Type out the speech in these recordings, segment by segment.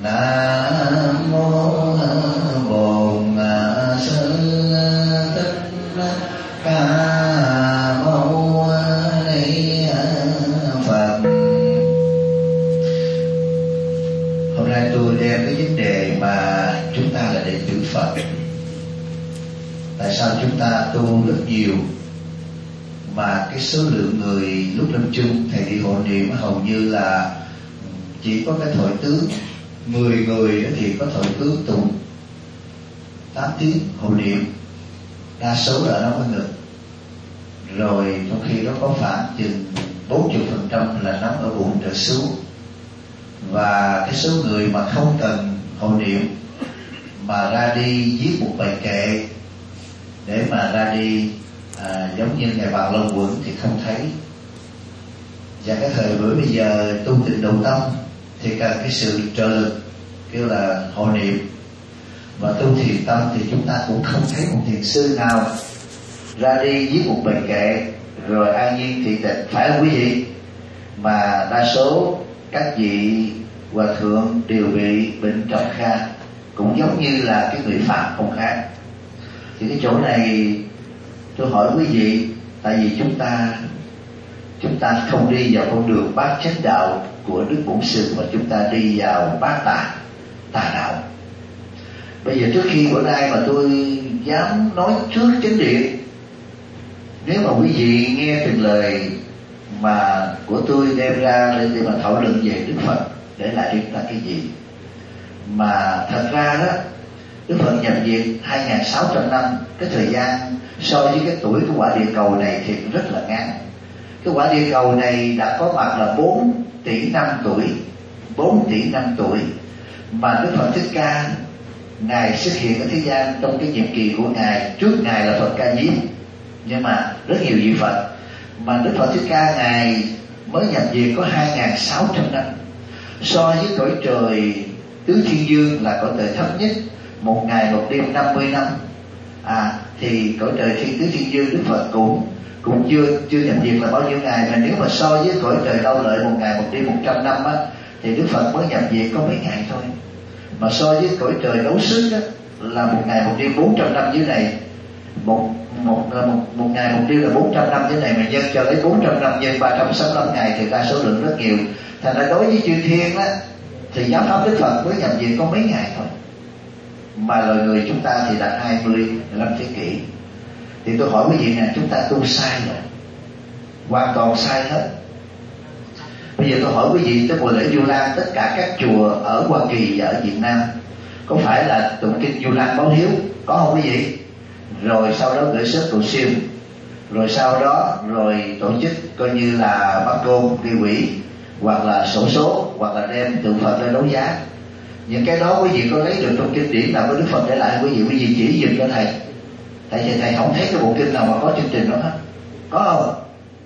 Nam mô Bổn Sư Thích Ca Mâu Ni Phật. Hôm nay tôi đem cái vấn đề mà chúng ta là đệ tử Phật. Tại sao chúng ta tu rất nhiều mà cái số lượng người lúc lâm chung thầy đi hộ niệm hầu như là chỉ có cái thoại tướng, 10 người thì có thoại tướng tụng 8 tiếng hộ niệm, đa số là nó có ngực. Rồi trong khi nó có khoảng chừng 40% là nóng ở bụng trở xuống. Và cái số người mà không cần hộ niệm mà ra đi viết một bài kệ để mà ra đi giống như ngày Bàn Long Quẩn thì không thấy. Và cái thời buổi bây giờ tu tịnh độ tâm thì cần cái sự trợ lực kêu là hộ niệm. Và tu thiền tâm thì chúng ta cũng không thấy một thiền sư nào ra đi viết một bài kệ rồi an nhiên thị tịnh, phải không quý vị? Mà đa số các vị hòa thượng đều bị bệnh trầm kha, cũng giống như là cái người phạm không khác. Thì cái chỗ này tôi hỏi quý vị, tại vì chúng ta không đi vào con đường bát chánh đạo của Đức Bổn Sư, mà chúng ta đi vào bát tà đạo. Bây giờ trước khi bữa nay mà tôi dám nói trước chánh điện, nếu mà quý vị nghe từng lời mà của tôi đem ra để mà thảo luận về Đức Phật, để lại chúng ta cái gì? Mà thật ra đó, Đức Phật nhập viện 2.600 năm, cái thời gian so với cái tuổi của quả địa cầu này thì rất là ngắn. Cái quả địa cầu này đã có mặt là 4 tỷ năm tuổi, 4 tỷ năm tuổi. Mà Đức Phật Thích Ca Ngài xuất hiện ở thế gian trong cái nhiệm kỳ của Ngài, trước Ngài là Phật Ca Diếp, nhưng mà rất nhiều vị Phật. Mà Đức Phật Thích Ca Ngài mới nhập viện có 2.600 năm. So với cõi trời tứ thiên dương là cõi trời thấp nhất, một ngày một đêm 50 năm, thì cõi trời thiên tứ thiên dương Đức Phật cũng chưa nhập viện là bao nhiêu ngày. Mà nếu mà so với cõi trời Đau Lợi một ngày một đêm 100 năm á, thì Đức Phật mới nhập viện có mấy ngày thôi. Mà so với cõi trời Đấu Sức á, là một ngày một đêm 400 năm dưới này, một ngày một đêm là 400 năm dưới này, mà nhân cho lấy 400 năm nhân 365 ngày thì ra số lượng rất nhiều. Thành ra đối với chư thiên á, thì giáo pháp Đức Phật mới nhập viện có mấy ngày thôi, mà loài người chúng ta thì đạt 25 thế kỷ. Thì tôi hỏi quý vị nè, chúng ta tu sai rồi, hoàn toàn sai hết. Bây giờ tôi hỏi quý vị, tới buổi lễ Vu Lan, tất cả các chùa ở Hoa Kỳ và ở Việt Nam có phải là tụng kinh Vu Lan báo hiếu, có không quý vị? Rồi sau đó gửi sớt cầu siêu, rồi sau đó rồi tổ chức coi như là bắt côn gây quỹ, hoặc là xổ số, hoặc là đem tượng Phật lên đấu giá. Những cái đó quý vị có lấy được trong kinh điển nào của Đức Phật để lại? Quý vị chỉ dùm cho thầy. Thầy không thấy cái bộ kinh nào mà có chương trình đó hết, có không?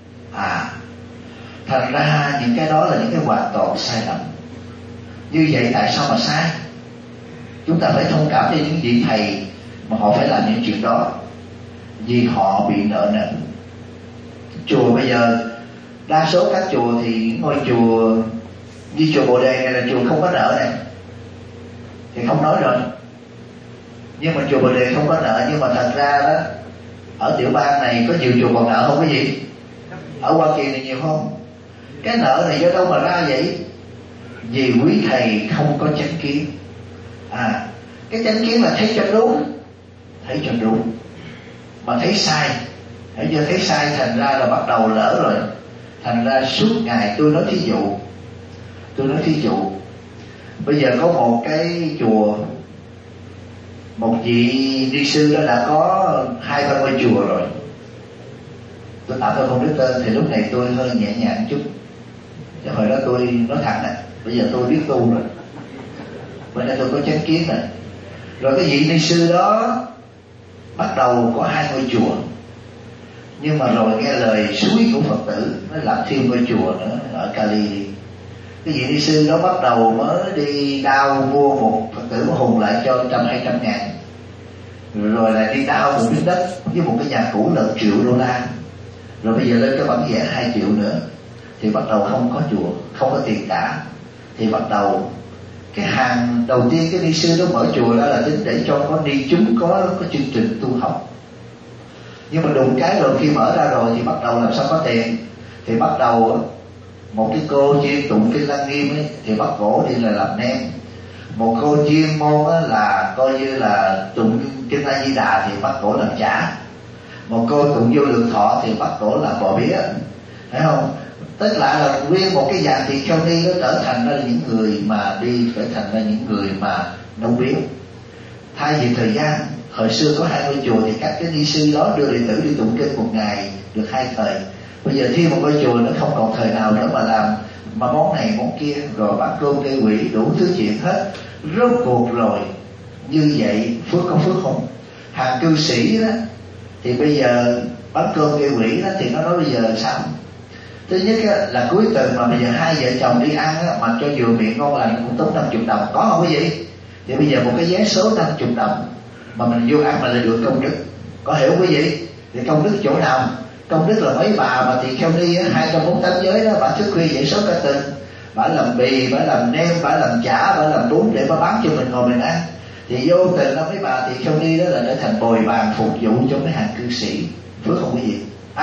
Thành ra những cái đó là những cái hoàn toàn sai lầm. Như vậy tại sao mà sai? Chúng ta phải thông cảm cho những vị thầy mà họ phải làm những chuyện đó, vì họ bị nợ nần. Chùa bây giờ đa số các chùa thì ngôi chùa như chùa Bồ Đề này là chùa không có nợ này thì không nói rồi. Nhưng mà chùa Bồ Đề không có nợ, nhưng mà thật ra đó, ở tiểu bang này có nhiều chùa còn nợ không cái gì? Ở Hoa Kỳ này nhiều không? Cái nợ này do đâu mà ra vậy? Vì quý thầy không có chánh kiến. Cái chánh kiến là thấy cho đúng, mà thấy sai. Hãy giờ thấy sai thành ra là bắt đầu lỡ rồi. Thành ra suốt ngày tôi nói thí dụ, bây giờ có một cái chùa, một vị ni sư đó đã có 2-3 ngôi chùa rồi. Tôi tạm tôi không biết tên, thì lúc này tôi hơi nhẹ nhàng chút. Chứ hồi đó tôi nói thẳng nè, bây giờ tôi biết tu rồi, bây giờ tôi có chánh kiến rồi. Rồi cái vị ni sư đó bắt đầu có 2 ngôi chùa, nhưng mà rồi nghe lời suối của Phật tử nó làm thêm ngôi chùa nữa ở Cali đi. Cái vị ni sư đó bắt đầu mới đi đao mua một Phật tử một hùng lại cho 100-200 ngàn, rồi lại đi đao một miếng đất với một cái nhà cũ là $1 triệu. Rồi bây giờ lên cái bản vẽ 2 triệu nữa, thì bắt đầu không có chùa, không có tiền cả. Thì bắt đầu cái hàng đầu tiên cái ni sư đó mở chùa đó là tính để cho có ni chúng có chương trình tu học. Nhưng mà đụng cái rồi khi mở ra rồi thì bắt đầu làm sao có tiền. Thì bắt đầu một cái cô chuyên tụng kinh Lăng Nghiêm ấy, thì bắt cổ đi là làm nem. Một cô chuyên môn là coi như là tụng kinh A Di Đà thì bắt cổ làm chả. Một cô tụng Vô Lượng Thọ thì bắt cổ làm bò bía, thấy không? Tức là nguyên một cái dàn thì kheo ni nó trở thành ra những người mà đi, trở thành ra những người mà nấu biếu. Thay vì thời gian hồi xưa có 20 chùa thì các cái ni sư đó đưa đệ tử đi tụng kinh một ngày được 2 thời. Bây giờ thêm một ngôi chùa nó không còn thời nào nữa mà làm mà món này món kia, rồi bán cơm gây quỷ đủ thứ chuyện hết. Rốt cuộc rồi như vậy phước có phước không? Hàng cư sĩ đó thì bây giờ bán cơm gây quỷ đó thì nó nói bây giờ sao? Thứ nhất là cuối tuần mà bây giờ 2 vợ chồng đi ăn mà cho vừa miệng ngon lành cũng tốn 50 đồng, có không quý vị? Thì bây giờ một cái vé số 50 đồng mà mình vô ăn mà lại được công đức, có hiểu quý vị? Thì công đức chỗ nào? Công đức là mấy bà mà thì kheo ni 248 giới đó, bà thức khuya dậy sớm cả tuần, bà làm bì, bà làm nem, bà làm chả, bà làm bún để bà bán cho mình ngồi mình ăn. Thì vô tình đó mấy bà thì kheo ni đó là trở thành bồi bàn phục vụ cho mấy hàng cư sĩ. Phước không quý vị?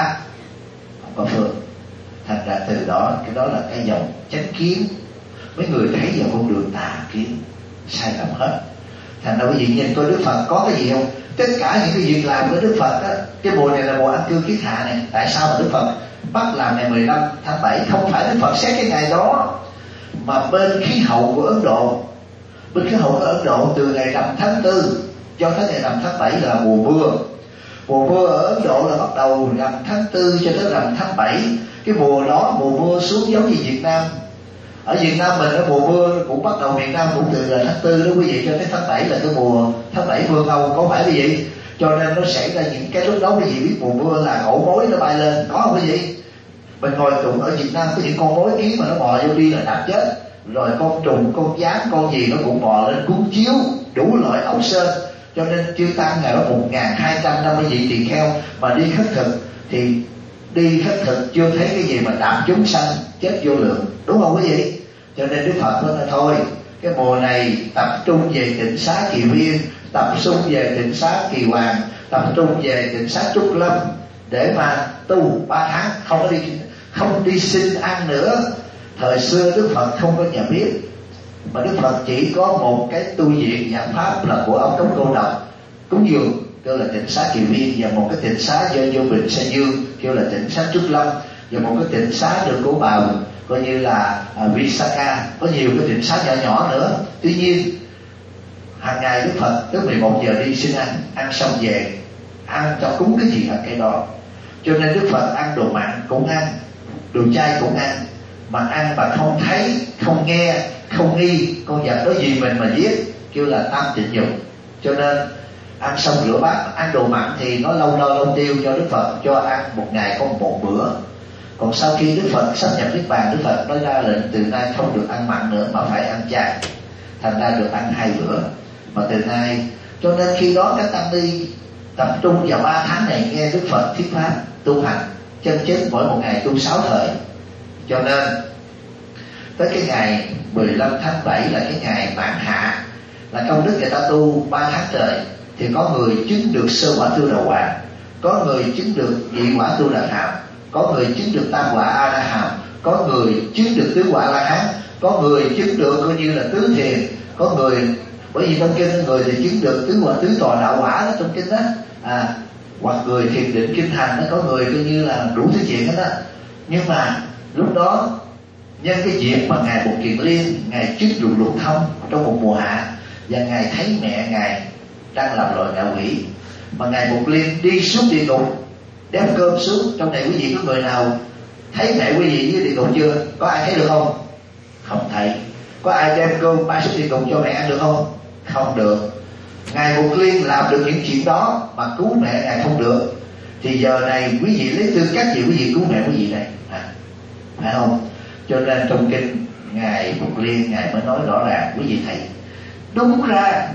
Không có phước. Thành ra từ đó, cái đó là cái dòng chánh kiến. Mấy người thấy vào con đường tà kiến, sai lầm hết. Thành ra quý vị nhìn coi Đức Phật có cái gì không? Tất cả những cái việc làm của Đức Phật á, cái mùa này là mùa ăn cư kiết hạ này. Tại sao mà Đức Phật bắt làm ngày 15 tháng 7? Không phải Đức Phật xét cái ngày đó, mà bên khí hậu của Ấn Độ. Bên khí hậu của Ấn Độ từ ngày rằm tháng 4 cho tới ngày rằm tháng 7 là mùa mưa. Mùa mưa ở Ấn Độ là bắt đầu rằm tháng 4 cho tới rằm tháng 7. Cái mùa đó mùa mưa xuống giống như Việt Nam. Ở Việt Nam mình ở mùa mưa cũng bắt đầu miền Nam cũng từ tháng 4 đó quý vị cho tới tháng 7 là cái mùa tháng 7 mưa ngâu, có phải quý vị? Cho nên nó xảy ra những cái lúc đó quý vị biết mùa mưa là ổ mối nó bay lên, có không quý vị? Mình ngồi tụng ở Việt Nam có những con mối kiến mà nó bò vô đi là đập chết, rồi con trùng, con gián, con gì nó cũng bò lên cuốn chiếu đủ loại ốc sên. Cho nên chư tăng ngày đó 1250 vị tỳ kheo mà đi khất thực thì đi khất thực chưa thấy cái gì mà đạp chúng sanh chết vô lượng, đúng không quý vị? Cho nên Đức Phật nói thôi, cái mùa này tập trung về Tịnh Xá Kỳ Viên, tập trung về Tịnh Xá Kỳ Hoàng, tập trung về Tịnh Xá Trúc Lâm để mà tu 3 tháng, không đi xin ăn nữa. Thời xưa Đức Phật không có nhà bếp, mà Đức Phật chỉ có một cái tu viện giảng pháp là của ông Cống Cô Độc cúng dường, kêu là Tịnh Xá Kỳ Viên, và một cái Tịnh Xá do Vô Bình Sa Dương kêu là Tịnh Xá Trúc Lâm, và một cái Tịnh Xá được của bà coi như là Visakha, có nhiều cái Tịnh Xá nhỏ nhỏ nữa. Tuy nhiên hàng ngày Đức Phật tới 11 giờ đi xin ăn xong về, ăn cho cúng cái gì là cái đó. Cho nên Đức Phật ăn đồ mặn cũng ăn, đồ chay cũng ăn, mà ăn mà không thấy, không nghe, không nghi con vật đó gì mình mà giết, kêu là tam tịnh dục. Cho nên ăn xong rửa bát, ăn đồ mặn thì nó lâu no lâu tiêu, cho Đức Phật cho ăn một ngày có một bữa. Còn sau khi Đức Phật sắp nhập Niết Bàn, Đức Phật nói ra lệnh từ nay không được ăn mặn nữa mà phải ăn chay, thành ra được ăn 2 bữa. Mà từ nay, cho nên khi đó các tăng ni tập trung vào 3 tháng này nghe Đức Phật thuyết pháp tu hành chân chính, mỗi một ngày tu 6 thời. Cho nên tới cái ngày 15 tháng 7 là cái ngày mãn hạ, là công đức người ta tu 3 tháng trời, thì có người chứng được sơ quả Tu Đà Hoàng, có người chứng được nhị quả Tu Đà Hàm, có người chứng được tam quả A La Hàm, có người chứng được tứ quả La Hán, có người chứng được coi như là tứ thiền, có người, bởi vì trong kinh người thì chứng được tứ quả tứ tọa đạo quả đó trong kinh đó, hoặc người thiền định kinh hành, nó có người coi như là đủ thứ chuyện hết đó. Nhưng mà lúc đó nhân cái việc mà ngài Bụt Kiền Liên ngài chứng được luận thông trong một mùa hạ, và ngài thấy mẹ ngài đang làm loại ngạ quỷ, mà ngài Bụt Liên đi xuống địa ngục đem cơm xuống. Trong này quý vị có người nào thấy mẹ quý vị dưới địa ngục chưa? Có ai thấy được không? Không thấy. Có ai đem cơm bay xuống địa ngục cho mẹ ăn được không? Không được. ngài Bụt Liên làm được những chuyện đó mà cứu mẹ ngài không được, thì giờ này quý vị lấy tư cách gì quý vị cứu mẹ quý vị này, phải không? Cho nên trong kinh ngài Bụt Liên ngài mới nói rõ ràng, quý vị thấy đúng ra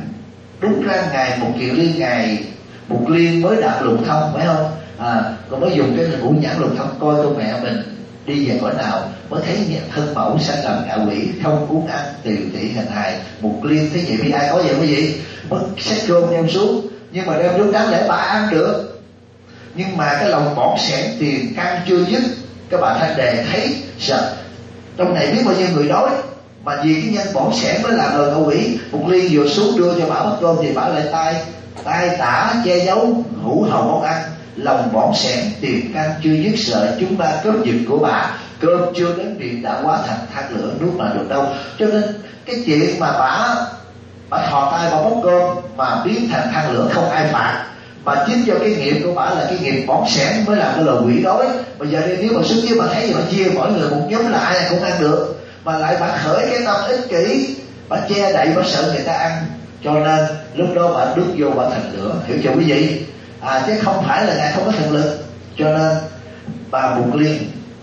ngài Bụt Kiền Liên, ngài Bụt Liên mới đạt luận thông, phải không? Còn mới dùng cái ngũ nhãn luận thông coi con mẹ mình đi về cõi nào mới thấy thân mẫu sanh làm ngạ quỷ, không uống ăn, tiều tị hành hài, một liên thế vậy. Vì ai có vậy quý vị mới xếp cơm đem xuống, nhưng mà đem lúc đáng lẽ bà ăn được, nhưng mà cái lòng bỏng sẻn tiền căn chưa dứt. Các bạn Thanh Đề thấy sợ trong này biết bao nhiêu người đói, mà vì cái nhân bỏng sẻn mới làm lời ngạ quỷ. Một ly vừa xuống đưa cho bà bát cơm thì bà lại tay tả che giấu hữu hầu không ăn. Lòng bỏng sẻn tiền căn chưa dứt, sợ chúng ta cướp giật của bà, cơm chưa đến miệng đã quá thành than lửa, nuốt mà được đâu. Cho nên cái chuyện mà bà thò tay vào bóc cơm mà biến thành than lửa không ai phạt, mà chính do cái nghiệp của bà là cái nghiệp bỏng sẻn mới làm cái lời quỷ đói. Bây giờ đây nếu mà xuống dưới bà thấy thì bà chia mỗi người một nhóm là ai cũng ăn được, mà lại bà khởi cái tâm ích kỷ, bà che đậy, bà sợ người ta ăn, cho nên lúc đó bà đút vô bà thành lửa. Hiểu chưa quý vị? Chứ không phải là ngài không có thần lực. Cho nên bà Buộc Liên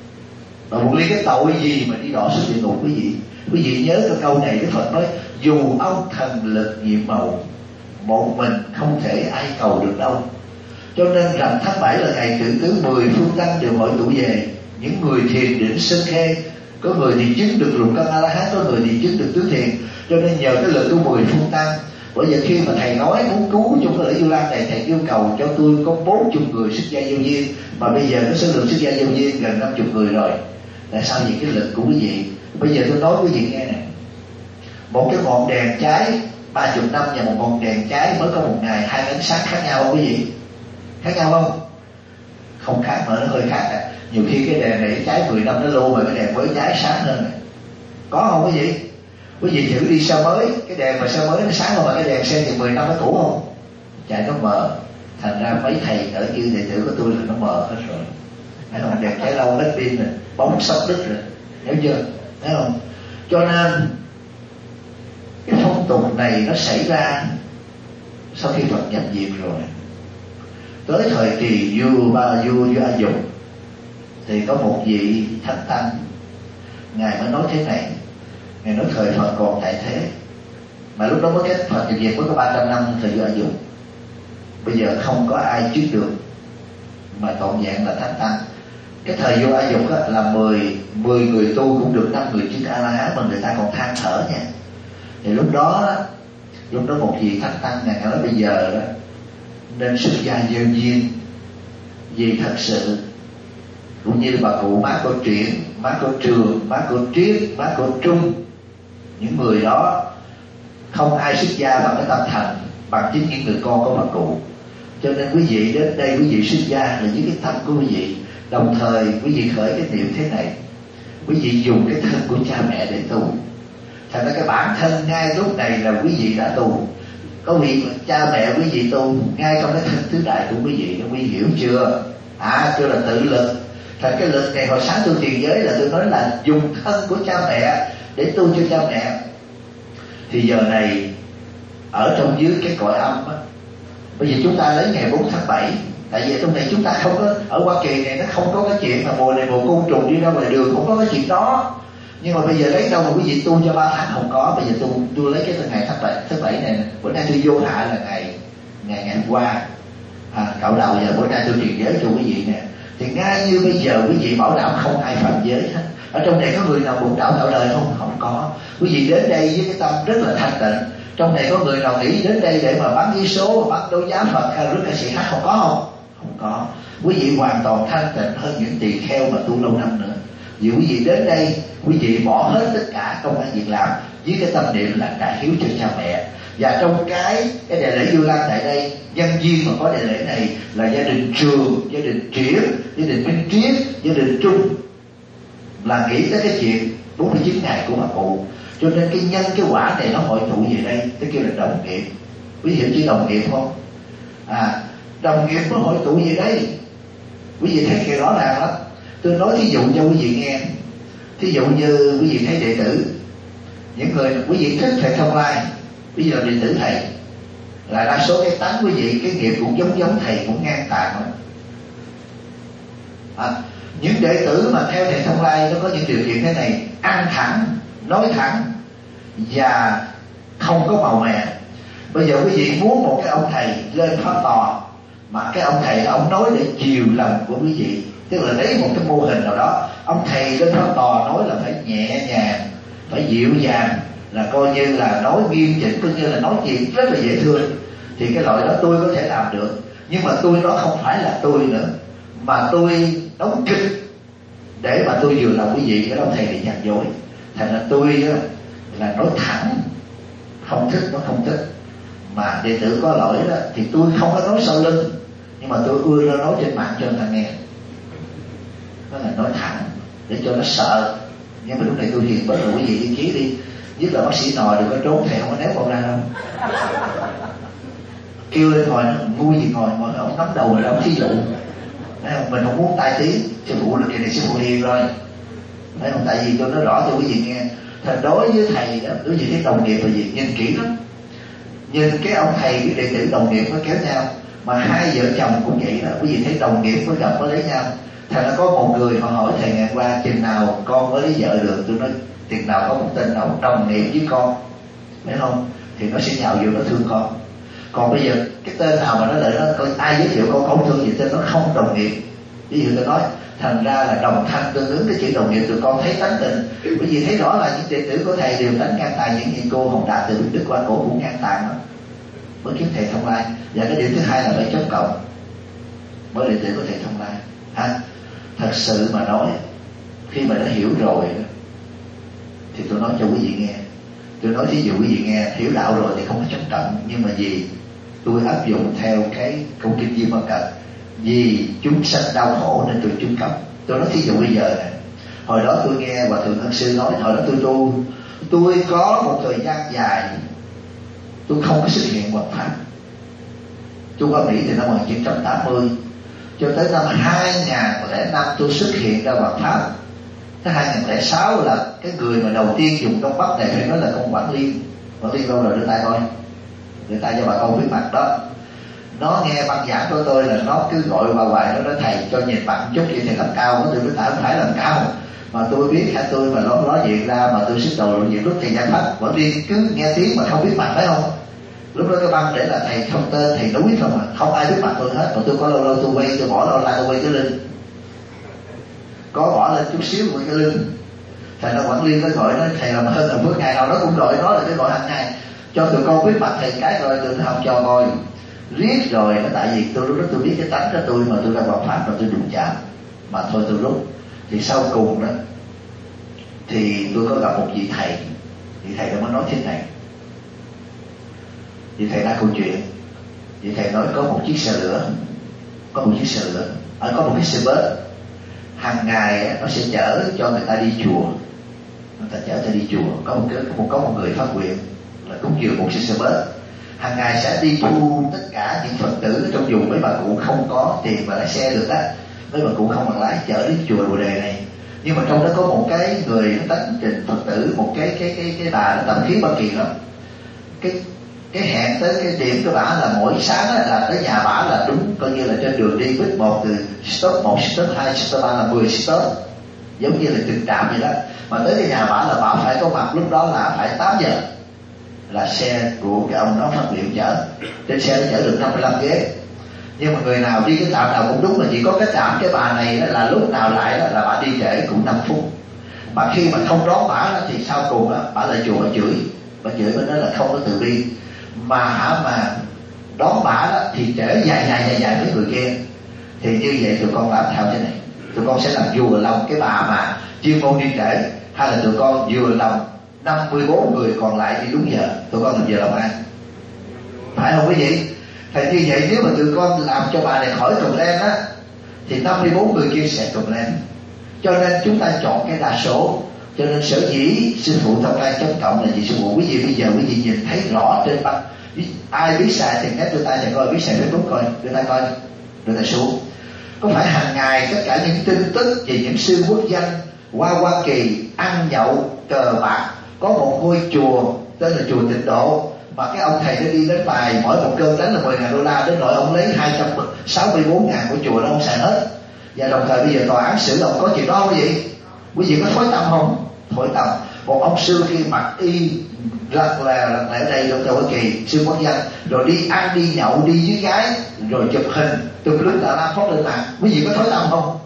cái tội gì mà đi đọa xuống địa ngục quý vị? Quý vị nhớ cái câu này Đức Phật nói: dù ông thần lực nhiệm màu, một mình không thể ai cầu được đâu. Cho nên rằm tháng 7 là ngày cử tứ 10 phương tăng đều hội tụ về. Những người thiền định sinh khê, có người thì chứng được lục căn A La Hán, có người thì chứng được tứ thiền. Cho nên nhờ cái lực tu 10 phương tăng. Bởi vậy khi mà thầy nói muốn cứu trong cái lễ Du Lan này, thầy yêu cầu cho tôi có 40 người xuất gia vô duyên, mà bây giờ cái số lượng xuất gia vô duyên gần 50 người rồi. Tại sao vậy? Cái lực của quý vị. Bây giờ tôi nói quý vị nghe nè, một cái ngọn đèn cháy 30 năm và một ngọn đèn cháy mới có một ngày, hai ánh sáng khác nhau không quý vị? Khác nhau không? Không khác, mà nó hơi khác. Nhiều khi cái đèn này cháy 10 năm nó lâu, mà cái đèn mới cháy sáng hơn này. Có không quý vị? Quý vị thử đi xe mới, cái đèn mà xe mới nó sáng hơn mà cái đèn xe thì 10 năm nó cũ không? Chạy nó mờ. Thành ra mấy thầy ở như đệ tử của tôi là nó mờ hết rồi. Thấy không? Đèn cháy lâu hết pin rồi, bóng sắp đứt rồi. Hiểu chưa? Thấy không? Cho nên cái phong tục này nó xảy ra sau khi Phật nhập diệt rồi. Tới thời kỳ vua A Dục thì có một vị thánh tăng, ngài mới nói thế này. Ngài nói thời Phật còn tại thế, mà lúc đó mới cái Phật nhập diệt mới có 300 năm thời vua A Dục. Bây giờ không có ai trước được mà trọn vẹn là thánh tăng. Cái thời vua A Dục là 10 người tu cũng được 5 người chứng A La Hán, mà người ta còn than thở nha. Thì lúc đó một vị thánh tăng ngài nói bây giờ đó nên xuất gia gieo duyên, vì thật sự cũng như bà cụ má cô Triển, má cô Trường, má cô Triết, má cô Trung, những người đó không ai xuất gia bằng cái tâm thành bằng chính những người con của bà cụ. Cho nên quý vị đến đây, quý vị xuất gia là với cái tâm của quý vị. Đồng thời quý vị khởi cái niệm thế này: quý vị dùng cái thân của cha mẹ để tu. Thành ra cái bản thân ngay lúc này là quý vị đã tu. Có vị cha mẹ quý vị tu ngay trong cái thân tứ đại của quý vị, quý vị hiểu chưa? Chưa là tự lực. Thành cái lực này hồi sáng tôi thiền giới là tôi nói là dùng thân của cha mẹ để tu cho cha mẹ. Thì giờ này ở trong dưới cái cõi âm á, bây giờ chúng ta lấy ngày 4 tháng 7. Tại vì trong này chúng ta không có, ở Hoa Kỳ này nó không có cái chuyện mà mùa này mùa côn trùng đi ra ngoài đường, không có cái chuyện đó. Nhưng mà bây giờ lấy đâu mà quý vị tu cho 3 tháng không có. Bây giờ tôi lấy cái ngày tháng 7 này. Bữa nay tôi vô hạ là ngày hôm qua, cậu đầu giờ bữa nay tôi truyền giới cho quý vị nè. Thì ngay như bây giờ quý vị bảo đảm không ai phạm giới hết. Ở trong này có người nào buộc đạo tạo đời không? Không có. Quý vị đến đây với cái tâm rất là thanh tịnh. Trong này có người nào nghĩ đến đây để mà bán vé số, bán đấu giá Phật hay rước ca sĩ hát không có không? Không có. Quý vị hoàn toàn thanh tịnh hơn những tỳ kheo mà tu lâu năm nữa. Vì quý vị đến đây, quý vị bỏ hết tất cả công ăn việc làm với cái tâm niệm là đại hiếu cho cha mẹ. Và trong cái đại lễ Du Lan tại đây, nhân duyên mà có đại lễ này là gia đình Trường, gia đình Triển, gia đình Minh Triết, gia đình Trung là nghĩ tới cái chuyện 49 ngày của bà cụ. Cho nên cái nhân cái quả này nó hội tụ về đây, cái kêu là đồng nghiệp. Quý vị hiểu chữ đồng nghiệp không? Đồng nghiệp nó hội tụ về đây. Quý vị thấy cái rõ ràng lắm. Tôi nói thí dụ cho quý vị nghe. Thí dụ như quý vị thấy đệ tử, những người quý vị thích thầy Thông Lai, bây giờ đệ tử thầy là đa số cái tánh quý vị, cái nghiệp cũng giống thầy, cũng ngang tàn lắm. Những đệ tử mà theo thầy Thông Lai nó có những điều kiện thế này: ăn thẳng, nói thẳng và không có màu mè. Bây giờ quý vị muốn một cái ông thầy lên pháp tòa, mà cái ông thầy ông nói để chiều lòng của quý vị, tức là lấy một cái mô hình nào đó Ông thầy Linh Pháp Tòa nói là phải nhẹ nhàng, phải dịu dàng, là coi như là nói nghiêm chỉnh, coi như là nói chuyện rất là dễ thương. Thì cái loại đó tôi có thể làm được. Nhưng mà tôi đó không phải là tôi nữa, mà tôi đóng kịch để mà tôi vừa lòng quý vị. Cái đó thầy bị nhạt dối. Thành ra tôi là nói thẳng, không thích nó không thích. Mà đệ tử có lỗi đó thì tôi không có nói sau lưng, nhưng mà tôi ưa nó nói trên mạng cho người ta nghe. Đó là nói thẳng để cho nó sợ. Nhưng mà lúc này tôi hiền bớt rồi, quý vị ý chí đi. Nhất là bác sĩ Nòi đừng có trốn, thầy không có ném con ra đâu. Kêu lên ngồi, nó ngu gì ngồi ông nắm đầu rồi ông thí dụ. Mình không muốn tai tiếng. Sư phụ là kỳ này sư phụ hiền rồi. Thấy không? Tại vì tôi nói rõ cho quý vị nghe. Thành đối với thầy đó, đối với cái đồng nghiệp là gì? Nhìn kỹ lắm. Nhìn cái ông thầy với đệ tử đồng nghiệp nó kéo nhau. Mà hai vợ chồng cũng vậy đó. Quý vị thấy đồng nghiệp mới gặp mới lấy nhau. Thành ra có một người họ hỏi thầy ngày qua chừng nào con mới lấy vợ được. Tôi nói chừng nào có một tên nào đồng nghiệp với con, phải không? Thì nó sẽ nhào vô nó thương con. Còn bây giờ cái tên nào mà nó đợi nó coi ai giới thiệu con không thương gì tên nó không đồng nghiệp. Ví dụ tôi nói thành ra là đồng thanh tương ứng cái chữ đồng nghiệp, tụi con thấy tánh tình. Bởi vì thấy rõ là những đệ tử của thầy đều tánh ngang tàn. Những gì cô Hồng Đạt từ Đức qua cổ cũng ngang tàn đó, mới kiếm thầy Thông Lai. Và cái điểm thứ hai là phải chấm cộng mới đệ tử của thầy Thông Lai ha. Thật sự mà nói, khi mà đã hiểu rồi thì tôi nói cho quý vị nghe. Tôi nói thí dụ quý vị nghe, hiểu đạo rồi thì không có chống cộng. Nhưng mà vì tôi áp dụng theo cái câu kinh Di Ma Cật, vì chúng sanh đau khổ nên tôi chứng cộng. Tôi nói thí dụ bây giờ này, hồi đó tôi nghe Hòa Thượng Ân Sư nói, hồi đó tôi có một thời gian dài tôi không có xuất hiện Phật pháp. Tôi qua Mỹ từ năm 1980 cho tới năm 2005 tôi xuất hiện ra Phật pháp. Cái 2006 là cái người mà đầu tiên dùng Đông Bắc này phải nói là con Quảng Liên. Quảng Liên đâu rồi đưa tay coi, đưa tay cho bà con biết mặt đó. Nó nghe băng giảng của tôi là nó cứ gọi vào hoài, nó nói thầy cho nhìn mặt chút vậy thầy làm cao. Nó tôi nói tại không phải làm cao, mà tôi biết hả, tôi mà nó diện ra mà tôi sức đầu lộ diện lúc thầy giảng pháp. Quảng Liên cứ nghe tiếng mà không biết mặt, phải không? Lúc đó cái băng để là thầy không tên, thầy núi không à, không ai biết mặt tôi hết. Mà tôi có lâu lâu tôi quay, tôi bỏ lâu lại tôi quay cái lưng, có bỏ lên chút xíu quay cái lưng. Thầy nó Quảng Liên nó gọi nó thầy làm hơn là phước ngày nào nó cũng gọi nó là cái gọi hàng ngày cho tụi con biết mặt thầy cái rồi tụi nó không cho coi riết rồi. Nó tại vì tôi lúc đó tôi biết cái tánh của tôi mà tôi ra Phật pháp rồi tôi đụng chạm mà thôi tôi rút. Thì sau cùng đó thì tôi có gặp một vị thầy đã mới nói thế này. Vị thầy ra câu chuyện. Vị thầy nói có một chiếc xe lửa, có một cái xe bus hàng ngày nó sẽ chở cho người ta đi chùa, người ta chở đi chùa. Có một người phát nguyện là cúng dường một chiếc xe bus, hàng ngày sẽ đi thu tất cả những Phật tử trong vùng. Mấy bà cụ không có tiền mà lái xe được á, mấy bà cụ không bằng lái, chở đến chùa Bồ Đề này. Nhưng mà trong đó có một cái người tánh trình Phật tử, một cái bà nó tâm khí bất kỳ lắm. Cái hẹn tới cái điểm của bả là mỗi sáng là tới nhà bả là đúng coi như là trên đường đi bước một, từ stop 1, stop 2, stop 3 là 10 stop, giống như là từng trạm vậy đó. Mà tới cái nhà bả là bả phải có mặt lúc đó là phải 8 giờ là xe của cái ông đó phát nguyện chở. Trên xe nó chở được 55 ghế. Nhưng mà người nào đi cái trạm nào cũng đúng, là chỉ có cái trạm cái bà này là lúc nào lại là bả đi trễ cũng 5 phút. Mà khi mà không đón bả thì sau cùng bả lại chùa bả chửi bên đó là không có từ bi. Mà đón bả đó thì trễ dài với người kia. Thì như vậy tụi con làm theo thế này, tụi con sẽ làm vừa lòng cái bà mà chuyên môn đi trễ, hay là tụi con vừa lòng 54 người còn lại đi đúng giờ? Tụi con làm vừa lòng ai? Phải không quý vị? Thì như vậy nếu mà tụi con làm cho bà này khỏi cầm lên á thì 54 người kia sẽ cầm lên. Cho nên chúng ta chọn cái đa số. Cho nên sở dĩ sư phụ Thông Lai chống cộng là gì? Sư phụ quý vị bây giờ quý vị nhìn thấy rõ trên băng. Ai biết xài thì nhét đưa tay cho coi, biết xài Facebook coi, đưa tay coi, đưa tay xuống. Có phải hàng ngày tất cả những tin tức về những sư quốc danh qua Hoa Kỳ ăn nhậu cờ bạc, có một ngôi chùa tên là chùa Tịnh Độ mà cái ông thầy nó đi đánh bài mỗi một cơn đánh là $10,000, đến nỗi ông lấy 264.000 của chùa đó ông xài hết. Và đồng thời bây giờ tòa án xử ông có chuyện đó không quý vị? Quý vị có thối tâm không? Thối tâm. Một ông sư khi mặc y lật lè ở đây trong Hoa Kỳ, sư quốc danh, rồi đi ăn đi nhậu đi với gái, rồi chụp hình từ lúc Đà La phóng lên mạng, quý vị có thối tâm không?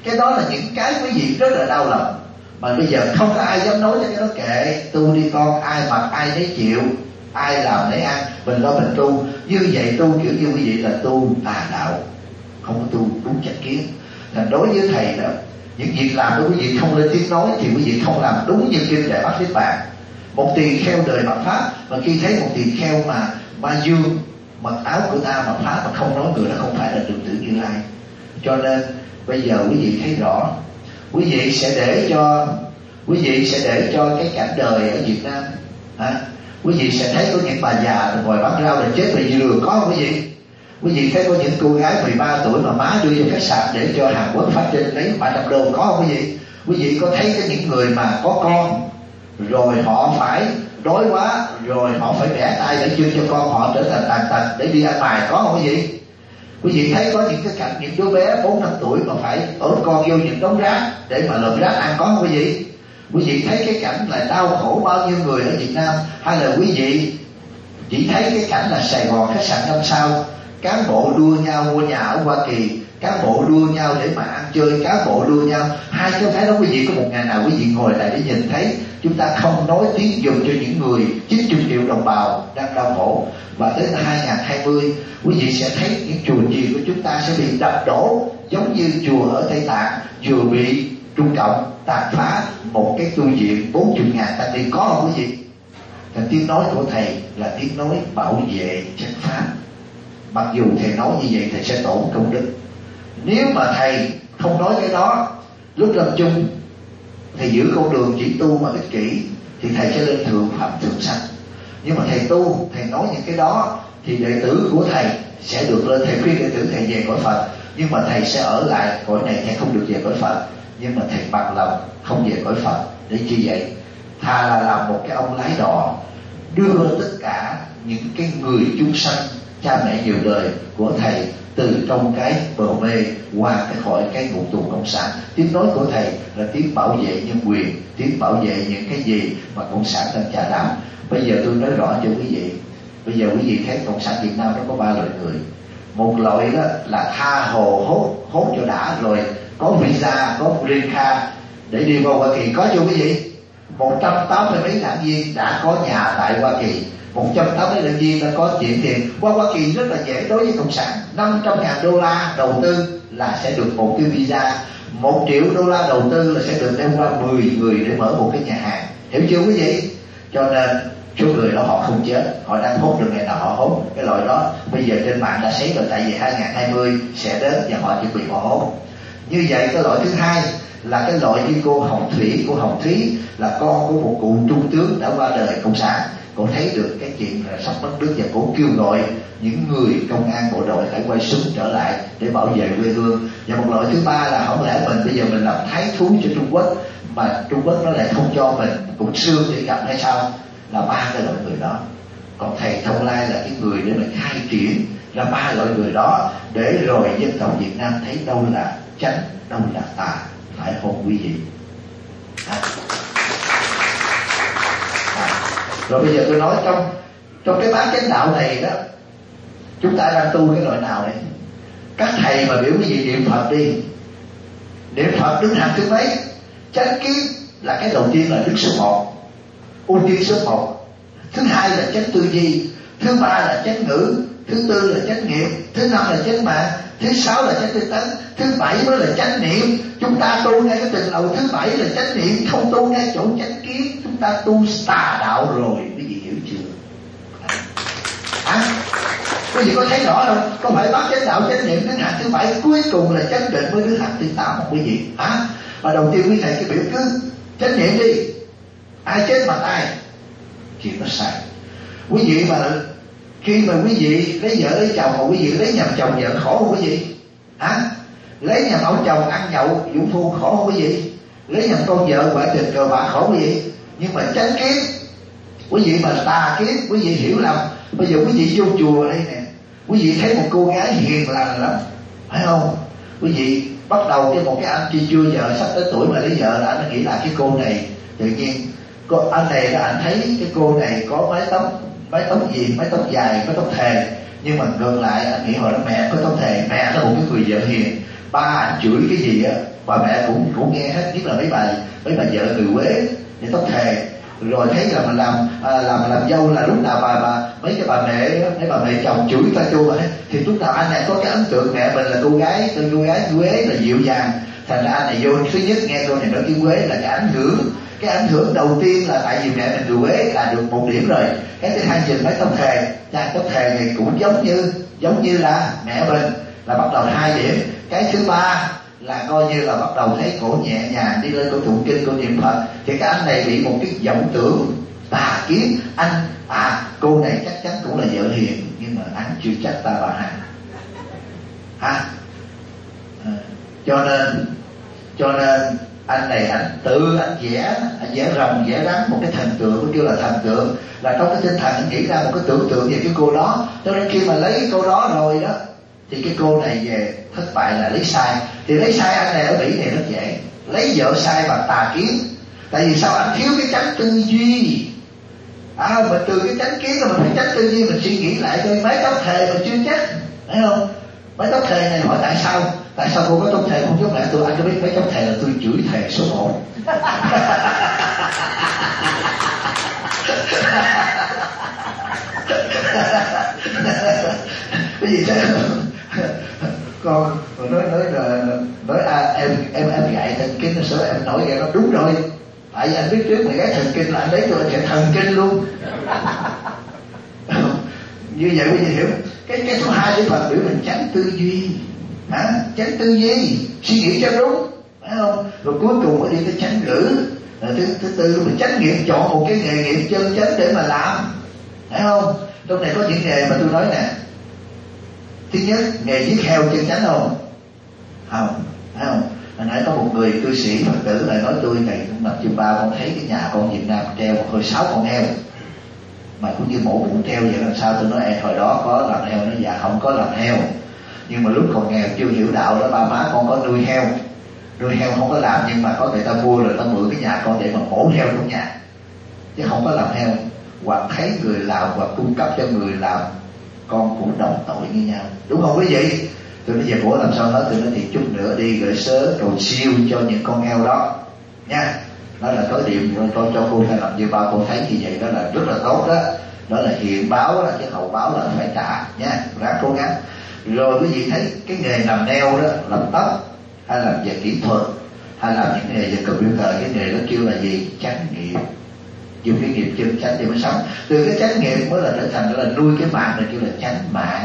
Cái đó là những cái quý vị rất là đau lòng, mà bây giờ không có ai dám nói cho cái đó. Kệ tu đi con, ai mặc ai nấy chịu, ai làm nấy ăn, mình lo mình tu. Như vậy tu kiểu như quý vị là tu tà đạo, không có tu đúng chánh kiến. Thành đối với thầy đó, những việc làm của quý vị không lên tiếng nói thì quý vị không làm đúng như kinh Đại Bát Niết Bàn. Một tỳ kheo đời mặc pháp, mà khi thấy một tỳ kheo mà ma dương mặc áo của ta mà phá mà không nói, người đó không phải là Đường Tử Như Lai. Cho nên bây giờ quý vị thấy rõ, quý vị sẽ để cho cái cảnh đời ở Việt Nam, quý vị sẽ thấy có những bà già ngồi bán rau là chết vì lừa, có không quý vị? Quý vị thấy có những cô gái 13 tuổi mà má đưa vô khách sạn để cho Hàn Quốc phát trên lấy 300 đô, có không quý vị? Quý vị có thấy cái những người mà có con rồi họ phải đói quá, rồi họ phải bẻ tay để chưa cho con họ trở thành tàn tật để đi ăn mày, có không quý vị? Quý vị thấy có những cái cảnh những đứa bé 4-5 tuổi mà phải ôm con vô những đống rác để mà lượm rác ăn, có không quý vị? Quý vị thấy cái cảnh là đau khổ bao nhiêu người ở Việt Nam, hay là quý vị chỉ thấy cái cảnh là Sài Gòn khách sạn 5 sao, cán bộ đua nhau mua nhà ở Hoa Kỳ, cán bộ đua nhau để mà ăn chơi, cán bộ đua nhau, hai cái thấy đó quý vị có một ngày nào quý vị ngồi lại để nhìn thấy chúng ta không nói tiếng dùng cho những người 90 triệu đồng bào đang đau khổ. Và tới 2020 quý vị sẽ thấy những chùa chiền của chúng ta sẽ bị đập đổ, giống như chùa ở Tây Tạng vừa bị Trung Cộng tàn phá một cái tu viện 40.000 tăng ni, có không quý vị? Thì tiếng nói của thầy là tiếng nói bảo vệ chánh pháp. Mặc dù thầy nói như vậy thầy sẽ tổn công đức. Nếu mà thầy không nói cái đó, lúc lâm chung thầy giữ con đường chỉ tu mà ích kỷ thì thầy sẽ lên thượng phẩm thượng sanh. Nhưng mà thầy tu, thầy nói những cái đó thì đệ tử của thầy sẽ được lên. Thầy khuyên đệ tử thầy về cõi Phật, nhưng mà thầy sẽ ở lại cõi này, thầy không được về cõi Phật. Nhưng mà thầy bằng lòng không về cõi Phật. Để chi vậy? Thà là làm một cái ông lái đò đưa tất cả những cái người chúng sanh, cha mẹ nhiều đời của thầy từ trong cái bờ mê qua cái khỏi cái ngục tù cộng sản. Tiếng nói của thầy là tiếng bảo vệ nhân quyền, tiếng bảo vệ những cái gì mà cộng sản đang chà đạp. Bây giờ tôi nói rõ cho quý vị. Bây giờ quý vị thấy cộng sản Việt Nam nó có 3 loại người. Một loại đó là tha hồ hốt cho đã, rồi có visa, có green card để đi vào Hoa Kỳ, có chưa quý vị? 180 mấy đảng viên đã có nhà tại Hoa Kỳ, 180 đảng viên đã có chuyển tiền qua Hoa Kỳ rất là dễ. Đối với cộng sản, $500,000 đầu tư là sẽ được một cái visa, $1 triệu đầu tư là sẽ được đem qua 10 người để mở một cái nhà hàng, hiểu chưa quý vị? Cho nên số người đó họ không chết, họ đang hốt được ngày nào họ hốt. Cái loại đó bây giờ trên mạng đã thấy rồi, tại vì 2020 sẽ đến và họ chuẩn bị họ hốt. Như vậy cái loại thứ hai là cái loại như cô Hồng Thủy. Cô Hồng Thúy là con của một cụ trung tướng đã qua đời cộng sản. Cô thấy được cái chuyện là sắp mất nước và cô kêu gọi những người công an bộ đội phải quay súng trở lại để bảo vệ quê hương. Và một loại thứ ba là không lẽ mình bây giờ mình làm thái thú cho Trung Quốc mà Trung Quốc nó lại không cho mình cũng xương để gặp hay sao? Là 3 cái loại người đó. Còn thầy Thông Lai là cái người để mình khai triển ra 3 loại người đó, để rồi dân tộc Việt Nam thấy đâu là chánh, đâu là tà, phải không quý vị? Rồi bây giờ tôi nói trong cái bát chánh đạo này đó, chúng ta đang tu cái loại nào đấy? Các thầy mà biểu quý vị niệm Phật đi, niệm Phật đứng hàng thứ mấy? Chánh kiến là cái đầu tiên, là đứng số 1, ưu tiên số 1. Thứ hai là chánh tư duy, thứ ba là chánh ngữ, thứ tư là chánh nghiệp, thứ năm là chánh mạng, thứ 6 là chánh tinh tấn, thứ 7 mới là chánh niệm. Chúng ta tu ngay cái từng lầu thứ 7 là chánh niệm, không tu ngay chỗ chánh kiến, chúng ta tu tà đạo rồi. Quý vị hiểu chưa? Quý vị có thấy rõ không? Có phải bác chánh đạo chánh niệm đến hạng thứ 7, cuối cùng là chánh định mới đến hạng thứ 8 không quý vị? Và đầu tiên quý thầy cái biểu cứ chánh niệm đi, ai chết mặt ai, chuyện nó sai. Quý vị mà khi mà quý vị lấy vợ lấy chồng mà quý vị lấy nhầm chồng vợ, khổ không quý vị? Lấy nhầm ông chồng ăn nhậu vũ phu, khổ không quý vị? Lấy nhầm con vợ ngoại tình cờ bạc, khổ quý vị? Nhưng mà chánh kiến, quý vị mà tà kiến, quý vị hiểu lầm. Bây giờ quý vị vô chùa đây nè, quý vị thấy một cô gái hiền lành lắm, phải không? Quý vị bắt đầu cái một cái anh chưa vợ, sắp tới tuổi mà lấy vợ là anh nghĩ là cái cô này tự nhiên anh này là anh thấy cái cô này có mái tóc gì, mái tóc dài, mái tóc thề. Nhưng mà ngược lại anh nghĩ hồi đó mẹ có tóc thề, mẹ là một cái người vợ hiền, ba anh chửi cái gì á bà mẹ cũng nghe hết, nhất là mấy bà vợ người Quế thì tóc thề, rồi thấy là mình làm dâu là lúc nào mấy bà mẹ chồng chửi ta chua thì lúc nào anh này có cái ấn tượng mẹ mình là cô gái Quế là dịu dàng, thành ra anh này vô thứ nhất nghe câu này nói tiếng Quế là cái ảnh hưởng đầu tiên là tại vì mẹ mình người Quế là được một điểm rồi. Cái thứ hai nhìn mấy tóc thề, tóc thề thì cũng giống như là mẹ mình là bắt đầu 2 điểm. Cái thứ ba là coi như là bắt đầu thấy cổ nhẹ nhàng đi lên cổ tụng kinh, cổ niệm Phật, thì cái anh này bị một cái vọng tưởng tà kiến, cô này chắc chắn cũng là vợ hiền, nhưng mà anh chưa chắc ta bà Hằng cho nên anh này anh vẽ rồng vẽ rắn một cái thần tượng, kêu là thần tượng, là trong cái tinh thần anh nghĩ ra một cái tưởng tượng về cái cô đó. Cho nên khi mà lấy cái cô đó rồi đó thì cái cô này về thất bại là lấy sai. Thì lấy sai anh này ở Mỹ này rất dễ, lấy vợ sai bằng tà kiến. Tại vì sao? Anh thiếu cái chánh tư duy. Mình từ cái chánh kiến là mình phải chánh tư duy, mình suy nghĩ lại coi mấy tóc thề mình chưa chắc, thấy không? Mấy tóc thề này hỏi tại sao cô có tóc thề không giúp lại tôi? Anh có biết mấy tóc thề là tôi chửi thề số 1. Cái gì thế? Con nói em dạy thần kinh nó sửa, em nói vậy nó đúng rồi. Tại vì anh biết trước mày gái thần kinh là anh lấy cho anh chạy thần kinh luôn. Như vậy quý vị hiểu. Cái thứ hai để Phật biểu mình tránh tư duy, tránh tư duy, suy nghĩ cho đúng, phải không? Rồi cuối cùng mới đi tới tránh ngữ. Thứ tư mình tránh nghiệp, chọn một cái nghề nghiệp chân chánh để mà làm, phải không? Trong này có những nghề mà tôi nói nè. Thứ nhất, nghề giết heo chân chánh không? Phải không? Hồi nãy có một người cư sĩ Phật tử lại nói tôi này, năm chừng 3 con thấy cái nhà con Việt Nam treo một hồi 6 con heo, mà cũng như mổ bụng treo vậy làm sao? Tôi nói hồi đó có làm heo, nó dạ không có làm heo, nhưng mà lúc còn nghèo chưa hiểu đạo đó, ba má con có nuôi heo không có làm, nhưng mà có người ta mua rồi ta mượn cái nhà con để mà mổ heo trong nhà, chứ không có làm heo. Hoặc thấy người làm hoặc cung cấp cho người làm, con cũng đồng tội như nhau, đúng không quý vị? Tôi nói về bữa làm sao nói, tôi nói thì chút nữa đi gửi sớ cầu siêu cho những con heo đó nha. Đó là tối điểm rồi con cho cô thay làm như ba cô thấy như vậy, đó là rất là tốt đó. Đó là hiện báo đó, chứ hậu báo là phải trả nha, ráng cố gắng. Rồi quý vị thấy cái nghề làm nail đó, làm tóc hay làm về kỹ thuật hay làm những nghề về computer, cái nghề đó kêu là gì? Chánh nghiệp. Dùng cái nghiệp chân chánh để mới sống. Từ cái chánh nghiệp mới là trở thành là nuôi cái mạng này, kêu là chánh mạng,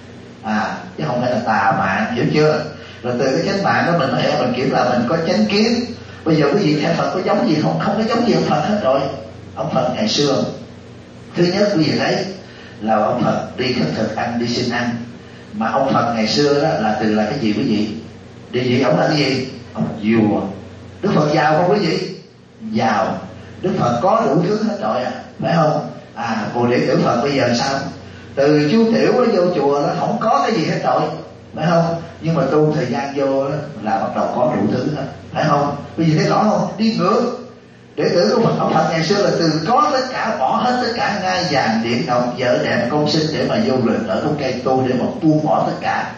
chứ không phải là tà mạng, hiểu chưa? Rồi từ cái chánh mạng đó mình có thể mình kiểm là mình có chánh kiến. Bây giờ quý vị theo Phật có giống gì không? Không có giống gì ông Phật hết rồi. Ông Phật ngày xưa, thứ nhất quý vị thấy là ông Phật đi khất thực ăn, đi xin ăn. Mà ông Phật ngày xưa đó là từ là cái gì quý vị? Địa vị ông là cái gì? Ông vua. Đức Phật giàu không quý vị? Giàu. Đức Phật có đủ thứ hết rồi phải không? Bồ Đề Tử Phật bây giờ sao? Từ chú tiểu nó vô chùa nó không có cái gì hết rồi, phải không? Nhưng mà tu thời gian vô đó, là bắt đầu có đủ thứ hết, phải không? Bây giờ thấy rõ không? Đi ngược. Đệ tử của Phật, ông Phật ngày xưa là từ có tất cả, bỏ hết tất cả ngai vàng điện ngọc vợ đẹp con sinh để mà vô luyện ở gốc cây tu, để mà buông bỏ tất cả.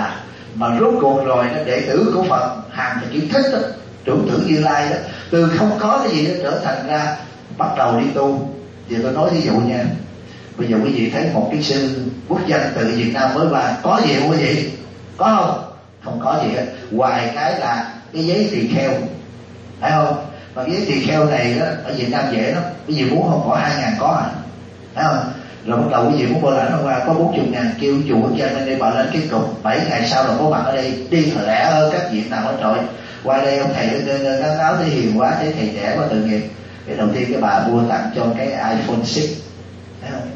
Mà rốt cuộc rồi đó, đệ tử của Phật hàng thì chỉ thích đó, trưởng tử Như Lai đó, từ không có cái gì đó trở thành ra bắt đầu đi tu. Giờ tôi nói ví dụ nha, bây giờ quý vị thấy một cái sư quốc danh từ Việt Nam mới qua, có gì không quý vị? Có không? Không có gì hết, ngoài cái là cái giấy tỳ kheo, phải không? Mà cái giấy tỳ kheo này đó ở Việt Nam dễ lắm, quý vị muốn không có 2.000 có phải không? Rồi bắt đầu quý vị muốn bảo lãnh hôm qua có 40.000, kêu chùa quốc danh lên đây bảo lãnh cái cục 7 ngày sau là có mặt ở đây, đi thật lẻ hơn các viện nào hết rồi. Qua đây ông thầy ngắn áo thấy hiền quá, thấy thầy trẻ quá tội nghiệp. Cái đầu tiên cái bà mua tặng cho cái iPhone 6, thấy không?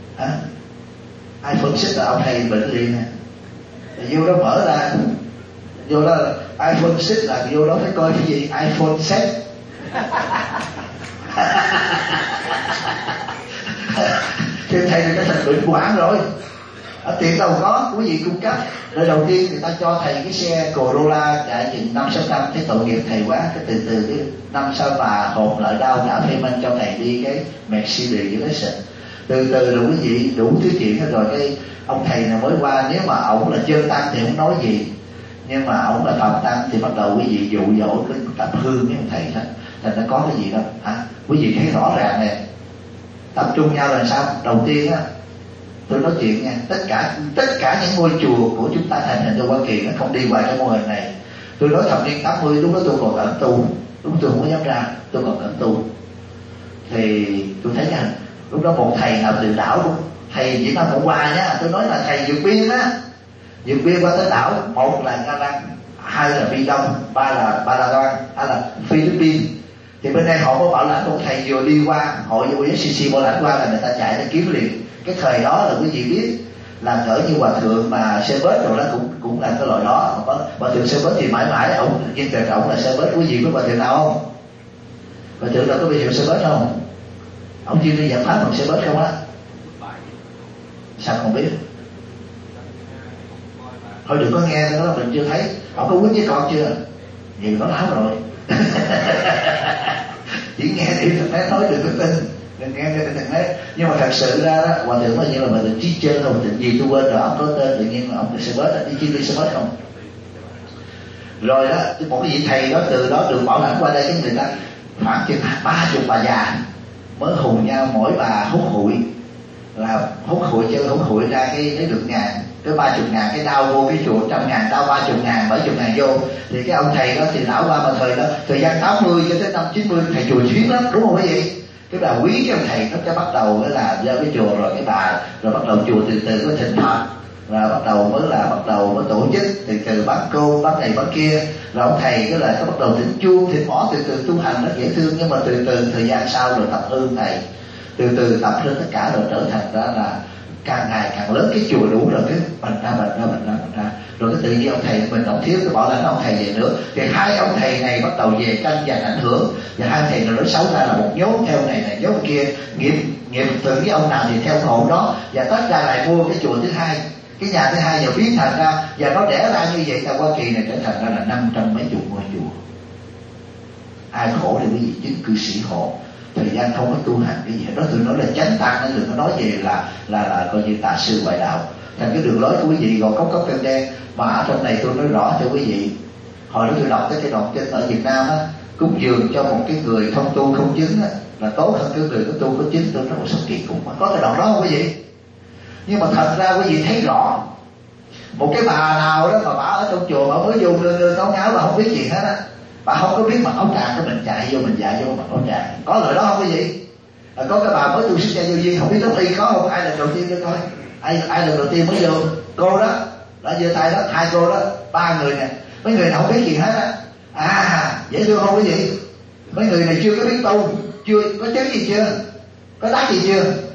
iPhone 6 là ông thầy bệnh liền nè. Vô đó mở ra, vô đó iPhone 6 là vô đó phải coi cái gì? iPhone 6. Thì thầy này cái thành bệnh quản rồi. Ở tiền đâu có, quý vị cung cấp. Rồi đầu tiên người ta cho thầy cái xe Corolla chạy chừng 5-6 năm, cái tội nghiệp thầy quá. Cái từ cái 5-6 bà hồn lợi đau cả phê minh cho thầy đi cái Mercedes với cái từ rồi quý vị đủ thứ chuyện hết rồi. Cái ông thầy này mới qua, nếu mà ổng là chân tăng thì không nói gì, Nhưng mà ổng là Phật tăng thì bắt đầu quý vị dụ dỗ cái tập hương với ông thầy đó, thành nó có cái gì đâu quý vị thấy rõ ràng này. Tập trung nhau là sao? Đầu tiên á, tôi nói chuyện nha, tất cả những ngôi chùa của chúng ta thành hình ở Hoa Kỳ nó không đi qua cái mô hình này. Tôi nói thập niên 80 lúc đó tôi còn ẩn tu, lúc tôi không có dám ra, tôi còn ẩn tu, thì tôi thấy rằng lúc đó một thầy nào từ đảo luôn, thầy Việt Nam Cộng Hòa nhá, tôi nói là thầy vượt biên á, vượt biên qua tới đảo, một là Nga Lăng, hai là Bi Đông, ba là Palawan, là Philippines. Thì bên đây họ có bảo lãnh một thầy vừa đi qua, hội USCC bảo lãnh qua là người ta chạy để kiếm liền. Cái thời đó là quý vị biết là cỡ như hòa thượng mà Sơ Bớt rồi đó cũng là cái loại đó. Hòa thượng Sơ Bớt thì mãi mãi ổng nhưng trời ổng là Sơ Bớt. Quý vị biết hòa thượng nào không? Hòa thượng nào có bị hiệu Sơ Bớt không? Ông chuyên đi giảng pháp bằng Sơ Bớt không á? Sao không biết? Thôi đừng có nghe đó, mình chưa thấy. Ông có quýnh với con chưa? Nhiều nó láo rồi. Chỉ nghe thì nói đừng có tin, đừng nghe đừng nói. Nhưng mà thật sự ra đó, hòa thượng bao nhiêu là hòa thượng trí chơi không, thượng gì tôi quên rồi, ông có tên tự nhiên ông là Sơ Bớt, đi chi đi Sơ Bớt không? Rồi đó, một cái vị thầy đó từ đó được bảo lãnh qua đây, cái người ta khoảng chừng 30 bà già mới hùng nhau, mỗi bà hút hụi, là hút hụi chơi hút hụi ra cái lấy được ngàn, cái 30.000 cái đau vô cái chùa 100.000, đau 30.000, 70.000 vô. Thì cái ông thầy đó thì lão qua mà thời gian 80 cho tới năm 90 thầy chùa chuyến lắm, đúng không quý vị? Cái bà quý cái ông thầy nó bắt đầu cái là ra cái chùa, rồi cái bà rồi bắt đầu chùa từ từ có thịnh Phật, và bắt đầu mới tổ chức từ bán cô bán này bán kia, rồi ông thầy cái là bắt đầu thỉnh chuông thỉnh mõ, từ từ tu hành nó dễ thương. Nhưng mà từ thời gian sau rồi tập hương thầy, từ tập lên tất cả rồi trở thành ra là càng ngày càng lớn, cái chùa đủ rồi, cái bành ra, rồi cái tự nhiên ông thầy mình không thiếu cái bảo lãnh ông thầy về nữa, thì hai ông thầy này bắt đầu về tranh giành ảnh hưởng, và hai thầy này nói xấu ra là một nhóm theo này nhóm kia, nghiệp từ với ông nào thì theo hộ đó, và tất ra lại mua cái chùa thứ hai, cái nhà thứ hai, và biến thành ra và nó đẻ ra như vậy, tại Hoa Kỳ này trở thành ra là 500 mấy chục ngôi chùa. Ai khổ thì quý vị chứng cư sĩ khổ, thời gian không có tu hành cái gì đó. Tôi nói là chánh tăng, nó đừng có nói về là coi như tà sư ngoại đạo. Thành cái đường lối của quý vị gò cốc cốc đen, mà ở trong này tôi nói rõ cho quý vị. Hồi đó tôi đọc tới cái đoạn kinh ở Việt Nam á, cúng dường cho một cái người không tu không chứng á, là tốt hơn cái người có tu có chứng. Tôi nói một số kỳ cục mà có cái đoạn đó không quý vị? Nhưng mà thật ra quý vị thấy rõ, một cái bà nào đó mà bà ở trong chùa bà mới vô nương áo ngáo, bà không biết chuyện hết á, bà không có biết mặc áo tràng, cái mình chạy vô mình dạy vô mặc áo tràng, có lời đó không quý vị? Có cái bà mới tu xuất gia vô duyên không biết pháp y có không? Ai là đầu tiên cho coi, ai là đầu tiên mới vô? Cô đó đã giơ tay đó, hai cô đó, ba người nè, mấy người nào không biết chuyện hết á. Dễ thương không quý vị? Mấy người này chưa có biết tu, chưa có chứng gì chưa, có đắc gì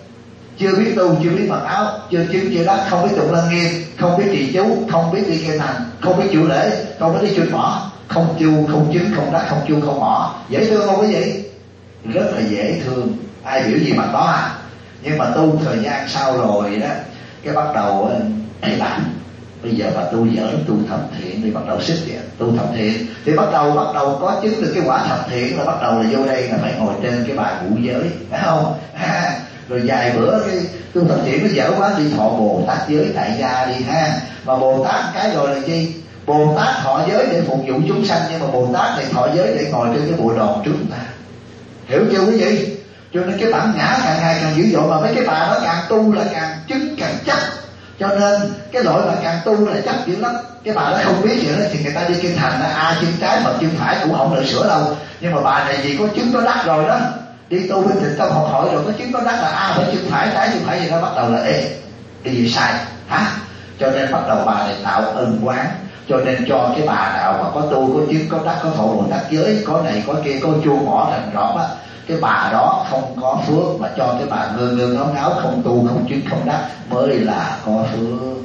chưa biết tu, chưa biết mặc áo, chưa chứng chưa đắc, không biết tụng lăng nghiêm, không biết trì chú, không biết đi kinh hành, không biết chịu lễ, không biết đi chùa mỏ, không chu không chứng không đắc không chu không mỏ. Dễ thương không quý vị? Rất là dễ thương, ai biểu gì mà có Nhưng mà tu thời gian sau rồi đó, cái bắt đầu ấy là bây giờ mà tu dở tu thập thiện thì bắt đầu sức vậy. Tu thập thiện thì bắt đầu có chứng được cái quả thập thiện, là bắt đầu là vô đây là phải ngồi trên cái bài ngũ giới, phải không? Rồi vài bữa cái tu thập thiện nó dở quá, đi thọ Bồ Tát giới tại gia đi ha. Mà Bồ Tát cái rồi là chi? Bồ Tát thọ giới để phục vụ chúng sanh, nhưng mà Bồ Tát này thọ giới để ngồi trên cái bộ đòn trước ta. Hiểu chưa quý vị? Cho nên cái bản ngã càng ngày càng dữ dội, mà mấy cái bà đó càng tu là càng chứng càng chấp. Cho nên cái loại mà càng tu là chấp dữ lắm. Cái bà đó không biết gì đó thì người ta đi kinh thành là chân trái mà chân phải cũng không được sửa đâu. Nhưng mà bà này vì có chứng có đắc rồi đó, đi tu với Tịnh Tâm Học Hội rồi có chứng có đắc là phải chân phải trái chân phải gì đó, bắt đầu là cái gì sai hả? Cho nên bắt đầu bà này tạo ân quán. Cho nên cho cái bà nào mà có tu có chứng có đắc, có thọ Bồ Tát giới, có này có kia, có chu mỏ thành rõ á, cái bà đó không có phước, mà cho cái bà ngơ ngơ ngáo ngáo không tu không chứng không đắc mới là có phước.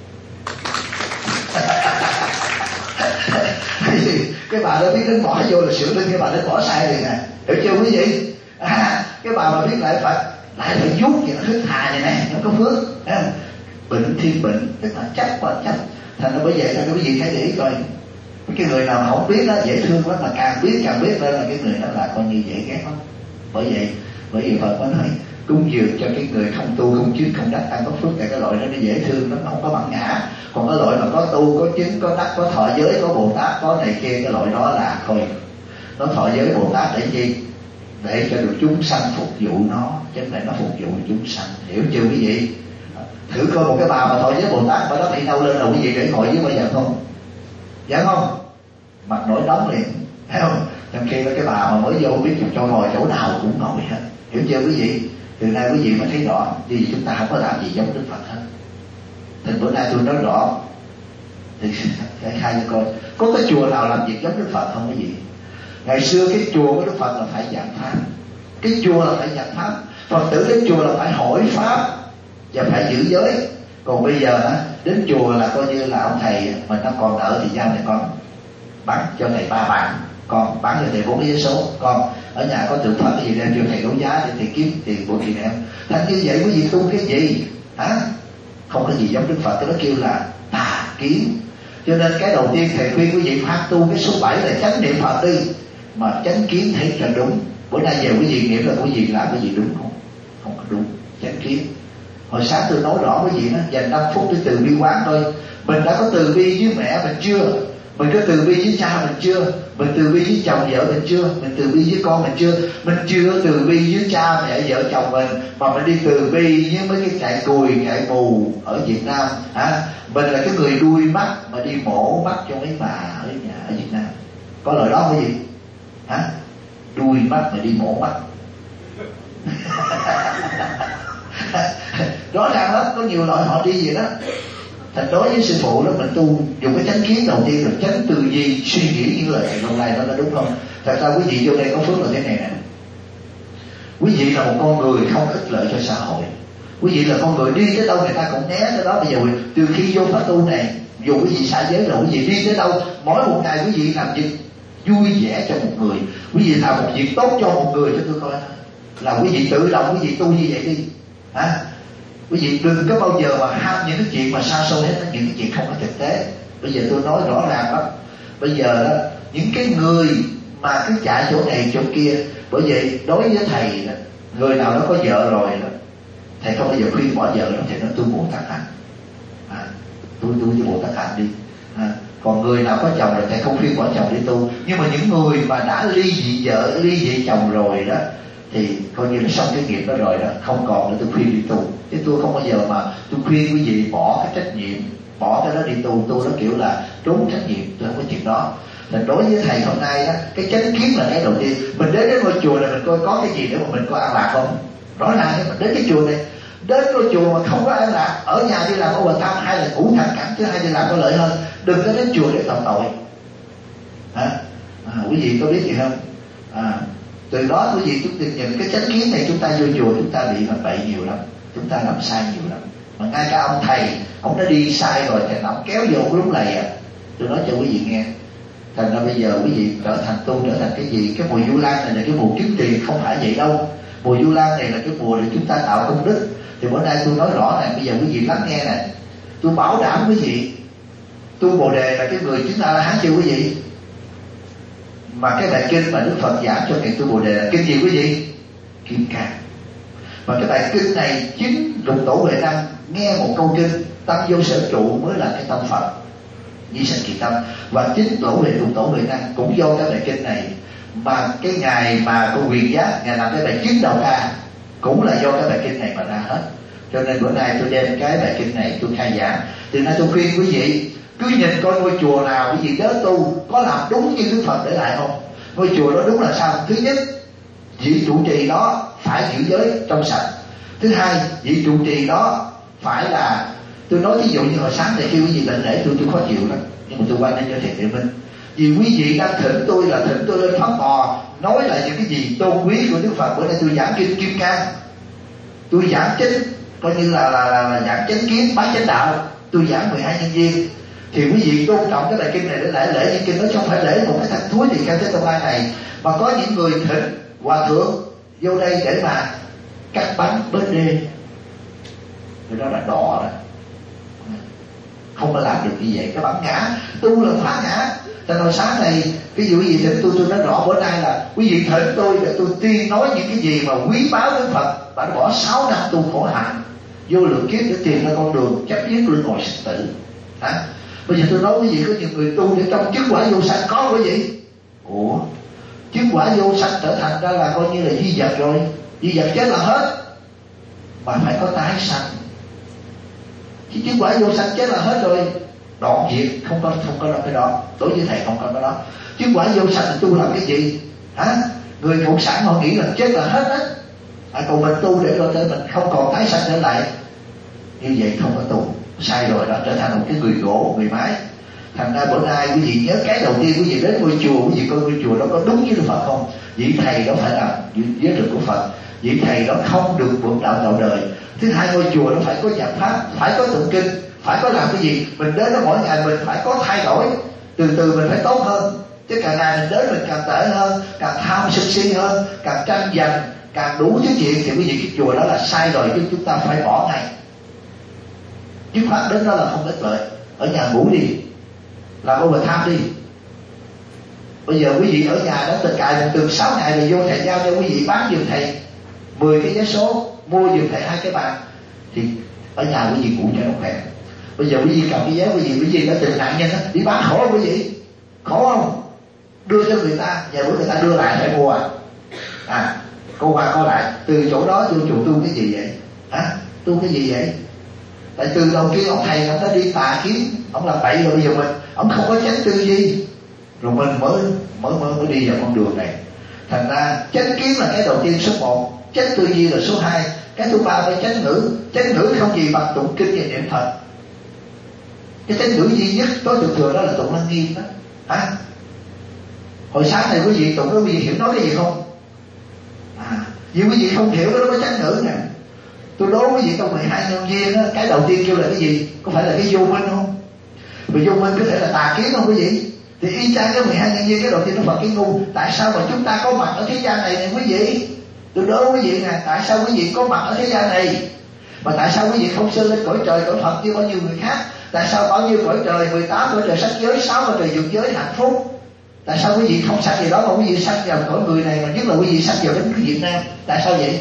Cái bà đó biết đến bỏ vô là sửa lên, cái bà đến bỏ sai rồi nè, hiểu chưa quý vị? Cái bà mà biết lại phải giúp vậy, nó thức thà vậy nè, không có phước. Bệnh thiên bệnh, tức là chấp và chấp. Thành ra bởi vậy là quý vị hãy để ý coi, cái người nào mà không biết đó dễ thương lắm, mà càng biết lên là cái người đó là coi như dễ ghét lắm. Bởi vậy Phật mới nói cúng dường cho cái người không tu không chứng không đắc ăn có phước, cái loại đó nó dễ thương, nó không có bản ngã. Còn cái loại mà có tu có chứng có đắc có thọ giới có Bồ Tát có này kia, cái loại đó là thôi. Nó thọ giới Bồ Tát để chi? Để cho được chúng sanh phục vụ nó, chứ không phải nó phục vụ chúng sanh. Hiểu chưa quý vị? Thử coi một cái bà mà thọ giới Bồ Tát mà nó bị đau lên là quý vị để ngồi dưới bao giờ không? Dạ không? Mặt nổi nóng liền, thấy không? Trong khi cái bà mà mới vô biết cho ngồi chỗ nào cũng ngồi hết. Hiểu chưa quý vị? Từ nay quý vị mới thấy rõ, vì chúng ta không có làm gì giống Đức Phật hết. Thì bữa nay tôi nói rõ, thì hãy khai cho coi, có cái chùa nào làm việc giống Đức Phật không quý vị? Ngày xưa cái chùa của Đức Phật là phải giảng pháp, cái chùa là phải giảng pháp, Phật tử đến chùa là phải hỏi pháp và phải giữ giới. Còn bây giờ đến chùa là coi như là ông thầy mình nó còn nợ thì giao này con bán cho thầy 3 vạn, con bán cho thầy 4 cái giấy số, con ở nhà có tượng Phật cái gì đem cho thầy đấu giá để thầy kiếm tiền của chị em. Thành như vậy quý vị tu cái gì hả? Không có gì giống Đức Phật, cái đó kêu là tà kiến. Cho nên cái đầu tiên thầy khuyên quý vị phát tu cái số 7 là chánh niệm Phật đi, mà chánh kiến thấy là đúng. Bữa nay về quý vị niệm là quý vị làm cái gì đúng không? Không có đúng, chánh kiến. Hồi sáng tôi nói rõ quý vị đó, dành 5 phút để từ bi quán thôi. Mình đã có từ bi với mẹ mình chưa? Mình có từ bi với cha mình chưa? Mình từ bi với chồng vợ mình chưa? Mình từ bi với con mình chưa? Mình chưa từ bi với cha mẹ vợ chồng mình, mà mình đi từ bi với mấy cái chạy cùi chạy mù ở Việt Nam hả? Mình là cái người đuôi mắt mà đi mổ mắt cho mấy bà ở nhà ở Việt Nam. Có lời đó cái gì hả? Đuôi mắt mà đi mổ mắt. Rõ ràng lắm, có nhiều loại họ đi vậy đó. Thành đối với sư phụ đó, mình tu dùng cái chánh kiến đầu tiên là tránh tư duy suy nghĩ những lời hôm nay đó là đúng không? Thật ra quý vị vô đây có phước là thế này nè. Quý vị là một con người không ích lợi cho xã hội. Quý vị là con người đi tới đâu người ta cũng né tới đó. Bây giờ từ khi vô pháp tu này, dù quý vị xả giới rồi, quý vị đi tới đâu mỗi một ngày quý vị làm việc vui vẻ cho một người, quý vị làm một việc tốt cho một người, cho tôi coi là quý vị tự động quý vị tu như vậy đi hả? Quý vị đừng có bao giờ mà ham những cái chuyện mà xa xôi hết, những cái chuyện không có thực tế. Bây giờ tôi nói rõ ràng lắm. Bây giờ đó, những cái người mà cứ chạy chỗ này chỗ kia, bởi vậy đối với thầy người nào đó có vợ rồi đó, thầy không bao giờ khuyên bỏ vợ đó, thầy nói tu Bồ Tát hạnh, tu với Bồ Tát hạnh đi. Còn người nào có chồng rồi thầy không khuyên bỏ chồng đi tu. Nhưng mà những người mà đã ly dị vợ ly dị chồng rồi đó thì coi như là xong cái nghiệp đó rồi đó, không còn nữa tôi khuyên đi tu. Chứ tôi không bao giờ mà tôi khuyên quý vị bỏ cái trách nhiệm, bỏ cái đó đi tu. Tu nó kiểu là trốn trách nhiệm, tôi không có chuyện đó. Nên đối với thầy hôm nay đó, cái chánh kiến là cái đầu tiên. Mình đến ngôi chùa này mình coi có cái gì để mà mình có an lạc không? Rõ ràng mình đến cái chùa này, đến ngôi chùa mà không có an lạc, ở nhà đi làm ở Bình Thăm hay là ngủ thẳng cẳng, chứ hay đi làm có lợi hơn. Đừng có đến chùa để phạm tội. Quý vị có biết gì không? Từ đó quý vị chúng ta nhận cái chánh kiến này, chúng ta vô chùa chúng ta bị làm bậy nhiều lắm, chúng ta làm sai nhiều lắm. Mà ngay cả ông thầy ông đã đi sai rồi thì ông kéo vô cái lúc này tôi nói cho quý vị nghe. Thành ra bây giờ quý vị trở thành tu, trở thành cái gì? Cái mùa Vu Lan này là cái mùa kiếm tiền, không phải vậy đâu. Mùa Vu Lan này là cái mùa để chúng ta tạo công đức. Thì bữa nay tôi nói rõ này, bây giờ quý vị lắng nghe này. Tôi bảo đảm quý vị, tu Bồ Đề là cái người chứng A-la-hán chưa quý vị? Mà cái bài kinh mà Đức Phật giảng cho ngày tu Bồ Đề là kinh gì quý vị? Kim Cang. Mà cái bài kinh này chính Lục Tổ Huệ Năng nghe một câu kinh tâm vô sở trụ mới là cái tâm Phật Di Sanh Kỳ Tâm. Và chính Lục Tổ Huệ Năng cũng do cái bài kinh này mà cái ngày mà cô Huyền Giác ngày làm cái bài chứng đầu ca cũng là do cái bài kinh này mà ra hết. Cho nên bữa nay tôi đem cái bài kinh này tôi khai giảng. Từ nay tôi khuyên quý vị cứ nhìn coi ngôi chùa nào quý vị đến tu có làm đúng như Đức Phật để lại không. Ngôi chùa đó đúng là sao? Thứ nhất, vị trụ trì đó phải giữ giới trong sạch. Thứ hai, vị trụ trì đó phải là, tôi nói ví dụ như hồi sáng thì khi quý vị lệnh lễ tôi khó chịu lắm, nhưng mà tôi quay lên cho thầy Tuệ Minh. Vì quý vị đang thỉnh tôi là thỉnh tôi lên pháp bò nói lại những cái gì tôn quý của Đức Phật. Bữa nay tôi giảng kinh Kim Cang, tôi giảng chính coi như là giảng chánh kiến bái chánh đạo, tôi giảng 12 nhân duyên. Thì quý vị tôn trọng cái bài kinh này để lễ những kinh đó, không phải lễ một cái thằng thúi thì theo Thế Tông Lai này. Mà có những người thỉnh hòa thượng vô đây để mà cắt bánh bến đê, thì đó là đỏ đó, không có làm được như vậy. Cái bản ngã tu là phá ngã. Cho nên sáng này ví dụ gì thỉnh tôi nói rõ bữa nay là quý vị thỉnh tôi để tôi tiên nói những cái gì mà quý báu với Phật bà đã bỏ 6 năm tu khổ hạnh vô lượng kiếp để tìm ra con đường chấm dứt luân hồi sinh tử. Bây giờ tôi nói quý vị, có nhiều người tu để trong chứng quả vô sanh có quý vị. Ủa, chứng quả vô sanh trở thành ra là coi như là duy vật rồi, duy vật chết là hết, mà phải có tái sanh. Chứ chứng quả vô sanh chết là hết rồi, đoạn diệt, không có cái đó. Tổ như thầy không có cái đó. Chứng quả vô sanh là tu làm cái gì? Người cộng sản họ nghĩ là chết là hết á, còn mình tu để rồi mình không còn tái sanh trở lại. Như vậy không có tu, sai rồi đó, trở thành một cái người gỗ, người máy. Thành ra bữa nay quý vị nhớ cái đầu tiên, quý vị đến ngôi chùa, quý vị coi ngôi chùa đó có đúng với Đức Phật không? Vị thầy đó phải làm giới luật của Phật, vị thầy đó không được vượt đạo đời. Thứ hai, ngôi chùa nó phải có giảng pháp, phải có tụng kinh, phải có làm cái gì. Mình đến đó mỗi ngày mình phải có thay đổi, từ từ mình phải tốt hơn. Chứ càng ngày mình đến mình càng tệ hơn, càng tham sân si hơn, càng tranh giành, càng đủ thứ chuyện, thì quý vị cái chùa đó là sai rồi, chứ chúng ta phải bỏ ngay. Dứt khoát đến đó là không ích lợi. Ở nhà ngủ đi, làm overtime đi. Bây giờ quý vị ở nhà đó tự cài một tường 6 ngày rồi vô thầy giao cho quý vị bán giùm thầy 10 cái vé số, mua giùm thầy 2 cái bàn, thì ở nhà quý vị ngủ cho nó khỏe. Bây giờ quý vị cầm cái vé, quý vị đã từng nạn nhân đó, đi bán khổ quý vị, khổ không? Đưa cho người ta, và bữa người ta đưa lại phải mua cô qua coi lại. Từ chỗ đó vô chùa tu cái gì vậy? Tu cái gì vậy? Tại từ đầu kia ông thầy ông đã đi tà kiến, ông làm bậy rồi, bây giờ ông không có chánh tư duy, rồi mình mới đi vào con đường này. Thành ra chánh kiến là cái đầu tiên số 1, chánh tư duy là số 2, cái thứ ba phải chánh ngữ. Chánh ngữ không gì bằng tụng kinh và niệm Phật. Cái chánh ngữ duy nhất tối thường đó là tụng Lăng Nghiêm đó. Hồi sáng này quý vị tụng đó, quý vị hiểu nói cái gì không? Vì quý vị không hiểu đó có chánh ngữ nè. Tôi đố quý vị trong 12 nhân duyên á, cái đầu tiên kêu là cái gì? Có phải là cái vô minh không? Vì vô minh có thể là tà kiến không quý vị? Thì y chang cái 12 nhân duyên, cái đầu tiên nó Phật cái ngu. Tại sao mà chúng ta có mặt ở thế gian này nè quý vị? Tôi đố quý vị nè, tại sao quý vị có mặt ở thế gian này? Mà tại sao quý vị không sinh lên cõi trời, cõi Phật như bao nhiêu người khác? Tại sao bao nhiêu cõi trời, 18 cõi trời sắc giới, 6 cõi trời dục giới hạnh phúc? Tại sao quý vị không sanh gì đó mà quý vị sanh vào cõi người này, mà nhất là quý vị sanh vào đến cái Việt Nam? Tại sao vậy?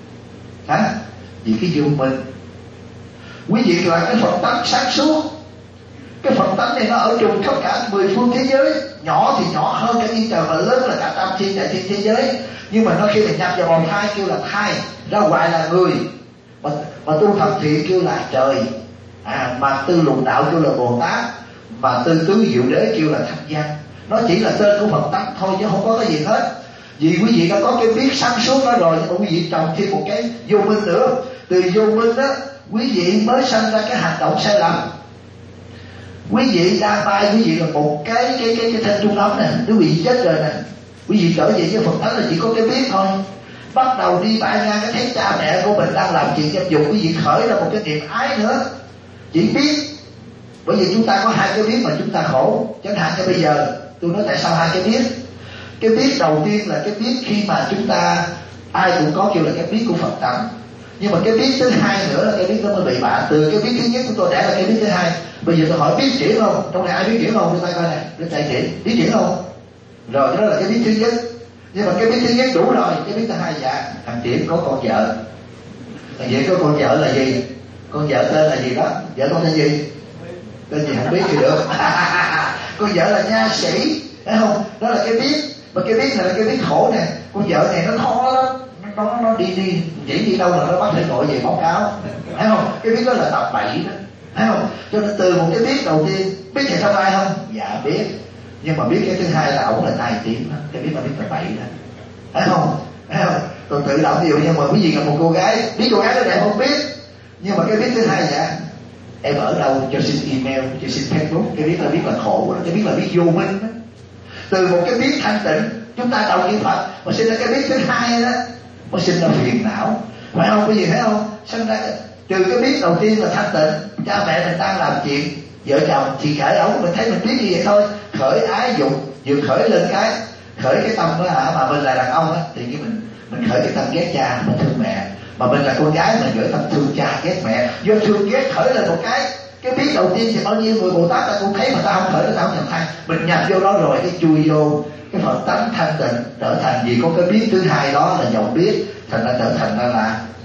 Vì cái vô minh. Quý vị là cái Phật tánh sáng suốt. Cái Phật tánh này nó ở trùng khắp cả 10 phương thế giới. Nhỏ thì nhỏ hơn cả thiên trời, mà lớn là cả trăm thiên đại thiên thế giới. Nhưng mà nó khi mình nhập vào bào thai kêu là thai, ra ngoài là người. Mà tu Phật thiện kêu là trời, mà tư lục đạo kêu là Bồ Tát, mà tư tứ diệu đế kêu là Thanh Văn. Nó chỉ là tên của Phật tánh thôi chứ không có cái gì hết. Vì quý vị đã có cái biết sáng suốt đó rồi, nhưng mà quý vị trồng thêm một cái vô minh nữa. Từ vô minh đó quý vị mới sanh ra cái hành động sai lầm. Quý vị đa bay, quý vị là một cái thanh trung ấm nè, quý vị chết rồi nè. Quý vị trở về với Phật tánh là chỉ có cái biết thôi. Bắt đầu đi bãi ngang cái thấy cha mẹ của mình đang làm chuyện dâm dục, quý vị khởi ra một cái niềm ái nữa. Chỉ biết. Bởi vì chúng ta có 2 cái biết mà chúng ta khổ. Chẳng hạn như bây giờ tôi nói tại sao 2 cái biết. Cái biết đầu tiên là cái biết khi mà chúng ta ai cũng có kêu là cái biết của Phật tánh. Nhưng mà cái biết thứ hai nữa là cái biết nó mới bị bạ. Từ cái biết thứ nhất của tôi đã là cái biết thứ hai. Bây giờ tôi hỏi biết triển không? Trong này ai biết triển không? Đưa tay coi này, đưa tay triển. Biết triển không? Rồi đó là cái biết thứ nhất. Nhưng mà cái biết thứ nhất đủ rồi. Cái biết thứ hai dạ, thằng triển có con vợ. Thằng vậy có con vợ là gì? Con vợ tên là gì đó? Vợ con tên gì? Tên gì không biết thì được. Con vợ là nha sĩ, thấy không? Đó là cái biết. Mà cái biết này là cái biết khổ nè. Con vợ này nó khó lắm, nó đi chỉ đi đâu là nó bắt phải gọi về báo cáo, thấy không? Cái biết đó là tập bậy đó, thấy không? Cho nên từ một cái biết đầu tiên, biết thầy sao ai không? Dạ biết. Nhưng mà biết cái thứ hai là ổng là tai tiếng đó. Cái biết là biết tập bậy đó, thấy không? Thấy không? Còn tự động ví dụ như mà quý vị là một cô gái, biết cô gái đó đẹp không biết, nhưng mà cái biết thứ hai dạ em ở đâu cho xin email, cho xin Facebook. Cái biết là khổ đó. Cái biết là biết vô minh đó. Từ một cái biết thanh tịnh chúng ta đầu niệm Phật mà sinh ra cái biết thứ hai đó, mới sinh ra phiền não, phải không? Quý vị thấy không? Sinh ra từ cái biết đầu tiên là thanh tịnh, cha mẹ mình đang làm chuyện vợ chồng thì khởi ấu mình thấy mình biết như vậy thôi, khởi ái dục, vừa khởi lên khởi cái tâm đó mà mình là đàn ông á thì cái mình khởi cái tâm ghét cha, mình thương mẹ. Mà mình là con gái mình gửi tâm thương cha ghét mẹ. Do thương ghét khởi lên một cái biết đầu tiên thì bao nhiêu người Bồ Tát ta cũng thấy mà ta không khởi, ta không nhận thay. Mình nhập vô đó rồi cái chui vô cái Phật tánh thanh tịnh, trở thành gì có cái biết thứ hai đó là dòng biết, thành ra trở thành ra là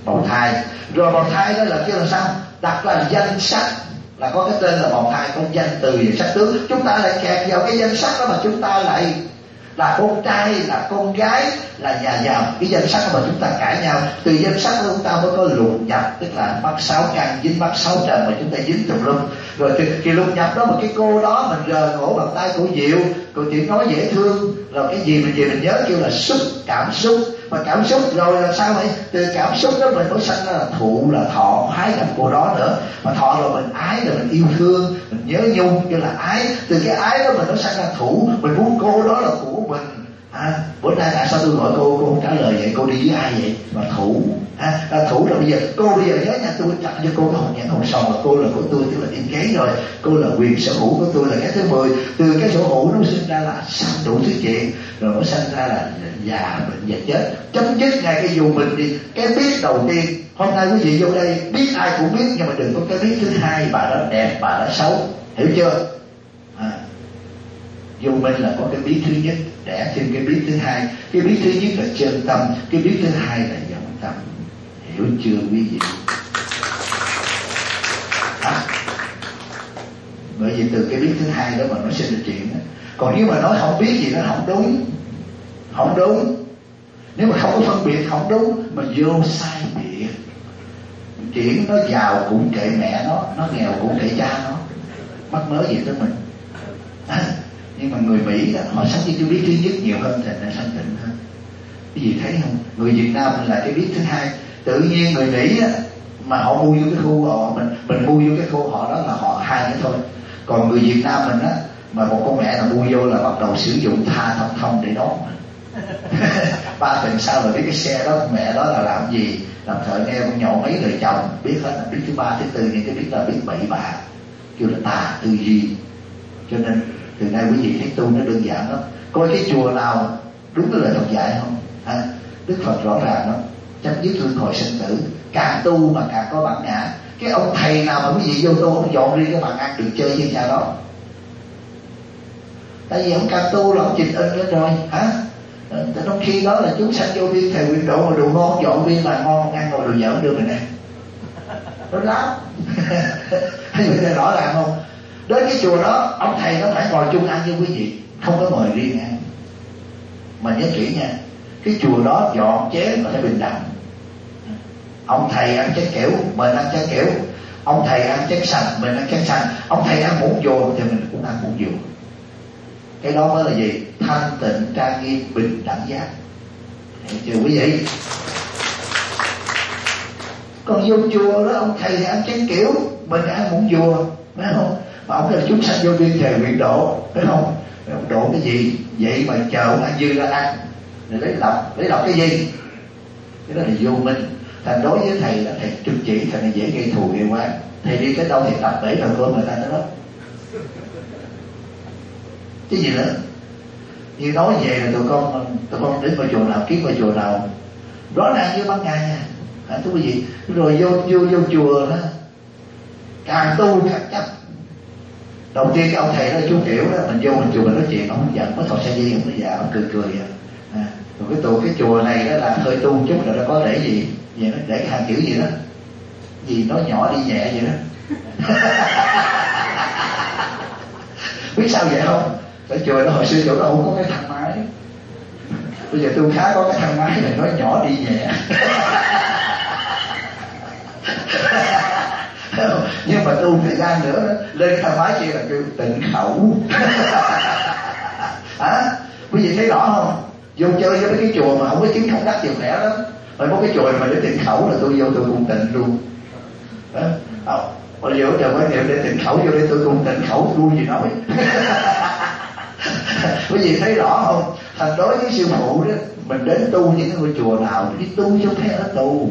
bào thai. Rồi bào thai đó là kêu là sao? Đặt là danh sách, là có cái tên là bào thai, có danh từ và sắc tướng. Chúng ta lại kẹt vào cái danh sách đó mà chúng ta lại là con trai, là con gái, là nhà giàu. Cái danh sách mà chúng ta cãi nhau, từ danh sách của chúng ta mới có lục nhập, tức là mắc 6 căn, dính mắc 6 trần mà chúng ta dính tùm lum. Rồi thì lục nhập đó, mà cái cô đó mình rờ ngổ bằng tay cổ dịu, cô chỉ nói dễ thương, rồi cái gì mình nhớ kêu là xúc, cảm xúc. Mà cảm xúc rồi là sao vậy? Từ cảm xúc đó mình mới sanh ra là thụ, là thọ, ái gặp cô đó nữa. Mà thọ rồi mình ái, rồi mình yêu thương, mình nhớ nhung, kêu là ái. Từ cái ái đó mình mới sanh ra thủ, mình muốn cô đó là của mình. Bữa nay tại sao tôi gọi cô không trả lời vậy? Cô đi với ai vậy? Mà thủ. Thủ là bây giờ nhớ nha, tôi tặng cho cô cái hộp nhẫn hồng sòng, mà cô là của tôi, tức là tiên kế rồi. Cô là quyền sở hữu của tôi, là cái thứ 10. Từ cái sở hữu nó sinh ra là sanh đủ thứ chuyện, rồi nó sinh ra là già, bệnh và chết. Chấm dứt ngay cái dù mình đi. Cái biết đầu tiên, hôm nay quý vị vô đây biết ai cũng biết, nhưng mà đừng có cái biết thứ hai, bà đó đẹp, bà đó xấu, hiểu chưa? Dù mình là có cái biết thứ nhất, đẻ thêm cái biết thứ hai. Cái biết thứ nhất là chân tâm, cái biết thứ hai là vọng tâm. Hiểu chưa quý vị? Bởi vì từ cái biết thứ hai đó mà nó sinh ra chuyện đó. Còn nếu mà nói không biết gì nó không đúng. Nếu mà không có phân biệt không đúng, mà vô sai biệt. Chuyện nó giàu cũng kệ mẹ nó nghèo cũng kệ cha nó, mắc mớ gì tới mình. Nhưng mà người Mỹ đó, họ sống với cái biết thứ nhất nhiều hơn thì nó sanh tịnh hơn. Cái gì thấy không? Người Việt Nam mình là cái biết thứ hai. Tự nhiên người Mỹ á, mà họ mua vô cái khu họ, mình mua vô cái khu họ đó là họ hai nữa thôi. Còn người Việt Nam mình á, mà một con mẹ là mua vô là bắt đầu sử dụng tha thông để đón. 3 tuần sau là biết cái xe đó con mẹ đó là làm gì, làm thợ nghe con nhậu mấy đời chồng, biết hết là biết thứ 3 thứ 4, những cái biết là biết bậy bạ, kêu là tà tư duy. Cho nên từ nay quý vị thấy tu nó đơn giản lắm. Coi cái chùa nào đúng cái lời Phật dạy không? Đức Phật rõ ràng lắm, chấm dứt luân hồi sinh tử. Càng tu mà càng có bản ngã. Cái ông thầy nào mà quý vị vô tu, ông dọn riêng cái bàn ăn đừng chơi với cha đó. Tại vì ông càng tu là ông trình ân lên rồi. Trong khi đó là chúng sanh vô viên thầy quyền độ, mà đồ ngon dọn viên là ngon, ăn ngồi đồ dở đưa mình nè. Nó lắm. Hay người ta rõ ràng không? Đến cái chùa đó, ông thầy nó phải ngồi chung ăn với quý vị, không có mời riêng ăn. Mà nhớ kỹ nha, cái chùa đó dọn chén là phải bình đẳng. Ông thầy ăn chén kẽo, mình ăn chén kẽo. Ông thầy ăn chén sành, mình ăn chén sành. Ông thầy ăn muỗng dùa thì mình cũng ăn muỗng dùa. Cái đó mới là gì? Thanh tịnh, trang nghiêm, bình đẳng giác. Hiểu chưa quý vị? Còn vô chùa đó, ông thầy ăn chén kiểu, mình ăn muỗng dùa, phải không? Mà ông là chúng sanh vô viên thầy nguyện độ, phải không? Ông độ cái gì? Vậy mà chờ ông ăn dư ra ăn, để lấy lọc cái gì? Cái đó là vô minh. Thành đối với thầy là thầy trực chỉ, thầy này dễ gây thù gây oán. Thầy đi tới đâu thì tập bể đầu cơm người ta tới đó. Cái gì nữa? Như nói về là tụi con đến ngôi chùa nào, kiếm ngôi chùa nào rõ ràng như ban ngày nha. Thưa quý vị, rồi vô chùa đó, càng tu càng chấp. Đầu tiên cái ông thầy đó chú kiểu đó, mình vô mình chùa mình nói chuyện, ông không giận, có thọ xe dây, ông nói dạ, ông cười. Rồi cái chùa này đó là hơi tu chút rồi, nó có để gì? Vậy nó để cái hàng chữ gì đó, gì nói nhỏ đi nhẹ vậy đó. Biết sao vậy không? Tại chùa đó hồi xưa chỗ đó không có cái thang máy. Bây giờ tôi khá có cái thang máy này, nói nhỏ đi nhẹ. Nhưng mà tu thời gian nữa đó, lên thang máy kia là kêu tịnh khẩu. Quý vị thấy rõ không? Vô chơi với mấy cái chùa mà không có chứng không đắc nhiều khỏe lắm. Rồi có cái chùa mà để tịnh khẩu là tôi vô tôi cũng tịnh luôn. Bây giờ trời mới niệm để tịnh khẩu, vô đây tôi cũng tịnh khẩu luôn gì nói. Quý vị thấy rõ không? Thành đối với sư phụ đó, mình đến tu những cái ngôi chùa nào đi tu chứ không phải ở tù.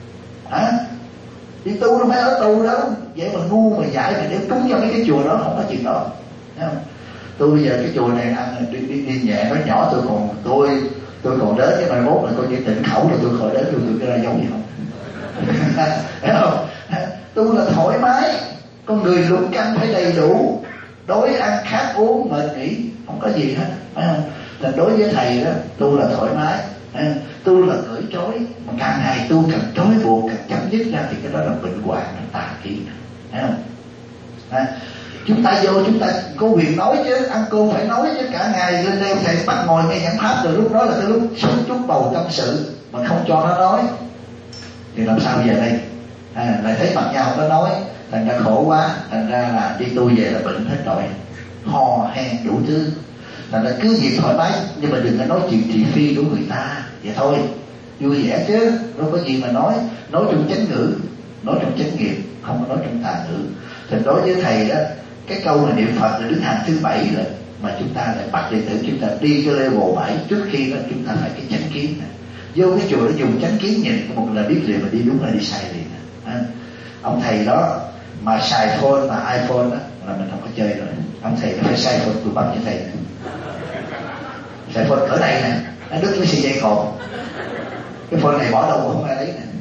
Đi tu nó phải ở tù đó. Vậy mà ngu mà dạy mình đem cúng cho mấy cái chùa đó, không có chuyện đó. Thấy không? Tôi bây giờ cái chùa này ăn đi nhẹ nói nhỏ, tôi còn đến cái mai mốt là coi như tịnh khẩu là tôi khỏi đến luôn, tôi ra giống gì không? Thấy không? Tu là thoải mái, con người lục căn phải đầy đủ, đối ăn khát uống mệt nghỉ không có gì hết, phải không? Là đối với thầy đó tu là thoải mái. Tu là cởi trói, mà càng ngày tu càng trói buộc, càng chấm dứt ra thì cái đó là bệnh hoạn, là tà kiến, thấy không? Chúng ta vô chúng ta có quyền nói chứ, ăn cơm phải nói chứ, cả ngày lên đây thầy bắt ngồi nghe giảng pháp rồi lúc đó là cái lúc sống chút bầu tâm sự mà không cho nó nói thì làm sao về đây? Lại thấy mặt nhau không có nói, thành ra khổ quá, thành ra là đi tu về là bệnh hết rồi, hò hen đủ thứ. Thành ra cứ việc thoải mái, nhưng mà đừng có nói chuyện thị phi của người ta vậy thôi, vui vẻ chứ đâu có gì mà nói trong chánh ngữ, nói trong chánh nghiệp, không có nói trong tà ngữ. Thì đối với thầy đó, cái câu là niệm Phật là đứng hàng thứ 7 rồi, mà chúng ta lại bắt đệ tử chúng ta đi cái level 7. Trước khi đó chúng ta phải cái chánh kiến này. Vô cái chùa để dùng chánh kiến nhìn một là biết liền mà đi đúng là đi sai liền. Ông thầy đó mà xài phone mà iPhone đó là mình không có chơi rồi. Ông thầy nó phải xài phone của bấm như thầy này. Xài phone cỡ đây nè, nó đứt cái sợi dây cột, cái phone này bỏ đâu cũng không ai lấy nè.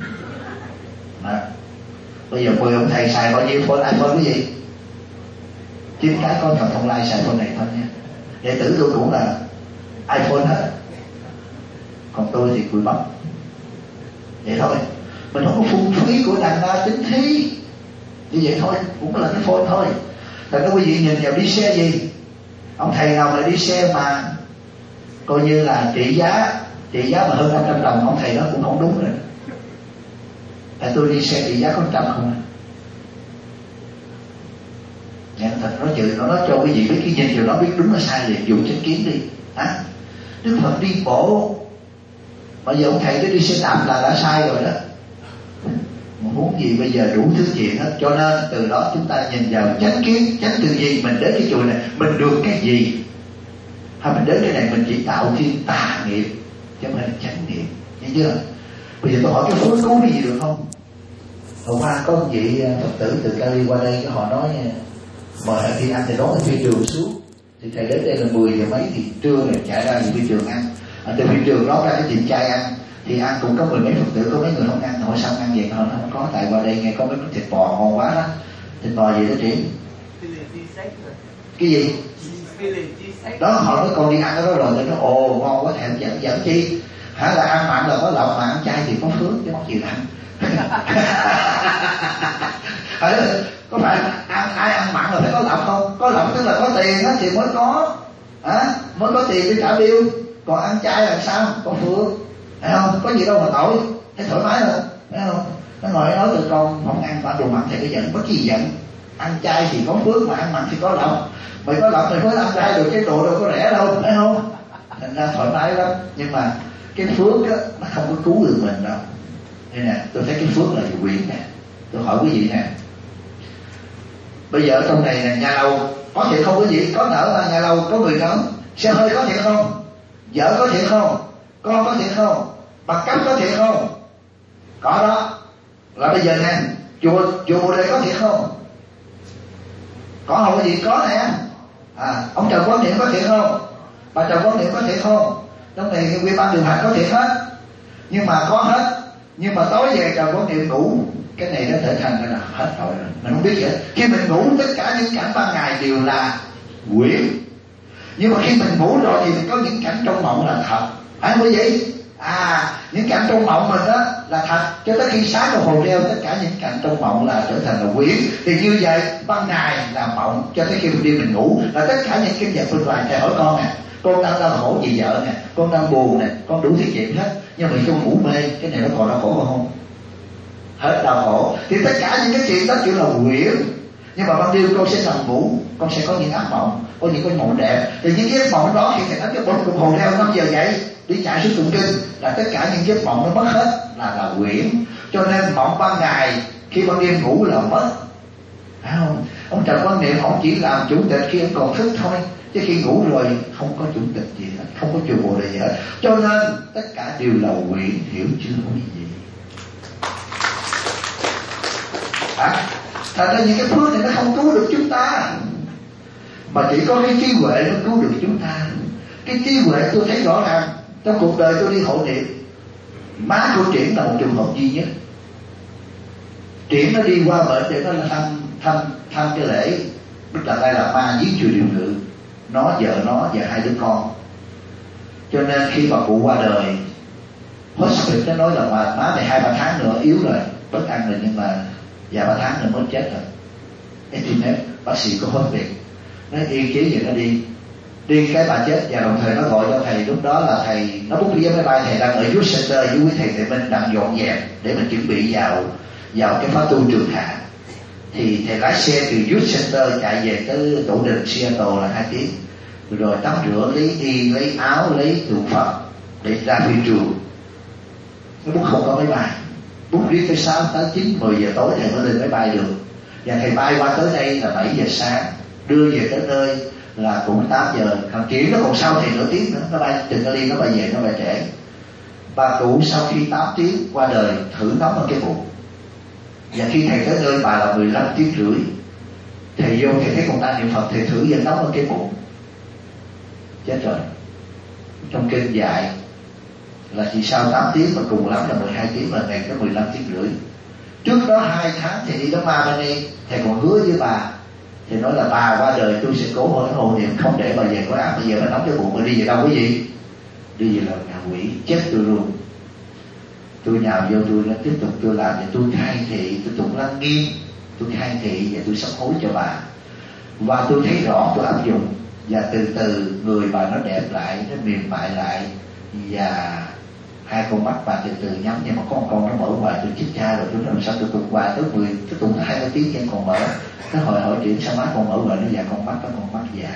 Bây giờ 10 ông thầy xài bao nhiêu phone iPhone cái gì? 9 cái con Phật Thông Lai xài phone này thôi nha. Đệ tử tôi cũng là iPhone hết, còn tôi thì cùi bắp. Vậy thôi, mình không có phung phí của đàn na tính thí như vậy thôi, cũng là cái phone thôi. Tại các quý vị nhìn vào đi xe gì, ông thầy nào lại đi xe mà coi như là trị giá mà hơn 500 đồng, ông thầy đó cũng không đúng rồi. Tại tôi đi xe trị giá có 100 không à. Nhận thật nói chuyện nó nói cho quý vị biết, cái nhìn điều đó biết đúng là sai liền, dùng chánh kiến đi. Đức Phật đi bộ, bây giờ ông thầy đó đi xe đạp là đã sai rồi đó. Muốn gì bây giờ đủ thứ chuyện hết. Cho nên từ đó chúng ta nhìn vào chánh kiến, chánh từ gì mình đến cái chùa này mình được cái gì, hay mình đến cái này mình chỉ tạo thiên tà nghiệp chứ không phải là chánh nghiệp, nghe chưa? Bây giờ tôi hỏi cái phước cứu cái gì được không? Hôm qua có một vị Phật tử từ Cali qua đây, họ nói mời thầy đi ăn thì đón ở phi trường xuống, thì thầy đến đây là 10 giờ mấy thì trưa này chạy ra thì phi trường ăn. Từ phi trường đó ra cái tiệm chay ăn, thì ăn cũng có 10 mấy Phật tử, có mấy người không ăn, hỏi sao ăn vậy? Họ không có, tại qua đây nghe có mấy cái thịt bò ngon quá đó. Thịt bò gì đó chị? Cái gì? Đó họ nói con đi ăn cái đó rồi, tôi nói ồ ngon quá, thèm dẫn chi? Hả, là ăn mặn là có lộc, mà ăn chay thì có phước chứ mắc gì ăn. Có phải ai ăn mặn là phải có lộc không? Có lộc tức là có tiền đó thì mới có, mới có tiền để trả bill. Còn ăn chay làm sao? Có phước, thấy không? Có gì đâu mà tội, thấy thoải mái không? Thấy không? Nó ngồi nói từ con không ăn đồ mặn thì cái giận, bất kỳ giận. Ăn chay thì có phước, mà ăn mặn thì có lộc. Mày có lộc mày mới ăn chay được, cái đồ đâu có rẻ đâu, thấy không? Thành ra thoải mái lắm. Nhưng mà cái phước á, nó không có cứu được mình đâu. Đây nè, tôi thấy cái phước là quyền nè. Tôi hỏi quý vị nè, bây giờ ở trong này nè, nhà lầu có thiệt không quý vị? Có nở mà nhà lầu có người nở. Xe hơi có thiệt không? Vợ có thiệt không? Con có thiệt không? Bằng cấp có thiệt không? Có đó. Là bây giờ nè, chùa Bồ Đề có thiệt không? Có không quý vị? Có nè. Ông Trần Quán Niệm có thiệt không? Bà Trần Quán Niệm có thiệt không? Trong này Quy ban điều hành có thiệt hết. Nhưng mà có hết. Nhưng mà tối về Trần Quán Niệm ngủ, cái này nó trở thành cái là hết rồi. Mình không biết gì hết. Khi mình ngủ tất cả những cảnh ban ngày đều là quyển. Nhưng mà khi mình ngủ rồi thì có những cảnh trong mộng là thật. Phải không quý vị? Những cảnh trong mộng mình đó là thật. Cho tới khi sáng đồng hồ reo, tất cả những cảnh trong mộng là trở thành là quyển. Thì như vậy ban ngày là mộng, cho tới khi mình đi mình ngủ là tất cả những cái vật bên ngoài. Thầy hỏi con nè, con đang đau khổ vì vợ nè, con đang buồn nè, con đủ thứ chuyện hết, nhưng mà trong ngủ mê cái này nó còn đau khổ không? Hết đau khổ. Thì tất cả những cái chuyện đó chỉ là quyển. Nhưng mà ban đêm con sẽ nằm ngủ, con sẽ có những ác mộng, có những cái mộng đẹp. Thì những cái mộng đó khi thầy nói cái đồng hồ reo 5 giờ dậy đi chạy xuống tụng kinh là tất cả những giấc mộng nó mất hết, là quyển. Cho nên mộng ban ngày khi ban đêm ngủ là mất. Phải không? Ông Trần Quán Niệm ông chỉ làm chủ tịch khi ông còn thức thôi, chứ khi ngủ rồi không có chủ tịch gì hết, không có chùa Bồ Đề gì hết. Cho nên tất cả đều là quyển, hiểu chưa quý vị? Thành ra những cái phước này nó không cứu được chúng ta, mà chỉ có cái trí huệ nó cứu được chúng ta. Cái trí huệ tôi thấy rõ ràng trong cuộc đời tôi đi hộ niệm, má của Triển là một trường hợp duy nhất. Triển nó đi qua bệnh để nó thăm cái lễ Đức Đạt Lai Lạt Ma giếng chùa Điều Ngự, nó vợ nó và 2 đứa con. Cho nên khi bà cụ qua đời hospice nó nói là mà má mày 2-3 tháng nữa yếu rồi, bớt ăn rồi, nhưng mà vài 3 tháng nữa mới chết rồi. Etimet, bác sĩ của hospice nói yên chí vậy nó đi cái bà chết, và đồng thời nó gọi cho thầy. Lúc đó là thầy nó bút vé máy bay, thầy đang ở youth center với quý thầy Thầy Minh đang dọn dẹp để mình chuẩn bị vào cái khóa tu trường hạ. Thì thầy lái xe từ youth center chạy về tới tổ đình Seattle là 2 tiếng, rồi tắm rửa, lấy áo, lấy tượng Phật để ra phi trường. Cái bút không có máy bay, bút riết tới 6, 8, 9, 10 giờ tối thầy mới lên máy bay được. Và thầy bay qua tới đây là 7 giờ sáng, đưa về tới nơi là cũng 8 giờ. Thằng Triển nó còn sau thầy nửa tiếng nữa, nó bay từ Cali nó bay về, nó bay trễ. Bà cụ sau khi 8 tiếng qua đời thử nóng ở cái bụng, và khi thầy tới nơi bà là 15 tiếng rưỡi. Thầy vô thầy thấy con ta niệm Phật, thầy thử giờ nóng ở cái bụng, chết rồi. Trong kinh dạy là chỉ sau 8 tiếng mà cùng lắm là 12 tiếng, mà ngày có 15 tiếng rưỡi. Trước đó 2 tháng thầy đi đó ma bên đây, thầy còn hứa với bà, thầy nói là bà qua đời tôi sẽ cố hỏi hộ niệm không để bà về có ác. Bây giờ bà nóng cái bụng bà đi về đâu quý vị? Đi về là nhà quỷ, chết tôi luôn. Tôi nhào vô, tôi nó tiếp tục tôi làm, và tôi khai thị, tôi tụng lăng nghiêm, tôi khai thị và tôi sám hối cho bà. Và tôi thấy rõ tôi áp dụng, và từ từ người bà nó đẹp lại, nó mềm mại lại, và 2 con mắt bà từ từ nhắm. Nhưng mà có một con nó mở hoài, tôi chết cha rồi, tôi làm sao tôi tụng hoài tới 10, tôi tụng 20 tiếng nhưng còn mở. Nó hỏi chuyện sao mắt con mở hoài, nó dạ con mắt đó, con mắt già.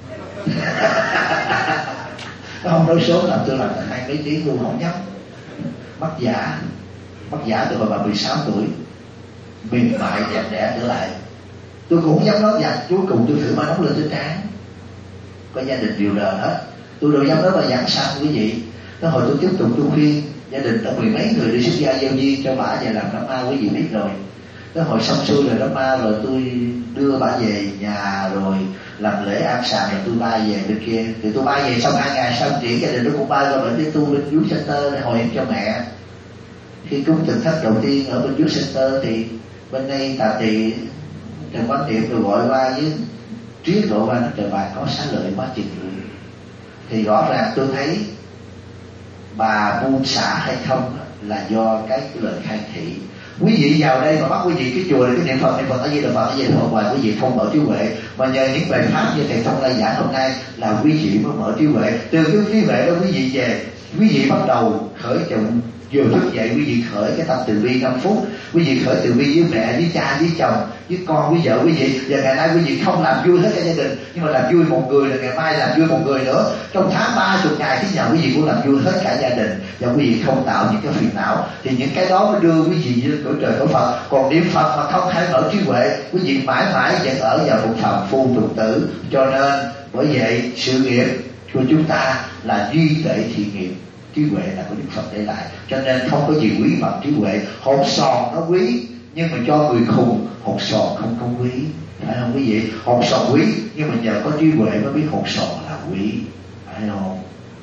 Nó không nói số, làm tôi làm 20 mấy tiếng luôn không nhắm. Mắt giả từ hồi bà 16 tuổi, mềm mại đẹp đẽ trở lại. Tôi cũng không dám nói dạ, cuối cùng tôi thử mà nóng lên tới trán. Có gia đình điều rờ hết, tôi đâu dám nói bà dặn sao quý vị. Nó hồi tôi tiếp tục tôi khuyên gia đình đã 10 mấy người đi xuất gia gieo duyên cho bà về làm đám ma, quý vị biết rồi. Nó hồi xong xuôi rồi đám ma rồi tôi đưa bà về nhà rồi làm lễ an sàng, rồi tôi bay về bên kia. Thì tôi bay về xong 2 ngày sau Triển gia đình nó cũng bay qua bên đi tu bên youth center để hồi em cho mẹ. Khi cúng thực thất đầu tiên ở bên youth center thì bên đây Tạ Tỳ Trần Quán Niệm rồi gọi qua với Triết độ qua, nó trời bà có xá lợi quá chừng rồi. Thì rõ ràng tôi thấy bà buông xả hay không là do cái lời khai thị. Quý vị vào đây mà bắt quý vị cái chùa này cái niệm Phật ở Di Đà Phật hoài, quý vị không mở trí huệ. Mà nhờ những bài pháp như thầy Thông Lai giảng hôm nay là quý vị mới mở trí huệ. Từ cái trí huệ đó quý vị về, quý vị bắt đầu khởi chồng. Vừa thức dậy quý vị khởi cái tâm từ bi 5 phút, quý vị khởi từ bi với mẹ, với cha, với chồng, với con, với vợ quý vị. Và ngày nay quý vị không làm vui hết cả gia đình, nhưng mà làm vui một người là ngày mai làm vui một người nữa. Trong tháng 30 ngày thì nhà quý vị cũng làm vui hết cả gia đình, và quý vị không tạo những cái phiền não. Thì những cái đó mới đưa quý vị lên cõi trời cõi Phật. Còn niệm Phật mà không khai mở trí huệ, quý vị mãi mãi vẫn ở vào một phàm phu tục tử. Cho nên bởi vậy sự nghiệp của chúng ta là duy tuệ thiện nghiệp. Trí huệ là của Đức Phật để lại, cho nên không có gì quý bằng trí huệ. Hột sòn nó quý, nhưng mà cho người khùng hột sòn không có quý, phải không quý vị? Hột sòn quý, nhưng mà nhờ có trí huệ mới biết hột sòn là quý, phải không?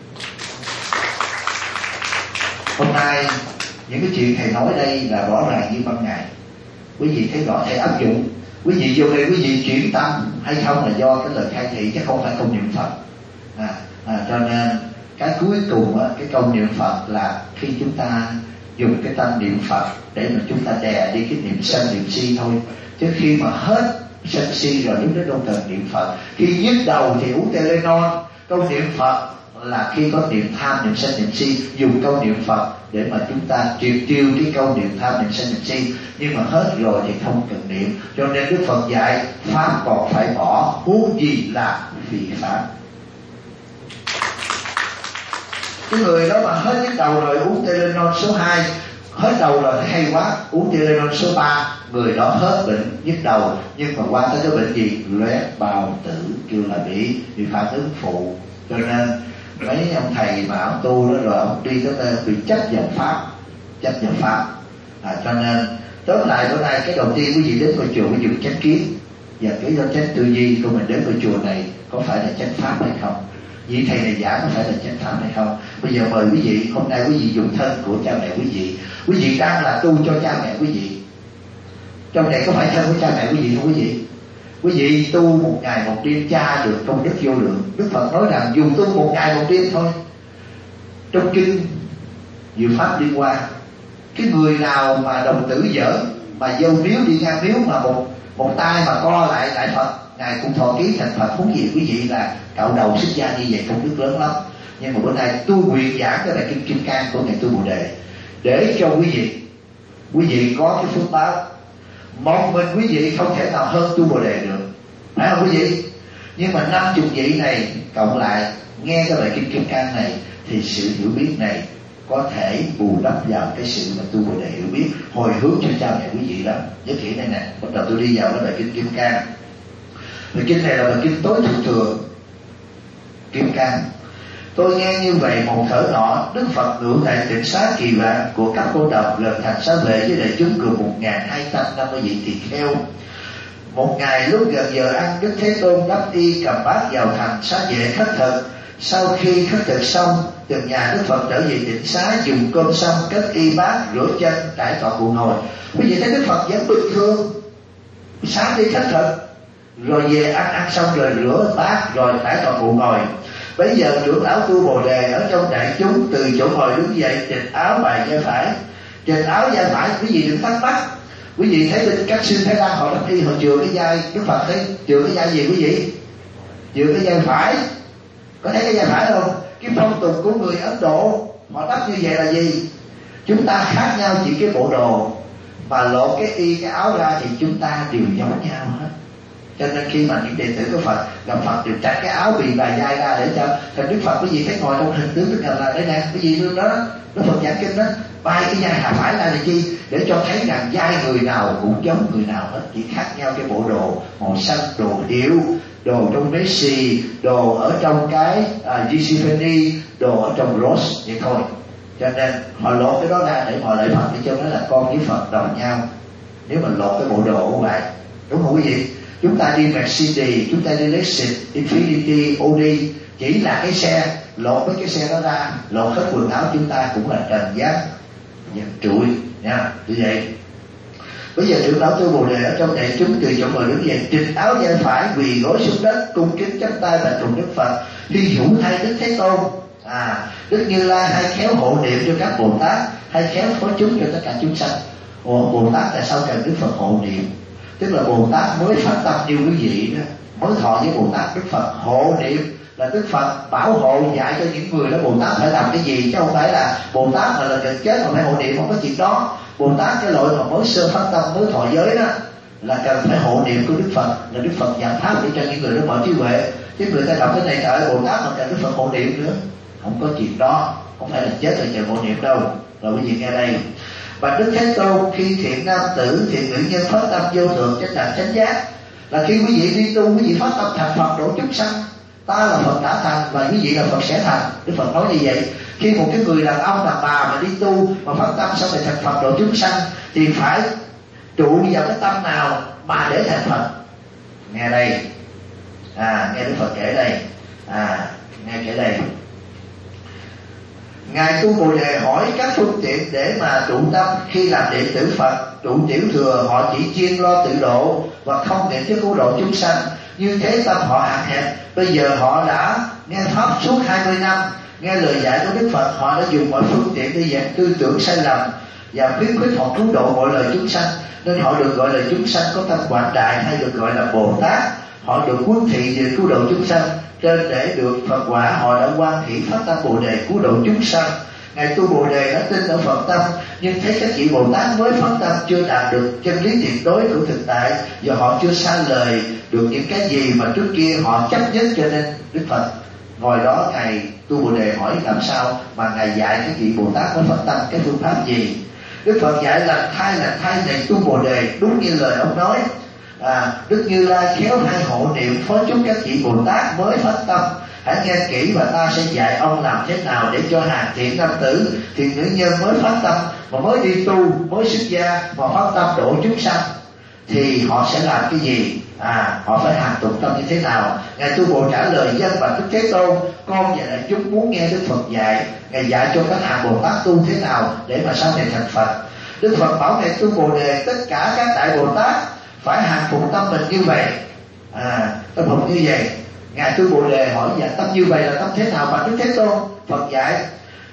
Hôm nay những cái chuyện thầy nói đây là rõ ràng như ban ngày. Quý vị thấy rõ thầy áp dụng. Quý vị vô đây quý vị chuyển tâm hay không là do cái lời khai thị, chứ không phải công niệm Phật. Cho nên cái cuối cùng á, cái câu niệm Phật là khi chúng ta dùng cái tâm niệm Phật để mà chúng ta đè đi cái niệm sân niệm si thôi. Chứ khi mà hết sân si rồi lúc đó đâu cần niệm Phật. Khi nhức đầu thì uống Tylenol. Câu niệm Phật là khi có niệm tham niệm sân niệm si, dùng câu niệm Phật để mà chúng ta triệt tiêu cái câu niệm tham niệm sân niệm si. Nhưng mà hết rồi thì không cần niệm. Cho nên Đức Phật dạy pháp còn phải bỏ, huống gì là phi pháp. Cái người đó mà hết nhức đầu rồi uống Tylenol số 2, hết đầu rồi thấy hay quá, uống Tylenol số 3, người đó hết bệnh nhức đầu, nhưng mà qua tới cái bệnh gì? Loét bao tử, kêu là bị phản ứng phụ. Cho nên mấy ông thầy mà ông tu đó rồi ông đi tới đây bị chấp vào pháp. Cho nên tóm lại bữa nay cái đầu tiên quý vị đến ngôi chùa quý vị chánh kiến, và cái do chánh tư duy của mình đến ngôi chùa này có phải là chánh pháp hay không? Vị thầy này giảng có phải là chánh pháp hay không? Bây giờ mời quý vị, hôm nay quý vị dùng thân của cha mẹ quý vị đang là tu cho cha mẹ quý vị. Trong này có phải thân của cha mẹ quý vị không quý vị? Quý vị tu một ngày một đêm cha được công đức vô lượng. Đức Phật nói rằng dùng tu một ngày một đêm thôi. Trong kinh diệu pháp liên quan. Cái người nào mà đồng tử dở, mà dâu miếu đi ngang miếu mà một tay mà co lại đại Phật, ngài cũng thọ ký thành Phật. Huống gì quý vị là cạo đầu xuất gia như vậy, công đức lớn lắm. Nhưng mà bữa nay tôi nguyện giảng cái bài kinh Kim Cang của ngài Tu Bồ Đề để cho quý vị có cái phước báo. Một mình quý vị không thể nào hơn Tu Bồ Đề được, phải không quý vị? Nhưng mà 50 vị này cộng lại nghe cái bài kinh Kim Cang này thì sự hiểu biết này có thể bù đắp vào cái sự mà Tu Bồ Đề hiểu biết, hồi hướng cho cha mẹ quý vị lắm. Nhớ kỹ này nè, bắt đầu tôi đi vào cái bài kinh Kim Cang. Bài kinh này là bài kinh tối thượng thừa Kim Cang. Tôi nghe như vậy một thở nọ, Đức Phật ngự tại tịnh xá Kỳ Vạn của các cô độc lần thành xá vệ với đại chúng gồm 1250 vị tỳ kheo. Một ngày lúc gần giờ ăn, Đức Thế Tôn đắp y cầm bát vào thành xá vệ khất thực. Sau khi khất thực xong, từ nhà Đức Phật trở về tịnh xá, dùng cơm xong cất y bát, rửa chân, trải tọa cụ ngồi. Quý vị thấy Đức Phật vẫn bình thường, sáng đi khất thực rồi về ăn xong rồi rửa bát rồi trải tọa cụ ngồi. Bây giờ trưởng lão Tu Bồ Đề ở trong đại chúng từ chỗ ngồi đứng dậy, chỉnh áo bài vai phải. Chỉnh áo vai phải, quý vị đừng thắc mắc. Quý vị thấy bên các sư Thái Lan họ đắp y, họ chừa cái vai. Đức Phật thấy chừa cái vai gì quý vị? Chừa cái vai phải. Có thấy cái vai phải không? Cái phong tục của người Ấn Độ họ đắp như vậy là gì? Chúng ta khác nhau chỉ cái bộ đồ, mà lộ cái y cái áo ra thì chúng ta đều giống nhau hết. Cho nên khi mà những đệ tử của Phật gặp Phật đều tránh cái áo bì bài vai ra để cho thành Đức Phật quý vị thấy ngồi trong hình tướng Đức Phật là đây nè, quý vị đó Đức Phật giảng kinh đó, bay cái vai hạ phải ra là chi? Để cho thấy rằng vai người nào cũng giống người nào hết, chỉ khác nhau cái bộ đồ màu xanh, đồ điệu, đồ trong Messi, đồ ở trong cái Giuseppe, đồ ở trong Ross vậy thôi. Cho nên họ lột cái đó ra để họ lại Phật, để cho nó là con với Phật đồng nhau. Nếu mà lột cái bộ đồ của vậy, đúng không quý vị? Chúng ta đi Mercedes, chúng ta đi Lexus, Infiniti, Audi, chỉ là cái xe, lột mấy cái xe đó ra, lột hết quần áo chúng ta cũng là trần gian, trụi nha. Như vậy bây giờ trưởng lão Tu Bồ Đề ở trong đại chúng từ chỗ ngồi đứng dậy, chỉnh áo vai phải, quỳ gối xuống đất, cung kính chắp tay và tụng Đức Phật. Khi hữu thay Đức Thế Tôn, Đức Như Lai hay khéo hộ niệm cho các Bồ Tát, hay khéo phó chúng cho tất cả chúng sanh. Bồ Tát tại sao cần Đức Phật hộ niệm? Tức là Bồ Tát mới phát tâm như quý vị đó, mới thọ với Bồ Tát. Đức Phật hộ niệm là Đức Phật bảo hộ dạy cho những người đó Bồ Tát phải làm cái gì, chứ không phải là Bồ Tát mà là gần chết mà phải hộ niệm, không có chuyện đó. Bồ Tát cái loại mà mới sơ phát tâm, mới thọ giới đó là cần phải hộ niệm của Đức Phật, là Đức Phật giảng pháp để cho những người đó mở trí huệ. Chứ người ta đọc cái này trời Bồ Tát mà cần Đức Phật hộ niệm nữa, không có chuyện đó, không phải là chết rồi chờ hộ niệm đâu. Rồi quý vị nghe đây. Và Đức Thế Tôn khi thiện nam tử, thiện nữ nhân phát tâm vô thượng chánh đẳng chánh giác, là khi quý vị đi tu, quý vị phát tâm thành Phật độ chúng sanh. Ta là Phật đã thành và quý vị là Phật sẽ thành. Đức Phật nói như vậy. Khi một cái người đàn ông đàn bà mà đi tu mà phát tâm xong rồi thành Phật độ chúng sanh thì phải trụ vào cái tâm nào mà để thành Phật? Nghe đây, nghe Đức Phật kể đây, nghe kể đây. Ngài Tu Bồ Đề hỏi các phương tiện để mà trụ tâm. Khi làm đệ tử Phật trụ tiểu thừa, họ chỉ chuyên lo tự độ và không niệm cho cứu độ chúng sanh. Như thế tâm họ hạn hẹp. Bây giờ họ đã nghe pháp suốt 20 năm, nghe lời dạy của Đức Phật, họ đã dùng mọi phương tiện để dạy tư tưởng sai lầm và khuyến khích họ cứu độ mọi loài chúng sanh, nên họ được gọi là chúng sanh có tâm quảng đại, hay được gọi là Bồ Tát. Họ được huấn thị về cứu độ chúng sanh, trên để được Phật quả họ đã hoan hỷ phát tâm Bồ Đề cứu độ chúng sanh. Ngài Tu Bồ Đề đã tin ở Phật tâm, nhưng thấy các vị Bồ Tát mới phát tâm chưa đạt được chân lý tuyệt đối của thực tại, và họ chưa xa lời được những cái gì mà trước kia họ chấp nhất, cho nên Đức Phật ngồi đó. Ngài Tu Bồ Đề hỏi làm sao mà ngài dạy các vị Bồ Tát mới phát tâm cái phương pháp gì? Đức Phật dạy là thay này Tu Bồ Đề, đúng như lời ông nói. Đức Như Lai khéo hay hộ niệm phó chúc các vị Bồ Tát mới phát tâm. Hãy nghe kỹ và ta sẽ dạy ông làm thế nào để cho hàng thiện nam tử, thiện nữ nhân mới phát tâm, mà mới đi tu, mới xuất gia mà phát tâm độ chúng sanh thì họ sẽ làm cái gì? Họ phải hành tụng tâm như thế nào? Ngài Tu Bồ trả lời dân bạch Đức Thế Tôn, con và đại chúng muốn nghe Đức Phật dạy. Ngài dạy cho các hàng Bồ Tát tu thế nào để mà sau này thành Phật. Đức Phật bảo Ngài Tu Bồ Đề tất cả các đại Bồ Tát phải hành phục tâm mình như vậy. Tâm phục như vậy. Ngài Tu Bồ Đề hỏi dạ tâm như vậy là tâm thế nào mà Đức Thế Tôn? Phật dạy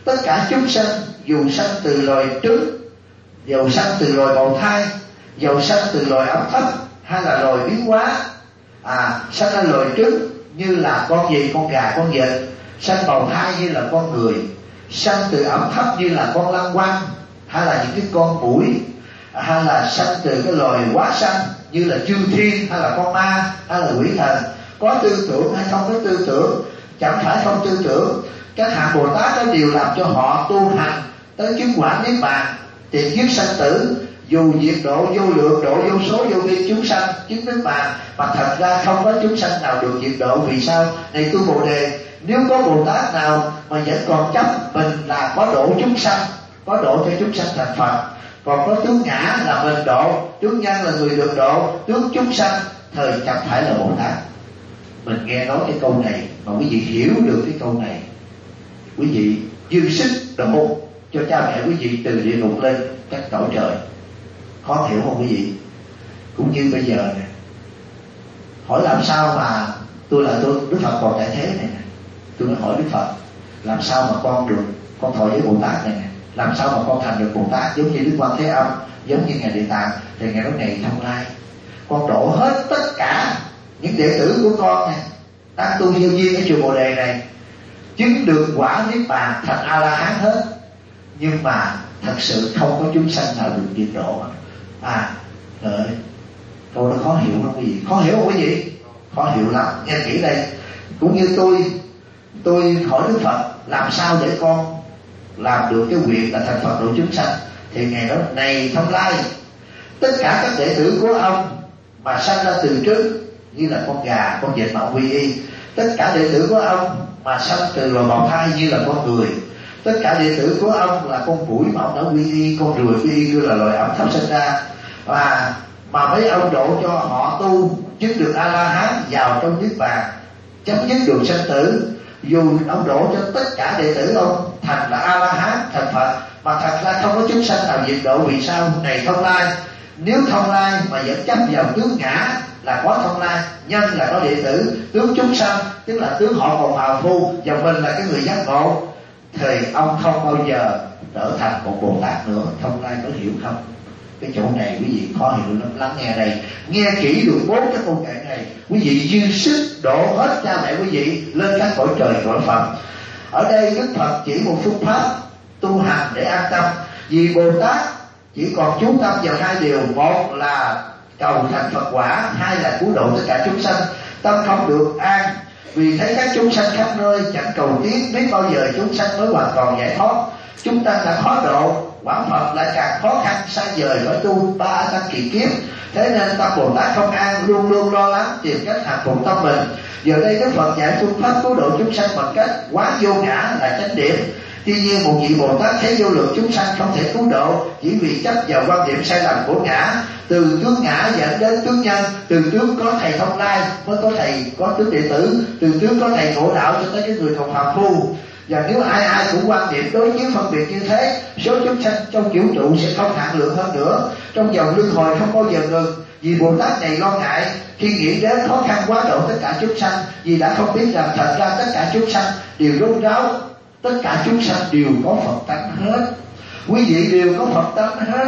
Tất cả chúng sanh dù sanh từ loài trứng, dù sanh từ loài bào thai, dù sanh từ loài ẩm thấp hay là loài biến hóa, sanh ra loài trứng như là con gì, con gà, con vịt, sanh bào thai như là con người, sanh từ ẩm thấp như là con lăng quăng hay là những cái con muỗi, hay là sanh từ cái loài quá sanh như là chư thiên hay là con ma hay là quỷ thần. Có tư tưởng hay không có tư tưởng, chẳng phải không tư tưởng, các hạng Bồ Tát đó đều làm cho họ tu hành tới chứng quả niết bàn, tiền kiếp sanh tử, dù diệt độ vô lượng, độ vô số vô biên chúng sanh chứng niết bàn, mà thật ra không có chúng sanh nào được diệt độ. Vì sao? Này tu Bồ Đề, nếu có Bồ Tát nào mà vẫn còn chấp mình là có độ chúng sanh, có độ cho chúng sanh thành Phật, còn có tướng ngã là mình độ, tướng nhân là người được độ, tướng chúng sanh thời chẳng phải là Bồ Tát. Mình nghe nói cái câu này mà quý vị hiểu được cái câu này, quý vị dư sức độ cho cha mẹ quý vị từ địa ngục lên các cõi trời. Khó hiểu không quý vị? Cũng như bây giờ nè, hỏi làm sao mà tôi Đức Phật còn tại thế này nè, tôi mới hỏi Đức Phật làm sao mà con thọ với Bồ Tát này nè, làm sao mà con thành được Bồ Tát giống như Đức Quan Thế Âm, giống như ngài Địa Tạng. Thì ngài nói này Thông Lai, con độ hết tất cả những đệ tử của con này đang tu vô duyên ở chùa Bồ Đề này, chứng được quả niết bàn thành A La Hán hết, nhưng mà thật sự không có chúng sanh nào được diệt độ. Đợi, câu đó khó hiểu không quý vị? Khó hiểu không quý vị? Khó hiểu lắm. Nghe kỹ đây. Cũng như tôi hỏi Đức Phật làm sao để con làm được cái việc là thành Phật độ chúng sanh, thì ngài nói này Thông Lai, tất cả các đệ tử của ông mà sanh ra từ trứng như là con gà, con vịt mà ông quy y, tất cả đệ tử của ông mà sanh từ loài bào thai như là con người, tất cả đệ tử của ông là con muỗi mà ông đã quy y, con ruồi quy y như là loài ẩm thấp sinh ra, và mà mấy ông độ cho họ tu chứng được A La Hán vào trong niết bàn, chấm dứt đường sanh tử. Dù ông độ cho tất cả đệ tử ông thành là A La Hán, thành Phật, mà thật ra không có chúng sanh nào diệt độ. Vì sao? Này Thông Lai, nếu Thông Lai mà vẫn chấp vào tướng ngã là có Thông Lai, nhân là có đệ tử, tướng chúng sanh tức là tướng họ còn phàm phu và mình là cái người giác ngộ, thì ông không bao giờ trở thành một Bồ Tát nữa. Thông Lai có hiểu không? Cái chỗ này quý vị khó hiểu lắm. Lắng nghe đây, nghe kỹ được 4 cái câu kệ này, quý vị dư sức độ hết cha mẹ quý vị lên các cõi trời cõi Phật. Ở đây Đức Phật chỉ một phương pháp tu hành để an tâm, vì Bồ Tát chỉ còn chú tâm vào 2 điều, một là cầu thành Phật quả, 2 là cứu độ tất cả chúng sanh. Tâm không được an vì thấy các chúng sanh khắp nơi chẳng cầu tiến, biết bao giờ chúng sanh mới hoàn toàn giải thoát. Chúng ta đã khó độ, quả Phật lại càng khó khăn, xa vời phải tu 3 tăng kỳ kiếp. Thế nên tâm Bồ Tát không an, luôn luôn lo lắng tìm cách hạ phục tâm mình. Giờ đây Đức Phật dạy phương pháp cứu độ chúng sanh bằng cách quán vô ngã là chánh điểm. Tuy nhiên một vị Bồ Tát thấy vô lượng chúng sanh không thể cứu độ, chỉ vì chấp vào quan điểm sai lầm của ngã. Từ tướng ngã dẫn đến tướng nhân, từ tướng có thầy Thông Lai mới có thầy có tướng đệ tử, từ tướng có thầy ngộ đạo cho tới cái người còn phàm phu. Và nếu ai cũng quan điểm đối chiếu phân biệt như thế, số chúng sanh trong vũ trụ sẽ không hạn lượng hơn nữa, trong dòng luân hồi không bao giờ ngừng. Vì Bồ Tát này lo ngại khi nghĩ đến khó khăn quá độ tất cả chúng sanh, vì đã không biết rằng thật ra tất cả chúng sanh đều rốt ráo, tất cả chúng sanh đều có Phật tánh hết, quý vị đều có Phật tánh hết,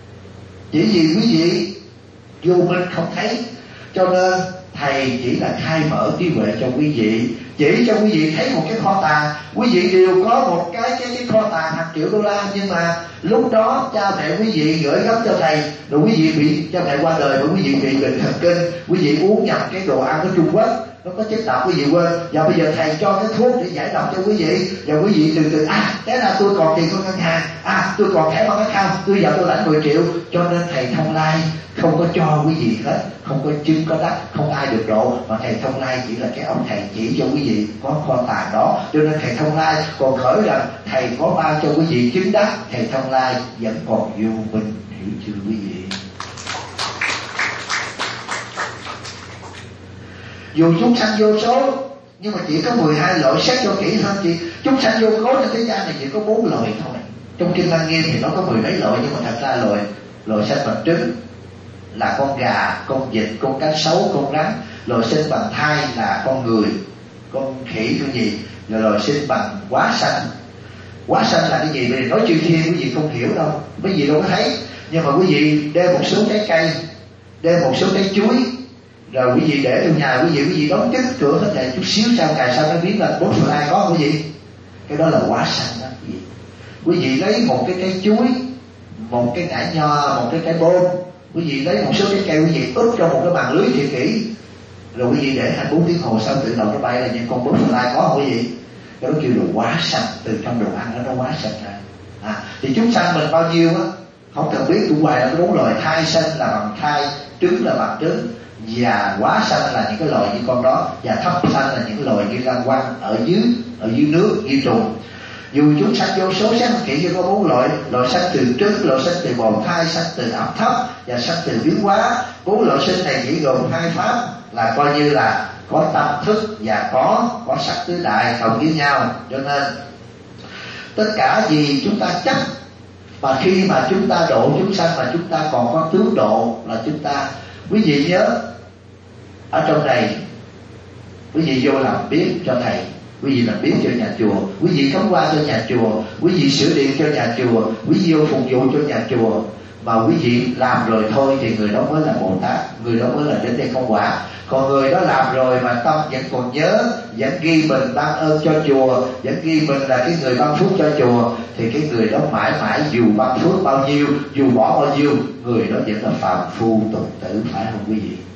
chỉ vì quý vị vô minh không thấy. Cho nên thầy chỉ là khai mở trí huệ cho quý vị, chỉ cho quý vị thấy một cái kho tàng. Quý vị đều có một cái kho tàng hàng triệu đô la, nhưng mà lúc đó cha mẹ quý vị gửi gắm cho thầy, rồi quý vị bị cha mẹ qua đời, rồi quý vị bị bệnh thần kinh, quý vị uống nhầm cái đồ ăn của Trung Quốc nó có chất độc, quý vị quên, và bây giờ thầy cho cái thuốc để giải độc cho quý vị, và quý vị từ từ thế là tôi còn tiền của ngân hàng, tôi còn thẻ bằng cái không, tôi giờ tôi lãnh 10 triệu. Cho nên thầy Thông Lai không có cho quý vị hết, không có chứng có đắc, không ai được độ, mà thầy Thông Lai chỉ là cái ông thầy chỉ cho quý vị có kho tàng đó. Cho nên thầy Thông Lai còn khởi rằng thầy có ban cho quý vị chứng đắc, thầy Thông Lai vẫn còn vô minh, hiểu chưa quý vị? Dù chúng sanh vô số nhưng mà chỉ có 12 loại, xét cho kỹ hơn chị, chúng sanh vô số trên thế gian này chỉ có 4 loại thôi. Trong Kinh Lăng Nghiêm thì nó có 10 mấy loại, nhưng mà thật ra loại sanh bằng trứng là con gà, con vịt, con cá sấu, con rắn. Loại sinh bằng thai là con người, con khỉ, con gì. Rồi loại sinh bằng quá sanh Hóa sanh là cái gì? Vì nói chư thiên quý vị không hiểu đâu, quý vị đâu có thấy. Nhưng mà quý vị đeo một số trái cây, đeo một số trái chuối, rồi quý vị để trong nhà quý vị đóng kín cửa hết này chút xíu, sau ngày sau nó biến là 4 phần 2 có quý vị. Cái đó là hóa sanh đó quý vị. Quý vị lấy một cái trái chuối, một cái nải nho, một cái trái bôn, quý vị lấy một số trái cây quý vị ướp trong một cái màn lưới thiệt kỹ, rồi quý vị để 24 tiếng hồ sau tự động nó bay là những con 4 phần 2 có không quý vị? Cái đó kêu là hóa sanh, từ trong đồ ăn nó hóa sanh ra. Thì chúng sanh mình bao nhiêu á, không cần biết, cũng hoài là có 4 loài. Thai sanh là bằng thai, trứng là bằng trứng, và hóa sanh là những cái loài như con đó, và thấp sanh là những loài như lan quăng ở dưới nước như trùng. Dù chúng sanh vô số sáng kỹ cho có 4 loại: loại sanh từ trứng, loại sanh từ bào thai, sanh từ ẩm thấp và sanh từ biến hóa. 4 loại sinh này chỉ gồm 2 pháp, là coi như là có tâm thức và có sắc tứ đại cộng với nhau. Cho nên tất cả gì chúng ta chấp, và khi mà chúng ta độ chúng sanh mà chúng ta còn có tướng độ là chúng ta. Quý vị nhớ ở trong này, quý vị vô làm biếng cho thầy, quý vị làm biếng cho nhà chùa, quý vị cắm hoa cho nhà chùa, quý vị sửa điện cho nhà chùa, quý vị vô phục vụ cho nhà chùa, mà quý vị làm rồi thôi thì người đó mới là Bồ Tát, người đó mới là đến đây không quả. Còn người đó làm rồi mà tâm vẫn còn nhớ, vẫn ghi mình ban ơn cho chùa, vẫn ghi mình là cái người ban phước cho chùa, thì cái người đó mãi mãi dù ban phước bao nhiêu, dù bỏ bao nhiêu, người đó vẫn là phàm phu tục tử, phải không quý vị?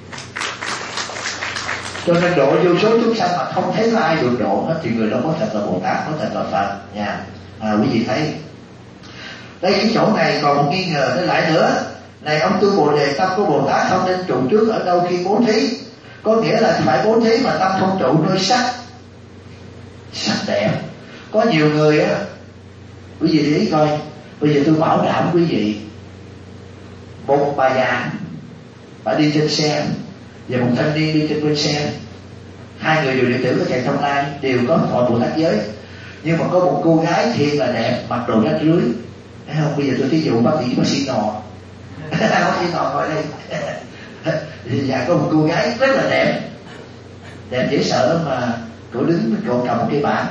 Cho nên độ vô số chúng sanh mà không thấy có ai được độ hết thì người đó có thật là Bồ Tát, có thật là Phật nha. Quý vị thấy đây, cái chỗ này còn một nghi ngờ nữa lại nữa. Này ông tu Bồ Đề, tâm của Bồ Tát không nên trụ trước ở đâu khi bố thí? Có nghĩa là phải bố thí mà tâm không trụ nơi sắc đẹp. Có nhiều người á, quý vị để ý coi, bây giờ tôi bảo đảm quý vị, một bà già bà đi trên xe và một thanh niên đi trên bên xe, 2 người đều đệ tử của thầy Thông Lai, đều có thọ Bồ Tát giới. Nhưng mà có một cô gái thiệt là đẹp, mặc đồ rách rưới, thấy không? Bây giờ tôi thí dụ bác sĩ Nò bác sĩ Nò ngồi đây dạ, có một cô gái rất là đẹp dễ sợ lắm, mà cổ đứng, cổ cầm một cái bảng,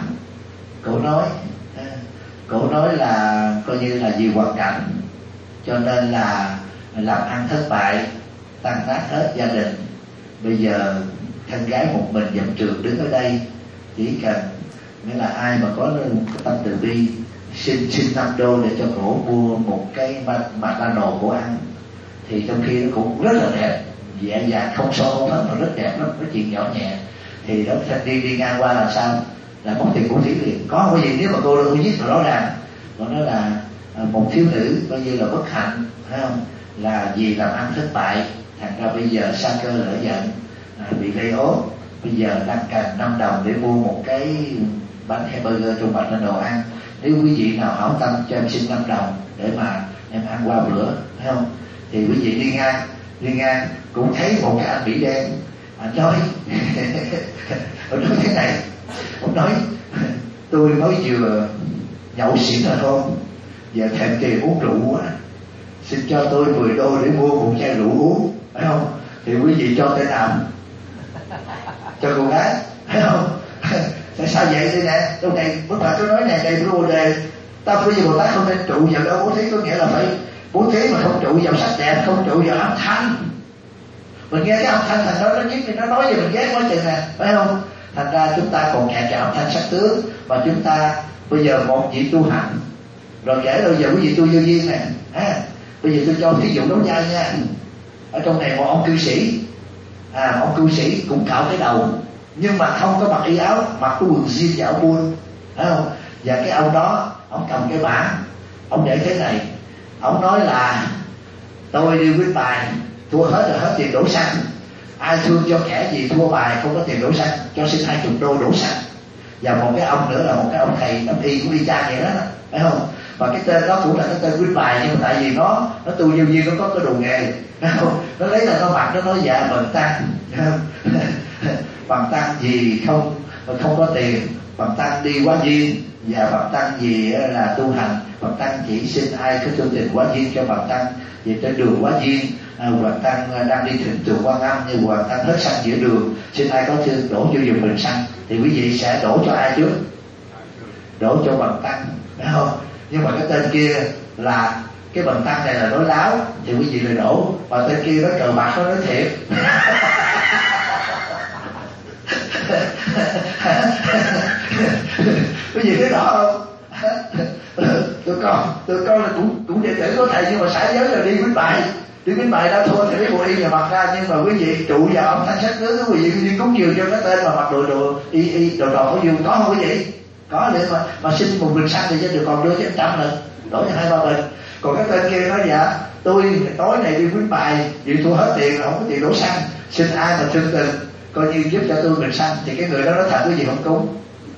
cổ nói là coi như là vì hoàn cảnh cho nên là làm ăn thất bại, tan tác hết gia đình. Bây giờ thân gái một mình dậm trường đứng ở đây, chỉ cần nghĩa là ai mà có tâm từ bi xin $5 để cho cổ mua một cái McDonald's cổ ăn, thì trong khi nó cũng rất là đẹp, dễ dàng không so không hết, mà rất đẹp lắm, nói chuyện nhỏ nhẹ. Thì đó thanh niên đi ngang qua là sao, là mất tiền của thí liền. Có cái gì nếu mà cô đâu viết rõ ràng, nó nói là một thiếu nữ coi như là bất hạnh, phải không, là vì làm ăn thất bại, thành ra bây giờ sa cơ lỡ giận, bị gây ốm, bây giờ đang cần $5 để mua một cái bánh hamburger trong McDonald's ăn. Nếu quý vị nào hảo tâm cho em xin $5 để mà em ăn qua bữa, thấy không? Thì quý vị đi ngang cũng thấy một cái anh Mỹ đen, anh nói ông nói thế này, ông nói tôi mới vừa nhậu xỉn rồi không, giờ thèm tiền uống rượu quá, xin cho tôi $10 để mua một chai rượu uống, phải không? Thì quý vị cho tên nào? Cho cô gái, phải không? Tại sao vậy đây nè? Lúc này Đức Phật có nói này, đây Bồ Đề, ta bây giờ Bồ Tát không nên trụ vào đó bố thí, có nghĩa là phải bố thí mà không trụ vào sắc đẹp, không trụ vào âm thanh. Mình nghe cái âm thanh thành đó nó nhất thì nó nói về mình ghét quá chừng nè, phải không? Thành ra chúng ta còn kẹt cái âm thanh sắc tướng, và chúng ta bây giờ một vị tu hành, rồi kể bây giờ quý vị tu vô duyên nè, bây giờ tôi cho thí dụ đấu nhai nha. Ở trong này một ông cư sĩ, ông cư sĩ cũng cạo cái đầu, nhưng mà không có mặc y áo, mặc cái quần jean và áo buôn, thấy không? Và cái ông đó, ông cầm cái bảng, ông để thế này, ông nói là tôi đi quyết bài, thua hết rồi, hết tiền đổ xăng, ai thương cho kẻ gì thua bài không có tiền đổ xăng, cho xin $20 đổ xăng. Và một cái ông nữa là một cái ông thầy đắp y cũng đi cha vậy đó, phải không? Và cái tên đó cũng là cái tên quyết bài, nhưng mà tại vì nó tu nhân viên, nó có cái đồ nghề, phải không? Nó lấy là nó mặc, nó nói dạ bần tăng bằng tăng gì không có tiền, bằng tăng đi quá duyên, và bằng tăng gì là tu hành, bằng tăng chỉ xin ai có thương tình quá duyên cho bằng tăng. Vì trên đường quá duyên, Hoàng Tăng đang đi thịnh tường Quan Âm, nhưng Hoàng Tăng hết xăng giữa đường, xin ai có thương đổ vô dùng bình xăng, thì quý vị sẽ đổ cho ai trước? đổ cho bằng tăng, phải không? Nhưng mà cái tên kia là cái bằng tăng này là nói láo thì quý vị lại đổ, và tên kia nói cờ bạc, nó nói thiệt. Quý vị thấy rõ không? tụi con là cũng đệ tử của thầy, nhưng mà xã giới là đi quýnh bài đã thua thì lấy bộ y nhà mặt ra, nhưng mà quý vị trụ vào ông thanh sắc tướng, quý vị đi cúng dường cho cái tên mà mặc đồ có dương, có không quý vị? Có, để mà xin một bình xăng thì sẽ được, còn đưa cho 100 lần, đổi cho 2-3 bình. Còn cái tên kia nói dạ tôi tối này đi quýnh bài, vì thua hết tiền rồi không có tiền đổ xăng, xin ai mà thương tình coi như giúp cho tôi bình xăng, thì cái người đó nói thật quý vị không cúng.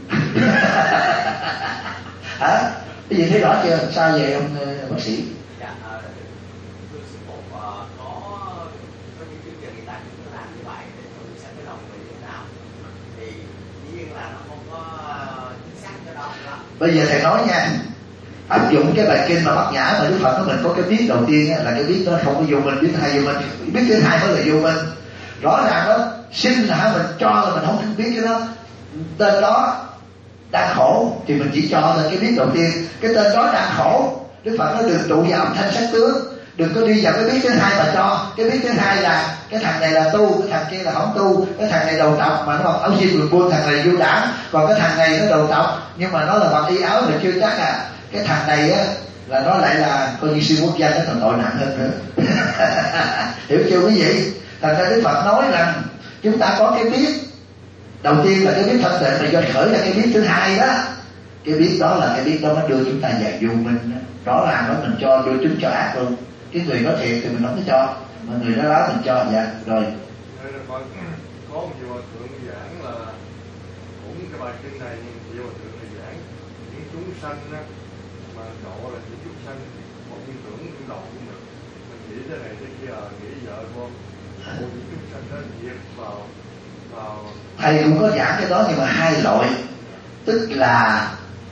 Hả? Cái gì thấy rõ chưa? Sao vậy ông bác sĩ? Dạ, thưa sư phụ, có những chương trình người ta cũng làm như vậy để tôi xem cái lòng người như thế nào, thì dĩ nhiên là nó không có chính xác cho đó. Bây giờ thầy nói nha, áp dụng cái bài kinh mà Bát Nhã mà Đức Phật nói mình có cái biết đầu tiên là cái biết đó không có vô minh, biết hai vô minh, biết thứ hai mới là vô minh. Rõ ràng đó, sinh ra mình cho là mình không biết cái đó, tên đó đang khổ thì mình chỉ cho là cái biết đầu tiên, cái tên đó đang khổ. Đức Phật nói đừng trụ vào âm thanh sắc tướng, đừng có đi vào cái biết thứ hai mà cho. Cái biết thứ hai là cái thằng này là tu, cái thằng kia là không tu, cái thằng này đầu tộc mà nó mặc áo jean quần buôn, thằng này vô đảng, còn cái thằng này nó đầu tộc nhưng mà nó là mặc y áo mà chưa chắc à. Cái thằng này á là nó lại là coi như siêu quốc gia, nó còn tội nặng hơn nữa. Hiểu chưa quý vị? Thành ra Đức Phật nói rằng chúng ta có cái biết đầu tiên là cái biết thanh tịnh, mà do khởi là cái biết thứ hai đó. Cái biết đó là cái biết đó nó đưa chúng ta vào vô minh đó. Rõ ràng đó mình cho đưa chúng cho ác luôn. Cái người nói thiệt thì mình không có cho, mà người nói láo mình cho. Dạ rồi. Có một vị hòa thượng giảng là cũng cái bài kinh này, vị hòa thượng là giảng những chúng sanh đó, mà độ là những chúng sanh một tư tưởng cũng độ cũng được. Mình nghĩ thế này thế kia, nghĩ vợ con, những chúng sanh đó diệt vào. Thầy cũng có giảng cái đó, nhưng mà hai loại, tức là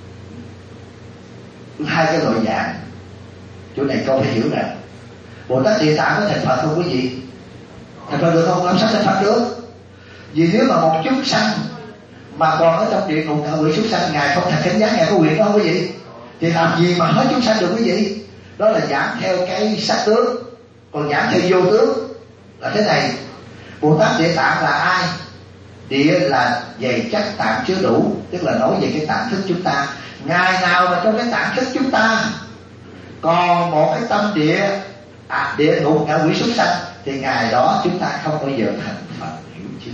hai cái loại giảng. Chỗ này câu phải hiểu nè. Bồ Tát Địa Tạng có thành Phật không quý vị? Thành Phật được không? Làm sao thành Phật được? Vì nếu mà một chúng sanh mà còn ở trong địa ngục ngạ quỷ súc sanh, ngài không thành chánh giác, ngài có quyền đó không quý vị? Thì làm gì mà hết chúng sanh được quý vị? Đó là giảng theo cái sắc tướng. Còn giảng theo vô tướng là thế này. Bồ Tát Địa Tạng là ai? Địa là dày chắc tạng chứa đủ, tức là nói về cái tạng thức chúng ta. Ngày nào mà trong cái tạng thức chúng ta còn một cái tâm địa ngục ngạ quỷ súc sanh, thì ngày đó chúng ta không bao giờ thành Phật. Hiểu chưa?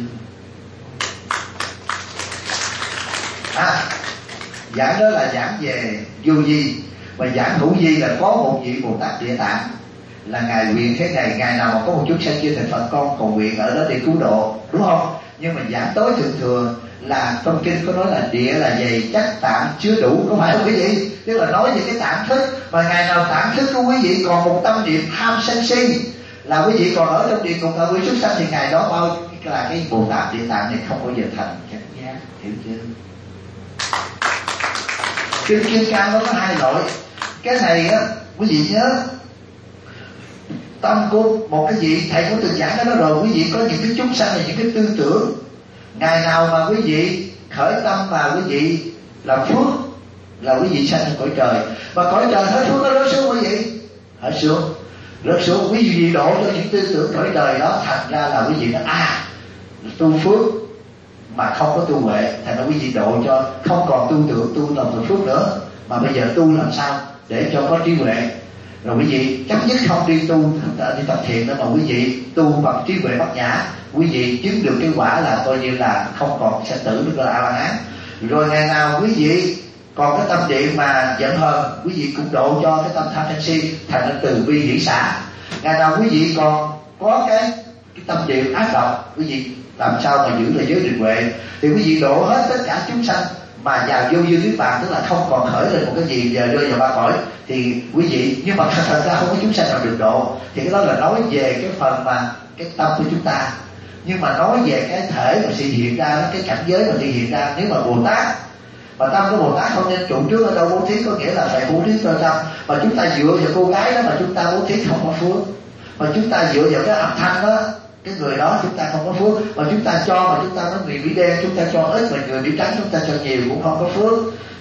Giảng đó là giảng về vô vi, và giảng hữu vi là có một vị Bồ Tát Địa Tạng là ngài nguyện thế này, ngày nào mà có một chúng sanh chưa thành Phật, con còn nguyện ở đó để cứu độ, đúng không? Nhưng mà giảng tối thường là trong kinh có nói là địa là dày chắc tạng chứa đủ, có phải không quý vị? Tức là nói về cái tạng thức, mà ngày nào tạng thức của quý vị còn một tâm niệm tham sân si, là quý vị còn ở trong địa ngục ở quỷ súc sanh, thì ngày đó bao là cái Bồ Tát Địa Tạng này không bao giờ thành chánh giác. Hiểu chưa? Kinh Kim Cang nó có hai loại. Cái này á quý vị nhớ, tâm của một cái vị thầy có từng giảng đó rồi. Quý vị có những cái chúng sanh là những cái tư tưởng, ngày nào mà quý vị khởi tâm mà quý vị làm phước là quý vị sanh lên cõi trời, và cõi trời hết phước nó rớt xuống quý vị, rớt xuống quý vị độ cho những tư tưởng cõi trời đó. Thành ra là quý vị nói tu phước mà không có tu huệ, thành ra quý vị độ cho không còn tư tưởng tu làm phước nữa, mà bây giờ tu làm sao để cho có trí huệ. Rồi quý vị chấm dứt không đi tu đi tập thiện nữa, mà quý vị tu bằng trí huệ bát nhã, quý vị chứng được cái quả là coi như là không còn sanh tử, được là A-la-hán. Rồi ngày nào quý vị còn cái tâm địa mà giận hờn, quý vị cũng độ cho cái tâm tham sân si, thành ra từ bi hỷ xả. Ngày nào quý vị còn có cái tâm địa ác độc, quý vị làm sao mà giữ lại giới định huệ, thì quý vị độ hết tất cả chúng sanh mà vào vô dư niết bàn, tức là không còn khởi lên một cái gì giờ rơi vào ba cõi, thì quý vị, nhưng mà thật ra không có chúng sanh nào được độ. Thì cái đó là nói về cái phần mà cái tâm của chúng ta. Nhưng mà nói về cái thể mà sự hiện ra, cái cảnh giới mà sự hiện ra, nếu mà Bồ Tát mà tâm của Bồ Tát không nên trụ trước ở đâu bố thí, có nghĩa là phải bố thí cho tâm. Mà chúng ta dựa vào cô gái đó mà chúng ta bố thí không có phước, mà chúng ta dựa vào cái âm thanh đó, cái người đó chúng ta không có phước. Mà chúng ta cho mà chúng ta nói người Mỹ đen chúng ta cho ít, mà người Mỹ trắng chúng ta cho nhiều cũng không có phước.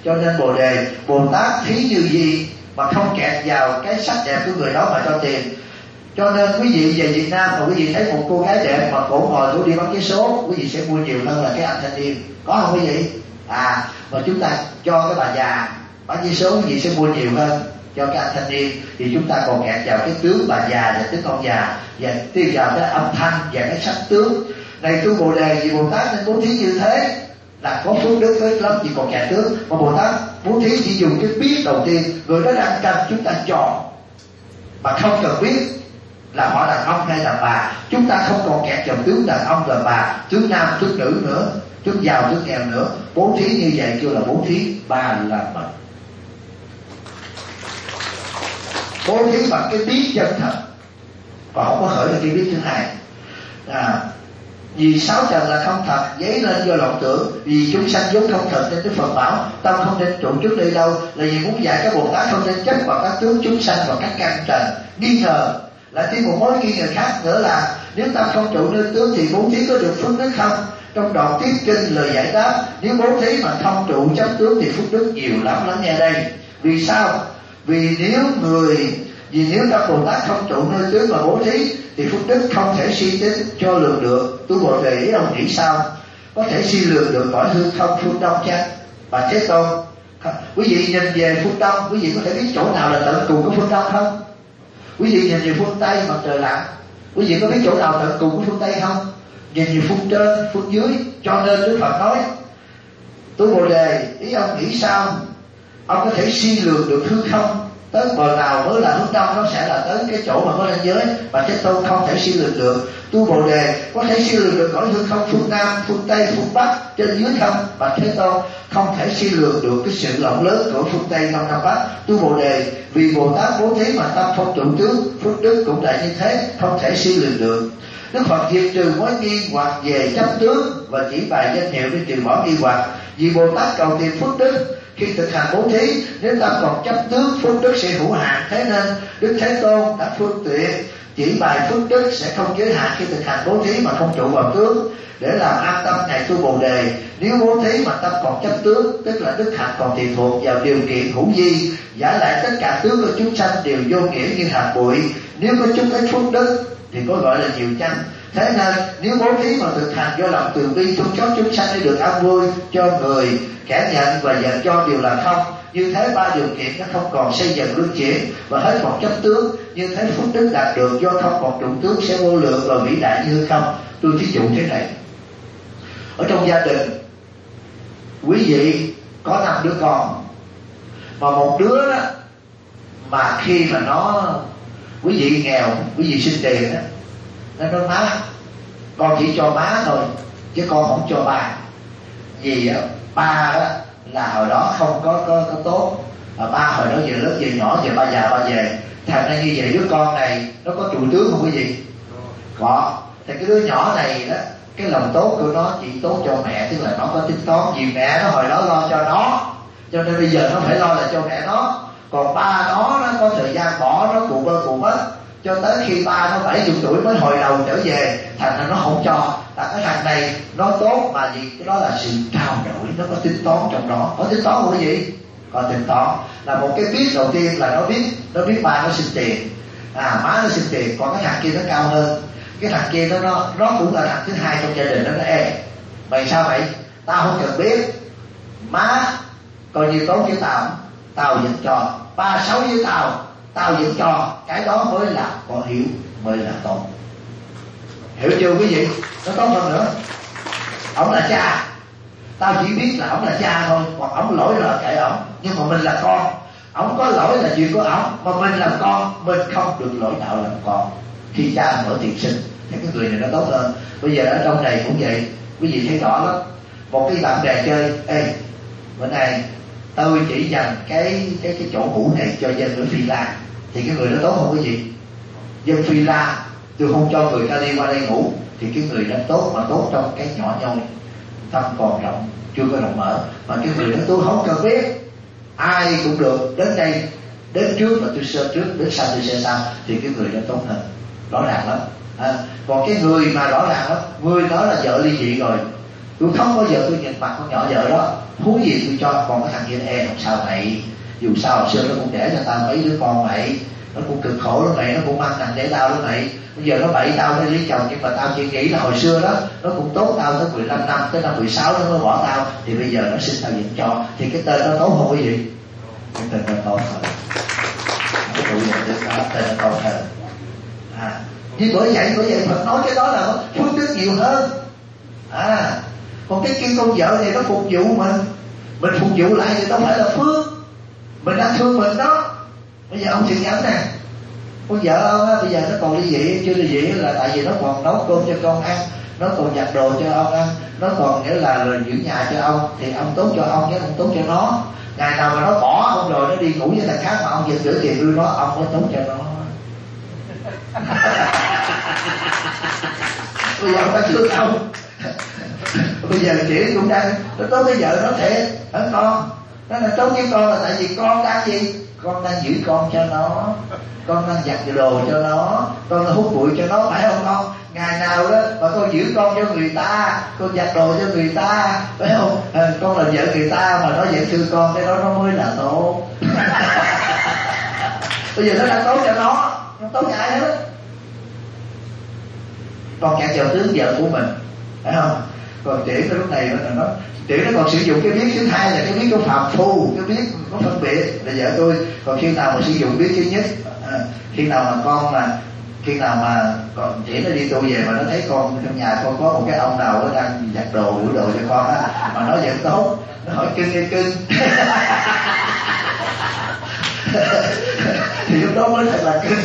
Cho nên Bồ Tát thí như gì mà không kẹt vào cái sắc đẹp của người đó mà cho tiền. Cho nên quý vị về Việt Nam mà quý vị thấy một cô gái đẹp mà cổ ngồi cổ đi bán vé số, quý vị sẽ mua nhiều hơn là cái anh thanh niên, có không quý vị? Mà chúng ta cho cái bà già bán vé số, quý vị sẽ mua nhiều hơn cho cái anh thanh niên, thì chúng ta còn kẹt vào cái tướng bà già và tướng con già, và tiêu vào cái âm thanh và cái sắc tướng này. Tu Bồ Đề vì Bồ Tát nên bố thí như thế là có phước đức với lắm, chỉ còn kẹt tướng. Mà Bồ Tát bố thí chỉ dùng cái biết đầu tiên, người đó đang cần chúng ta chọn mà không cần biết là họ đàn ông hay đàn bà. Chúng ta không còn kẹt vào tướng đàn ông đàn bà, tướng nam tướng nữ nữa, tướng giàu tướng nghèo nữa. Bố thí như vậy kêu là bố thí ba la mật. Bố thí bằng cái biết chân thật và không có khởi được cái biết thứ hai. Vì sáu trần là không thật, dấy lên do vọng tưởng. Vì chúng sanh vốn không thật nên Đức Phật bảo tâm không nên trụ trước đây đâu, là vì muốn dạy các Bồ Tát không nên chấp vào các tướng chúng sanh và các căn trần. Nghi ngờ lại thêm một mối nghi ngờ khác nữa là nếu ta không trụ nơi tướng thì bố thí có được phước đức không? Trong đoạn tiếp kinh lời giải đáp, nếu bố thí mà không trụ chấp tướng thì phước đức nhiều lắm. Lắng nghe đây. Vì sao? Vì nếu các Bồ Tát không trụ nơi tướng mà bố thí thì phước đức không thể suy tính cho lường được. Tu Bồ Đề ý ông nghĩ sao? Có thể suy lường được cõi hư không phương Đông chăng? Bà Thế Tôn, quý vị nhìn về phương Đông, quý vị có thể biết chỗ nào là tận cùng của phương Đông không? Quý vị nhìn về phương Tây mặt trời lặn, quý vị có biết chỗ nào tận cùng của phương Tây không? Nhìn về phương trên, phương dưới. Cho nên Đức Phật nói, Tu Bồ Đề ý ông nghĩ sao? Ông có thể suy lường được hư không, tới bờ nào mới là hướng đông, nó sẽ là tới cái chỗ mà có ranh giới. Và Thế Tôn không thể suy lường được. Tu Bồ Đề có thể suy lường được cõi hư không phương Nam, phương Tây, phương Bắc, trên dưới không? Và Thế Tôn không thể suy lường được cái sự rộng lớn của phương Tây, Đông, Nam, Bắc. Tu Bồ Đề vì Bồ Tát bố thí mà tâm không trụ tướng, phước đức cũng lại như thế, không thể suy lường được. Đức Phật diệt trừ mối nghi hoặc về chấp tướng và chỉ bài danh hiệu để trừ bỏ nghi hoặc. Vì Bồ Tát cầu tìm phước đức, khi thực hành bố thí nếu ta còn chấp tướng, phước đức sẽ hữu hạn. Thế nên Đức Thế Tôn đã phương tiện chỉ bài phước đức sẽ không giới hạn khi thực hành bố thí mà không trụ vào tướng, để làm an tâm ngày tu Bồ Đề. Nếu bố thí mà tâm còn chấp tướng, tức là đức hạnh còn tùy thuộc vào điều kiện hữu vi, giả lại tất cả tướng của chúng sanh đều vô nghĩa như hạt bụi. Nếu có chút ít phước đức thì có gọi là nhiều chăng? Thế nên nếu bố thí mà thực hành do lòng từ bi thương xót chúng sanh để được an vui cho người, kẻ nhận và nhận cho đều là không. Như thế ba điều kiện nó không còn xây dần luân chuyển và hết một chấp tướng. Như thế phước đức đạt được do không còn trụ tướng sẽ vô lượng và vĩ đại như không. Tôi thí dụ thế này, ở trong gia đình quý vị có 5 đứa con, mà một đứa đó mà khi mà quý vị nghèo, quý vị xin tiền đó, nó nói má, con chỉ cho má thôi chứ con không cho ba. Vì ba đó là hồi đó không có tốt, mà ba hồi đó giờ lớn giờ nhỏ giờ ba già ba về, thành ra như vậy đứa con này nó có trụ tướng không quý vị? Có. Thì cái đứa nhỏ này đó, cái lòng tốt của nó chỉ tốt cho mẹ, tức là nó có tính toán. Vì mẹ nó hồi đó lo cho nó, cho nên bây giờ nó phải lo là cho mẹ nó. Còn ba nó có thời gian bỏ nó cụ bơ cụ mất cho tới khi ba nó 70 tuổi mới hồi đầu trở về, thành ra nó không cho. Cái thằng này nó tốt mà gì? Cái đó là sự trao đổi, nó có tính toán trong đó. Có tính toán của cái gì? Có tính toán. Là một cái biết đầu tiên là nó biết ba nó xin tiền, má nó xin tiền. Còn cái thằng kia nó cao hơn, cái thằng kia nó cũng là thằng thứ hai trong gia đình. Nó nói ê, mày sao vậy? Tao không cần biết, má coi như tốt với tao vẫn cho. Ba xấu với tao vẫn cho. Cái đó mới là có hiểu, mới là tốt. Hiểu chưa quý vị? Nó tốt hơn nữa. Ông là cha, tao chỉ biết là ông là cha thôi, còn ông lỗi là kệ ông. Nhưng mà mình là con, ông có lỗi là chuyện của ông, mà mình làm con, mình không được lỗi đạo làm con. Khi cha mở tiền sinh thì cái người này nó tốt hơn. Bây giờ ở trong này cũng vậy, quý vị thấy rõ lắm. Một cái bạn bè chơi, ê bữa nay tôi chỉ dành cái chỗ ngủ này cho dân ở Phi La, thì cái người đó tốt không quý vị? Dân Phi La tôi không cho người ta đi qua đây ngủ, thì cái người đó tốt, mà tốt trong cái nhỏ nhoi, tâm còn rộng, chưa có rộng mở. Mà cái người đó tôi không cần biết, ai cũng được, đến đây đến trước là tôi sơ trước, đến sau tôi sơ sau, thì cái người đó tốt hơn, rõ ràng lắm. Còn cái người mà rõ ràng lắm, người đó là vợ ly dị rồi, Tôi không bao giờ tôi nhìn mặt con nhỏ vợ đó. Thú gì tôi cho con cái thằng kia em không sao mày, dù sao hồi xưa nó cũng để cho tao mấy đứa con mày, nó cũng cực khổ lắm mày, nó cũng mang nặng để tao đó mày. Bây giờ nó bậy tao đi lấy chồng, nhưng mà tao chỉ nghĩ là hồi xưa đó nó cũng tốt tao tới 15 năm, tới năm 16 nó mới bỏ tao, thì bây giờ nó xin tao nhận cho, thì cái tên nó tốt không cái gì? Cái tên nó tốt hơn. Cái tụi này được đó, tên nó tốt hơn. Nhưng bởi vậy Phật nói cái đó là phước đức nhiều hơn. Còn cái kia con vợ này nó phục vụ mình phục vụ lại thì đâu phải là phước, mình đang thương mình đó. Bây giờ ông Thiện Nhẫn nè, con vợ ông á, bây giờ nó còn ly dị, chưa ly dị là tại vì nó còn nấu cơm cho con ăn, nó còn giặt đồ cho ông ăn, nó còn nghĩa là giữ nhà cho ông, thì ông tốt cho ông chứ không tốt cho nó. Ngày nào mà nó bỏ ông rồi nó đi ngủ với thằng khác mà ông vẫn gửi tiền đưa nó, ông mới tốt cho nó. Bây giờ ông phải thương ông. Bây giờ chị cũng đang nó tốt với vợ nó thiệt hả con, nó là tốt với con là tại vì con đang gì, con đang giữ con cho nó, con đang giặt đồ cho nó, con đang hút bụi cho nó, phải không con? Ngày nào đó mà con giữ con cho người ta, con giặt đồ cho người ta, phải không? Con là vợ người ta mà nó vẫn thương con, cái đó nó mới là tốt. Bây giờ nó đang tốt cho nó, không tốt cho ai hết. Còn kẹt vào tướng vợ của mình, phải không? Còn trẻ cái lúc này nó trẻ nó còn sử dụng cái biết thứ hai là cái biết của phàm phu, cái biết có phân biệt là vợ tôi. Còn khi nào mà sử dụng biết thứ nhất, khi nào mà con mà khi nào mà còn trẻ nó đi tu về mà nó thấy con trong nhà con có một cái ông nào nó đang giặt đồ rửa đồ cho con á mà nó vẫn tốt, nó hỏi cưng hay cưng. Thì lúc đó mới thật là cưng.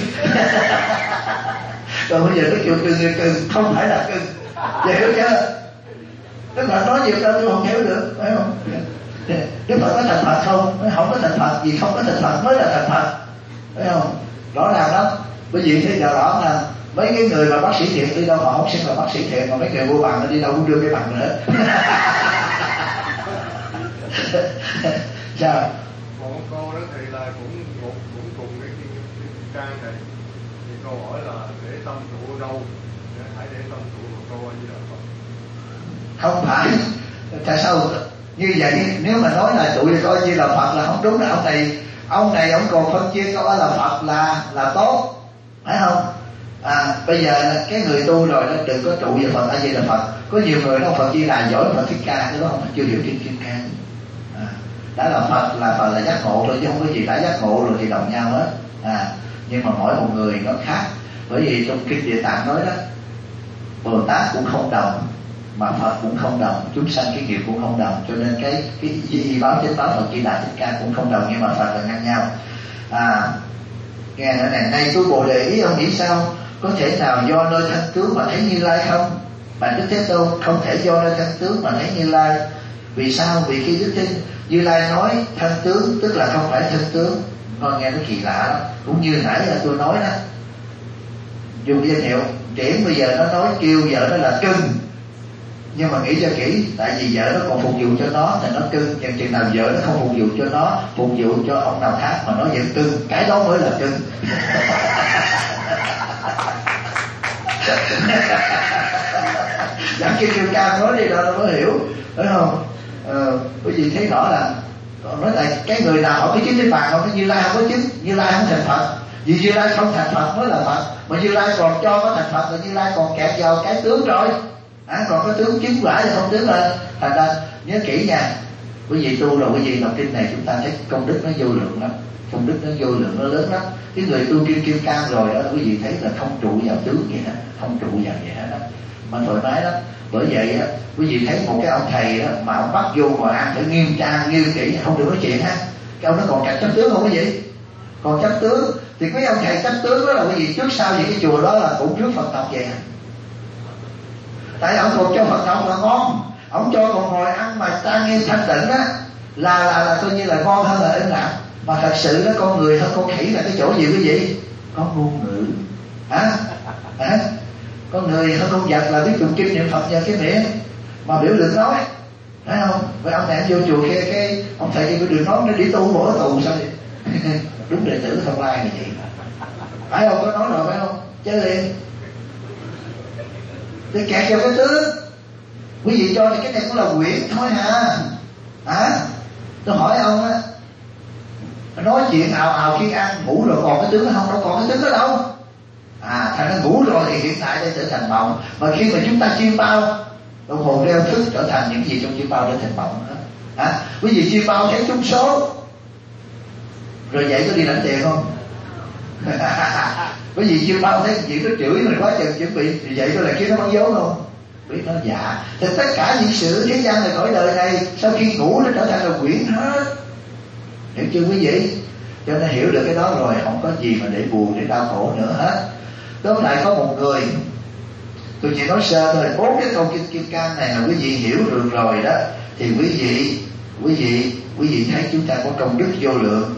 Còn bây giờ nó kêu cưng hay cưng, không phải là cưng, vậy đúng chưa? Đức Phật nói nhiều đâu tôi không hiểu được, phải không? Đức Phật có thành Phật không? Không có thành Phật, vì không có thành Phật mới là thành Phật, phải không? Rõ ràng lắm. Bởi vì thế giờ rõ là mấy cái người mà bác sĩ thiện đi đâu họ không xưng là bác sĩ thiện, mà mấy người vô bằng đi đâu cũng đưa cái bằng nữa. Sao? Một cô đó thì là cũng cùng cái trang này, thì câu hỏi là để tâm trụ ở đâu? Hãy để tâm trụ vào câu A Di Đà Phật. Không phải, tại sao như vậy? Nếu mà nói là tụi coi như là Phật là không đúng, là ông này ông còn phân chia coi là Phật là tốt, phải không? Bây giờ cái người tu rồi nó đừng có trụ về Phật A Di Đà Phật. Có nhiều người nó Phật Di Đà giỏi Phật Thích Ca, cái đó không chưa hiểu trên Kim Cang. Đó là Phật là giác ngộ thôi chứ không có gì đã giác ngộ rồi thì đồng nhau hết. Nhưng mà mỗi một người nó khác, bởi vì trong kinh Địa Tạng nói đó, Bồ Tát cũng không đồng mà Phật cũng không đồng, chúng sanh cái nghiệp cũng không đồng, cho nên cái y báo chánh báo Phật Di Đà Thích Ca cũng không đồng, nhưng mà Phật là ngang nhau. Nghe nữa này, nay tôi Bồ Đề ý ông nghĩ sao? Có thể nào do nơi thân tướng mà thấy Như Lai không? Bạch Đức Thế Tôn, không thể do nơi thân tướng mà thấy Như Lai. Vì sao? Vì khi Đức Như Lai nói thân tướng tức là không phải thân tướng. Con nghe nó kỳ lạ lắm. Cũng như nãy là tôi nói đó, dùng danh hiệu Triển bây giờ nó nói kêu vợ nó là cưng, nhưng mà nghĩ cho kỹ, tại vì vợ nó còn phục vụ cho nó thì nó cưng, nhưng chừng nào vợ nó không phục vụ cho nó, phục vụ cho ông nào khác mà nó vẫn cưng, cái đó mới là cưng. Chẳng kêu ca nói đi đâu nó mới hiểu, phải không? Bởi vì thấy rõ là nói là cái người nào họ có chứng niết bàn, họ có Như Lai không có chứng, Như Lai không thành Phật. Vì Như Lai không thành Phật mới là Phật, mà Như Lai còn cho có thành Phật là Như Lai còn kẹt vào cái tướng rồi. Còn có tướng chứng quả thì không tướng lên. Thành ra nhớ kỹ nha, quý vị tu rồi quý vị đọc kinh này chúng ta thấy công đức nó vô lượng lắm, công đức nó vô lượng, nó lớn lắm. Cái người tu kim cang rồi đó quý vị thấy là không trụ vào tướng gì hết, không trụ vào gì hết đó, mà thoải mái lắm. Bởi vậy á, quý vị thấy một cái ông thầy đó mà ông bắt vô ngồi ăn phải nghiêm trang nghiêm kỹ, không được nói chuyện ha. Cái ông nó còn chấp tướng không cái gì, còn chấp tướng thì mấy ông thầy chấp tướng đó là cái gì, trước sau gì cái chùa đó là cũng trước Phật Ngọc vậy. Tại ông còn cho Phật Ngọc là ngon, ông cho còn ngồi ăn mà trang nghiêm thanh tịnh á là coi như là ngon hơn là im lặng. Mà thật sự đó, con người hơn con khỉ là cái chỗ gì cái gì, có ngôn ngữ con người hơn con vật là biết tụng kinh niệm Phật vào cái miệng mà biểu lượng nói, phải không? Vậy ông này vô chùa cái ông thầy kia đừng nói nó đi tu bỏ tù sao vậy? Đúng đệ tử Thông Lai này vậy, phải không? Có nói rồi phải không? Chứ liền thì kẹt vào cái tướng, Quý vị cho thì cái này cũng là quyển thôi hả? Tôi hỏi ông á, nói chuyện ào ào khi ăn, ngủ rồi còn cái tướng đó không? Đâu còn cái tướng đó đâu. Thành ra ngủ rồi thì hiện tại đây trở thành mộng. Mà khi mà chúng ta chiêm bao, đồng hồ đeo thức trở thành những gì trong chiêm bao trở thành mộng đó. Quý vị chiêm bao thấy trúng số rồi vậy có đi lãnh tiền không? Quý vị chiêm bao thấy chuyện nó chửi mình quá chừng chuẩn bị thì vậy có là kia nó bắn dấu không? Biết nó dạ. Thì tất cả những sự thế gian này cõi đời này sau khi ngủ nó trở thành là quyển hết. Hiểu chưa quý vị? Cho nên hiểu được cái đó rồi không có gì mà để buồn để đau khổ nữa hết. Tóm lại có một người, tôi chỉ nói sơ thôi, 4 cái câu kinh Kim Cang này là quý vị hiểu được rồi đó, thì quý vị thấy chúng ta có công đức vô lượng.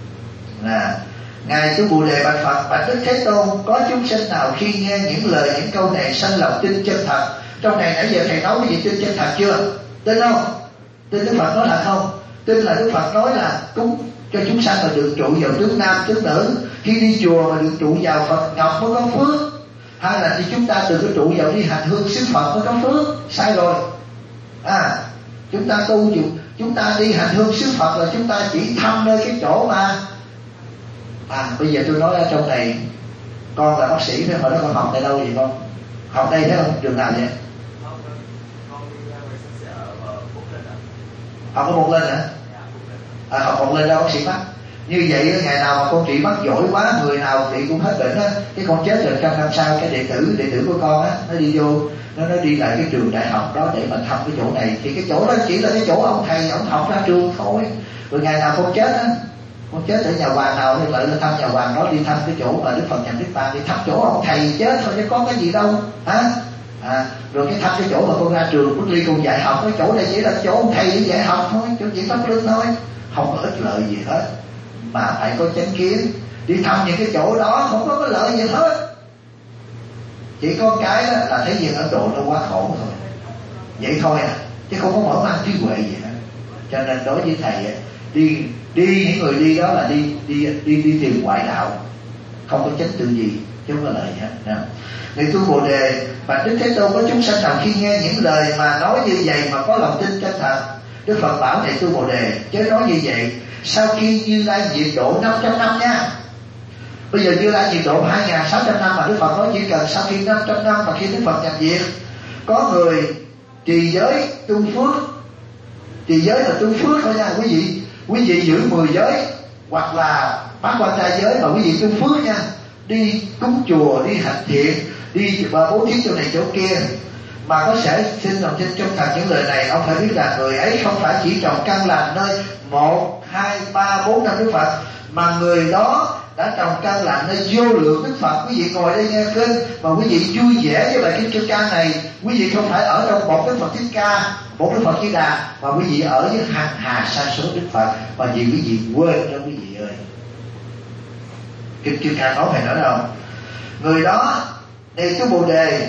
Ngài Chú Bồ Đề bạch Phật: bạch Đức Thế Tôn, có chúng sinh nào khi nghe những lời những câu này sanh lòng tin chân thật? Trong này nãy giờ thầy nói quý vị tin chân thật chưa? Tin không? Tin Đức Phật nói thật không? Tin là Đức Phật nói là cúng cho chúng sanh mà được trụ vào tướng nam tướng nữ, khi đi chùa mà được trụ vào Phật ngọc mới có phước, hay là thì chúng ta được cái trụ vào đi hành hương xứ Phật mới có phước? Sai rồi. Chúng ta tu chúng ta đi hành hương xứ Phật là chúng ta chỉ thăm nơi cái chỗ mà bây giờ tôi nói ở trong này, con là bác sĩ phải, hồi đó con học tại đâu vậy con? Học đây thấy không? Trường nào vậy? Học ở Một Linh hả? Học Một Linh đâu bác sĩ mắt. Như vậy ngày nào mà con trị mắt giỏi quá, người nào trị cũng hết bệnh á, cái con chết rồi 100 năm sau cái đệ tử của con á, nó đi vô, nó đi lại cái trường đại học đó để mà thăm cái chỗ này, thì cái chỗ đó chỉ là cái chỗ ông thầy ông học ra trường thôi. Rồi ngày nào con chết á, con chết ở nhà hoàng nào thì lại lên thăm nhà hoàng đó, đi thăm cái chỗ mà Đức Phật nhập Niết Bàn, đi thăm chỗ ông thầy chết thôi chứ có cái gì đâu rồi cái thăm cái chỗ mà con ra trường con đi con dạy học, cái chỗ này chỉ là chỗ ông thầy đi dạy học thôi, chỗ chỉ pháp luân thôi, không có ích lợi gì hết, mà phải có chánh kiến. Đi thăm những cái chỗ đó không có lợi gì hết, chỉ có cái đó là thấy dân Ấn Độ nó quá khổ thôi, vậy thôi chứ không có mở mang trí huệ gì hết. Cho nên đối với thầy đi những người đi đó là đi tìm ngoại đạo, không có chánh tự gì chứ không có lợi hết. Người tu Bồ Đề bạch Đức Thế Tôn, có chúng sanh nào khi nghe những lời mà nói như vậy mà có lòng tin chân thật? Đức Phật bảo này tu Bồ Đề, chớ nói như vậy, sau khi Như Lai diệt độ 500 năm nha. Bây giờ Như Lai diệt độ 2600 năm mà Đức Phật nói chỉ cần sau khi 500 năm mà khi Đức Phật nhập diệt, có người trì giới tu phước. Trì giới là tu phước thôi nha quý vị. Quý vị giữ 10 giới hoặc là bát quan trai giới mà quý vị tu phước nha, đi cúng chùa, đi hành thiện, đi bố thí chỗ này chỗ kia, mà có sẽ xin lòng tin trong thật những lời này, ông phải biết là người ấy không phải chỉ trồng căn lành nơi 1, 2, 3, 4 năm Đức Phật, mà người đó đã trồng căn lành nơi vô lượng Đức Phật. Quý vị ngồi đây nghe kinh mà quý vị vui vẻ với bài kinh Kim Cang này, quý vị không phải ở trong một Đức Phật Thích Ca, một Đức Phật Di Đà, mà quý vị ở với hàng hà sa số Đức Phật, mà vì quý vị quên đó quý vị ơi. Kinh Kim Cang nói phải nói đâu, người đó này tu Bồ Đề,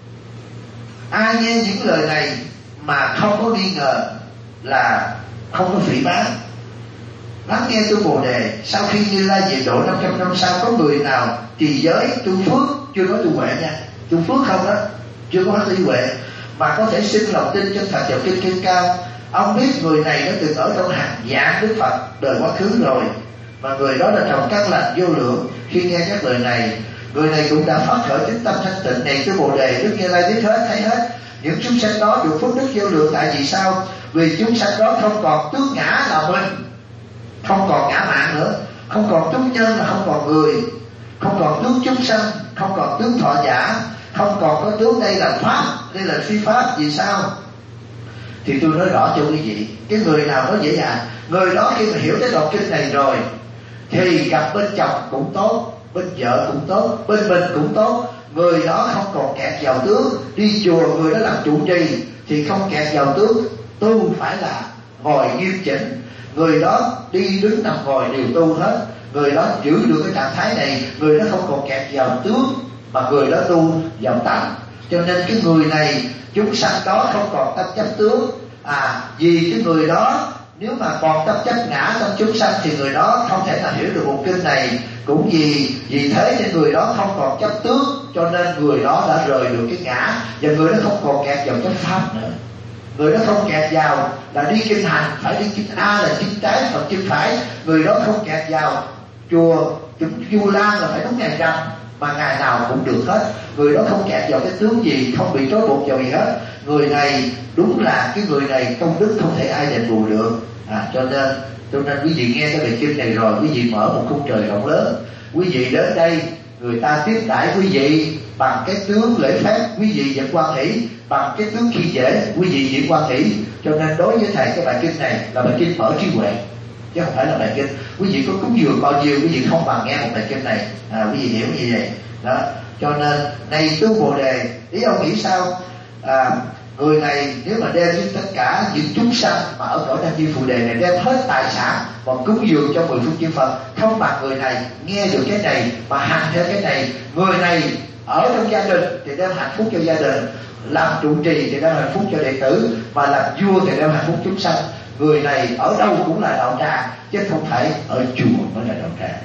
ai nghe những lời này mà không có nghi ngờ là không có phỉ báng. Lắng nghe tu Bồ Đề, sau khi Như Lai diệt độ 500 năm sau, có người nào trì giới tu phước, chưa nói tu huệ nha, tu phước không đó, chưa có nói tu huệ, mà có thể sinh lòng tin chân thật vào kinh Kim Cang. Ông biết người này đã từng ở trong hàng vạn Đức Phật đời quá khứ rồi, mà người đó đã trồng căn lành vô lượng. Khi nghe các lời này, người này cũng đã phát khởi tính tâm thanh tịnh này tu Bồ Đề. Đức Như Lai biết hết, thấy hết những chúng sanh đó được phước đức vô lượng. Tại vì sao? Vì chúng sanh đó không còn tướng ngã là mình, không còn ngã mạn nữa, không còn tướng nhân mà không còn người, không còn tướng chúng sanh, không còn tướng thọ giả, không còn có tướng đây là pháp, đây là phi pháp. Vì sao? Thì tôi nói rõ cho quý vị, cái người nào nói dễ dàng, người đó khi mà hiểu cái đoạn kinh này rồi thì gặp bên chồng cũng tốt, bên vợ cũng tốt, bên mình cũng tốt. Người đó không còn kẹt vào tướng. Đi chùa người đó làm trụ trì thì không kẹt vào tướng, tu phải là ngồi nghiêm chỉnh. Người đó đi đứng nằm ngồi đều tu hết. Người đó giữ được cái trạng thái này, người đó không còn kẹt vào tướng, mà người đó tu vào tánh. Cho nên cái người này, chúng sanh đó không còn tâm chấp tướng. Vì cái người đó Nếu mà còn tâm chấp ngã trong chúng sanh thì người đó không thể nào hiểu được bộ kinh này. Cũng vì thế nên người đó không còn chấp tướng, cho nên người đó đã rời được cái ngã, và người đó không còn kẹt vào chấp pháp nữa. Người đó không kẹt vào là đi kinh hành phải đi kinh A là kinh trái hoặc kinh phải. Người đó không kẹt vào chùa Vu Lan là phải đúng ngày rằm mà ngày nào cũng được hết. Người đó không kẹt vào cái tướng gì, không bị trói buộc vào gì hết. Người này đúng là cái người này công đức không thể ai đền bù được. Cho nên quý vị nghe cái bài kinh này rồi, quý vị mở một khung trời rộng lớn. Quý vị đến đây, người ta tiếp đãi quý vị bằng cái tướng lễ phép, quý vị vẫn quan hỷ. Bằng cái tướng khi dễ, quý vị vẫn quan hỷ. Cho nên đối với thầy cái bài kinh này là bài kinh mở trí huệ, chứ không phải là bài kinh. Quý vị có cúng dường bao nhiêu, quý vị không bằng nghe một bài kinh này. Quý vị hiểu như vậy đó. Cho nên này tu Bồ Đề, ý ông nghĩ sao? Người này nếu mà đem với tất cả những chúng sanh mà ở cõi Nam Diêm Phù Đề này, đem hết tài sản và cúng dường cho 10 phương chư Phật, không bằng người này nghe được cái này mà hành theo cái này. Người này ở trong gia đình thì đem hạnh phúc cho gia đình, làm trụ trì thì đem hạnh phúc cho đệ tử, mà làm vua thì đem hạnh phúc chúng sanh. Người này ở đâu cũng là đạo tràng, chứ không phải ở chùa mới là đạo tràng.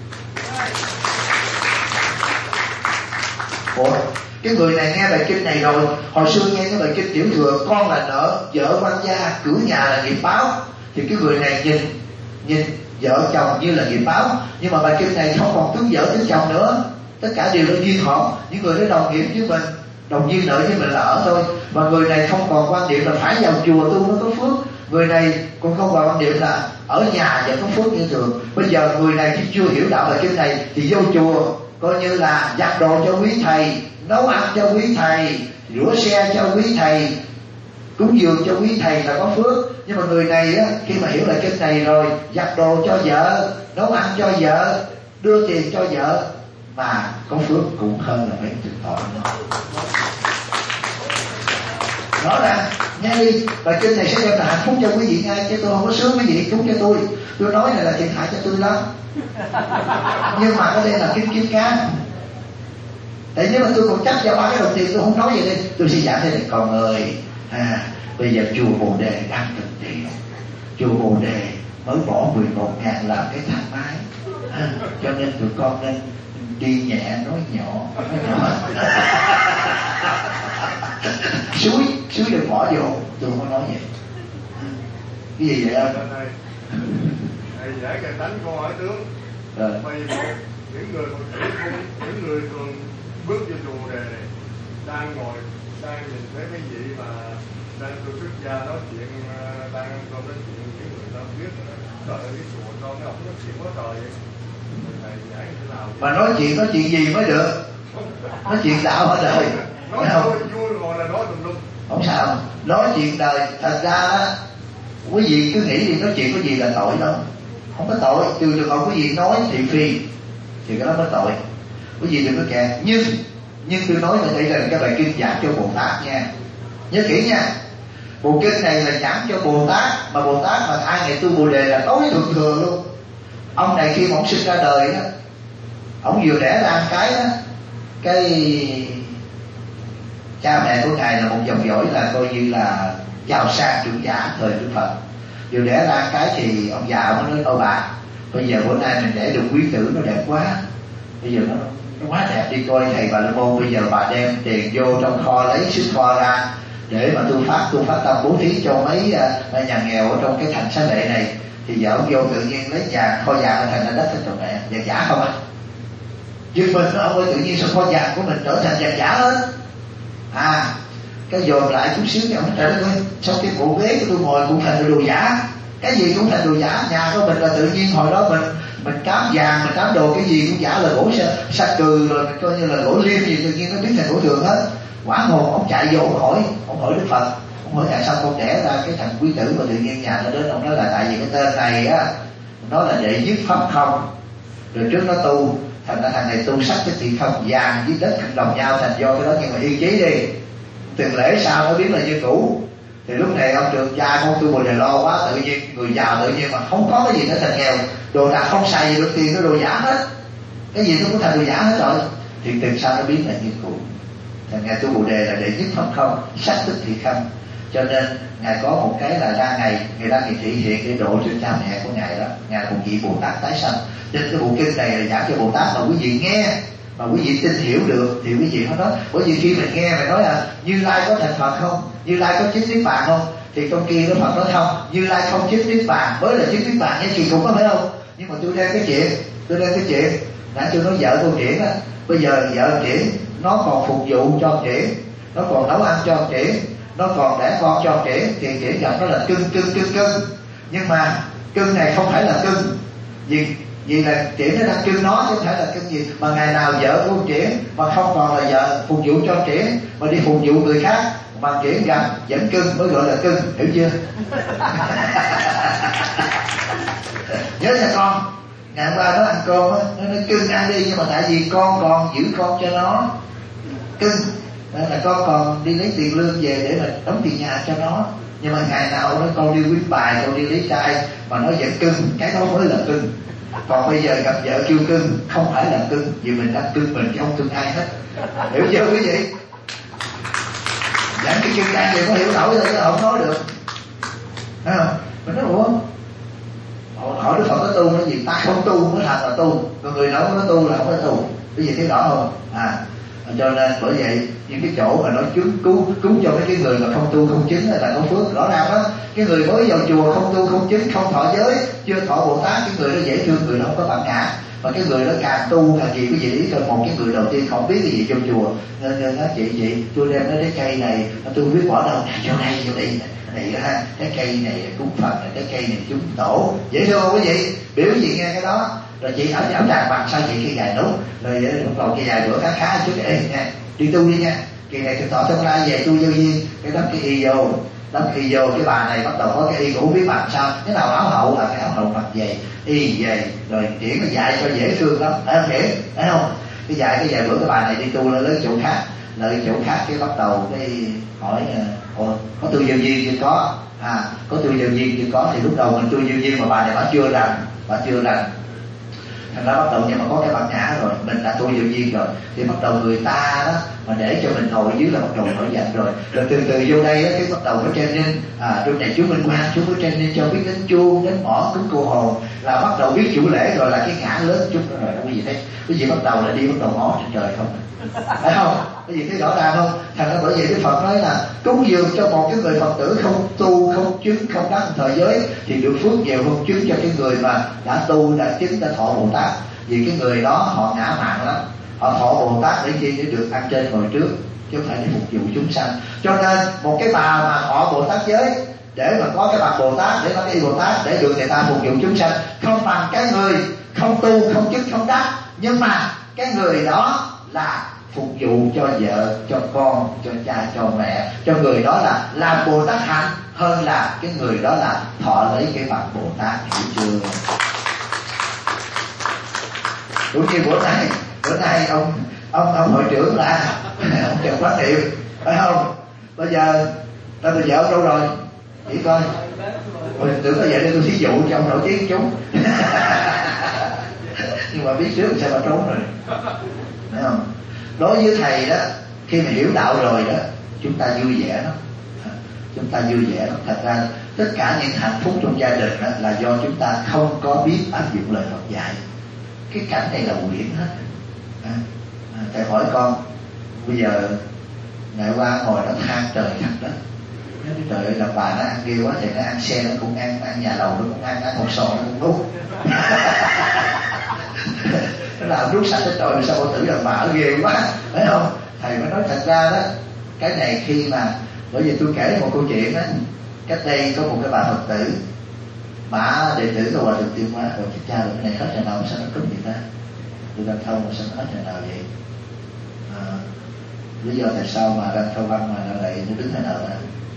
Ủa, cái người này nghe bài kinh này rồi, hồi xưa nghe cái bài kinh tiểu thừa con là nợ, vợ quan gia, cửa nhà là nghiệp báo, thì cái người này nhìn vợ chồng như là nghiệp báo. Nhưng mà bài kinh này không còn tướng vợ tướng chồng nữa, tất cả đều là duyên họ. Những người đó đồng nghiệp với mình, đồng duyên nợ với mình là ở thôi. Và người này không còn quan niệm là phải vào chùa tu mới có phước. Người này cũng không còn quan niệm là ở nhà và có phước như thường. Bây giờ người này khi chưa hiểu đạo bài kinh này thì vô chùa coi như là giặt đồ cho quý thầy, nấu ăn cho quý thầy, rửa xe cho quý thầy, cúng dường cho quý thầy là có phước. Nhưng mà người này á, khi mà hiểu lại kinh này rồi, giặt đồ cho vợ, nấu ăn cho vợ, đưa tiền cho vợ mà có phước cũng hơn là mấy thực tội nữa. Rõ ràng nghe đi, bài kinh này sẽ đem là hạnh phúc cho quý vị ngay, chứ tôi không có sướng quý vị cúng cho tôi. Tôi nói này là thiệt hại cho tôi lắm. Nhưng mà cái đây là kiếm cá. Tại nếu mà tôi còn chấp vào 3 cái đồng tiền, tôi không nói vậy đi, tôi sẽ giảng thế này: con ơi, bây giờ chùa Bồ Đề đang cần tiền. Chùa Bồ Đề mới bỏ 11.000 làm cái thang máy, cho nên tụi con nên đi nhẹ nói nhỏ. Suối đừng bỏ vô, tôi không nói vậy. Cái gì vậy anh? Thầy giải cái tánh con hỏi tướng. Bây giờ những người Phật tử, những người thường bước vô chùa Bồ Đề này, đang ngồi, đang nhìn thấy mấy vị mà đang tôi xuất gia nói chuyện, đang con nói chuyện những người ta biết trời ơi, cái chùa con nó không nói chuyện quá trời vậy. Thầy giải thế nào? Mà nói chuyện gì mới được? Nói chuyện đạo ở đời. Nói vui ngồi là nói tùm lum. Không sao, nói chuyện đời. Thật ra quý vị cứ nghĩ đi, nói chuyện có gì là tội đâu. Không có tội, trừ trường hợp quý vị nói thị phi thì cái đó mới tội. Quý vị đừng có kẹt. Nhưng tôi nói là đây là cái bài kinh giảng cho Bồ Tát nha, nhớ kỹ nha. Bộ kinh này là giảng cho Bồ Tát, mà Bồ Tát mà ai ngày tu Bồ Đề là tối thượng thừa luôn. Ông này khi mà ông sinh ra đời đó, ông vừa đẻ ra cái đó, cái cha mẹ của ngài là một dòng dõi là coi như là giàu sang trưởng giả thời Đức Phật. Vừa đẻ ra cái thì ông già ông nói: "Ô bà, bây giờ bữa nay mình đẻ được quý tử nó đẹp quá, bây giờ nó quá đẹp, đi coi thầy Bà La Môn, bây giờ bà đem tiền vô trong kho, lấy sức kho ra để mà tu phát tâm bố thí cho mấy nhà nghèo ở trong cái thành Xá Lợi này." Thì vợ ông vô tự nhiên lấy nhà kho vàng thành ra đất hết rồi mẹ, vàng giả không á? Chứ mình ông ơi, tự nhiên sao kho vàng của mình trở thành vàng giả hết? Cái dồn lại chút xíu cho ông trời ơi, sao cái bộ ghế của tôi ngồi cũng thành đồ giả, cái gì cũng thành đồ giả. Nhà của mình là tự nhiên hồi đó mình cám vàng, mình cám đồ cái gì cũng giả, là gỗ sa cừ rồi mình coi như là gỗ liêm gì, tự nhiên nó biến thành gỗ thường hết. Quả hồn ông chạy vô ông hỏi Đức Phật, ông hỏi tại sao con đẻ ra cái thằng quý tử mà tự nhiên nhà nó đến. Ông nói là tại vì cái tên này á, nó là đệ nhất pháp không, rồi trước nó tu, thành ra thằng này tu sắc cái thì không, vàng với đất cân đồng nhau, thành do cái đó. Nhưng mà yên chí đi, tiền lễ sau nó biến là như cũ. Thì lúc này ông trưởng gia con tu Bồ Đề lo quá, tự nhiên người giàu tự nhiên mà không có cái gì nữa thành nghèo, đồ đạc không xài gì được, tiền nó đồ giả hết, cái gì nó cũng thành đồ giả hết rồi. Thì tiền sau nó biến là như cũ. Thành ngày tu Bồ Đề là đệ nhất pháp không, sắc tức thì không. Cho nên ngài có một cái là ra ngày ra ngày thị hiện để độ cho cha mẹ của ngài đó. Ngài là một vị Bồ Tát tái sanh. Trên cái bộ kinh này là giảng cho Bồ Tát mà quý vị nghe mà quý vị tin hiểu được thì quý vị mới nói. Bởi vì khi mình nghe mình nói là Như Lai có thành Phật không, Như Lai có chứng niết bàn không, thì trong kia Đức Phật nói không, Như Lai không chứng niết bàn mới là chứng niết bàn nha chị cũng có phải không? Nhưng mà tôi đem cái chuyện nãy tôi nói vợ tôi Triển á, bây giờ vợ Triển nó còn phục vụ cho Triển, nó còn nấu ăn cho Triển, nó còn đẻ con cho Triển, thì Triển gặp nó là cưng. Nhưng mà cưng này không phải là cưng vì là Triển nó đang cưng nó chứ không phải là cưng gì. Mà ngày nào vợ của Triển mà không còn là vợ phục vụ cho Triển mà đi phục vụ người khác mà Triển gặp vẫn cưng mới gọi là cưng, hiểu chưa? Nhớ nha con, ngày hôm qua nó ăn cơm á, nó nói cưng ăn đi, nhưng mà tại vì con còn giữ con cho nó cưng, nên là con còn đi lấy tiền lương về để mà đóng tiền nhà cho nó. Nhưng mà ngày nào nó con đi quýnh bài, con đi lấy trai mà nó vẫn cưng, cái đó mới là cưng. Còn bây giờ gặp vợ kêu cưng không phải là cưng, vì mình đang cưng mình chứ không cưng ai hết, hiểu chưa quý vị? Giảng cái kinh ăn gì có hiểu nổi rồi chứ không nói được, thấy không? Mình nói ủa, hỏi Đức Phật có tu cái gì? Ta không tu mới thành là tu, còn người nói có tu là không có tu. Cái gì thấy rõ không? Cho nên bởi vậy những cái chỗ mà nói cứu cho mấy cái người mà không tu không chứng là có phước rõ ràng đó. Cái người mới vào chùa không tu không chứng không thọ giới chưa thọ Bồ Tát, cái người đó dễ thương, người đó không có bản ngã. Và cái người đó càng tu càng gì, cái gì ý một cái người đầu tiên không biết cái gì trong chùa nên nói chị tôi đem cái cây này tôi không biết bỏ đâu, vô đây này đó ha, cái cây này cúng Phật, cái cây này cúng tổ, dễ thương không quý vị? Biểu gì nghe cái đó rồi chị ở đàng hoàng sao chị cây dài nốt rồi lúc đầu cây dài bữa khá chút để nha đi tu đi nha, kỳ này tôi tỏ tương lai về tu vô duyên cái đắp cái y vô cái bà này bắt đầu có cái y ngủ biết làm sao cái nào áo hậu là cái áo hậu mặc về y về rồi Triển nó dạy cho dễ thương lắm, thấy không Triển, thấy không? Cái dạy bữa cái bà này đi tu lên chỗ khác, cái bắt đầu cái hỏi có tu vô duyên chưa có, có tu vô duyên chưa có, thì lúc đầu mình tu vô duyên mà bà này bà chưa rành thành ra bắt đầu, nhưng mà có cái bản ngã rồi, mình đã tu vô duyên rồi thì bắt đầu người ta đó mà để cho mình ngồi dưới là bắt đầu nổi giận rồi từ từ vô đây đó, cái bắt đầu nó training trong này chú Minh Quang chú có training cho biết đánh chuông đánh mõ cúng cô hồn, là bắt đầu biết chủ lễ rồi, là cái ngã lớn chút đó rồi đó quý vị thấy, quý vị bắt đầu là đi bắt đầu ngó trên trời không, phải không? Quý vị thấy rõ ràng không? Thành ra bởi vậy Đức Phật nói là cúng dường cho một cái người Phật tử không tu không chứng không đắc thời giới thì được phước nhiều hơn chứng cho cái người mà đã tu đã chứng đã thọ Bồ Tát. Vì cái người đó họ ngã mạn lắm, họ thọ Bồ Tát để chi? Để được ăn trên ngồi trước chứ không phải để phục vụ chúng sanh. Cho nên một cái bà mà thọ Bồ Tát giới để mà có cái bằng Bồ Tát, để có cái Bồ Tát để được người ta phục vụ chúng sanh, không bằng cái người không tu không chứng không đắc, nhưng mà cái người đó là phục vụ cho vợ cho con cho cha cho mẹ, cho người đó là làm Bồ Tát hạnh hơn là cái người đó là thọ lấy cái bằng Bồ Tát, hiểu chưa? Cũng như bữa nay ông hội trưởng là ông Trần Phát Điệp, phải không? Bây giờ ta bây giờ ông đâu rồi? Chỉ coi tôi tưởng là vậy để tôi thí dụ cho ông nổi tiếng chúng nhưng mà biết trước sao mà trốn rồi, thấy không? Đối với thầy đó, khi mà hiểu đạo rồi đó, chúng ta vui vẻ lắm, Thật ra tất cả những hạnh phúc trong gia đình đó là do chúng ta không có biết áp dụng lời Phật dạy. Cái cảnh này là quyển hết. Thầy hỏi con, bây giờ ngày qua ngồi nó than trời thật đó, trời ơi là bà nó ăn ghê quá, thì nó ăn xe nó cũng ăn nhà lầu nó cũng ăn hột sò nó cũng đút nó làm rút sạch hết trời, sao cô tử là bà nó ghê quá, phải không? Thầy mới nói thật ra đó, cái này khi mà, bởi vì tôi kể một câu chuyện đó, cách đây có một cái bà Phật tử, bà đệ tử của Hòa Thượng Tiêu Hóa, rồi cha rồi cái này hết trời nào sao nó cấm vậy ta? Tôi đang thâu mà sao nó hết trời nào vậy? Lý do tại sao mà đang thâu văn mà nó lại nó đứng thế nào đó?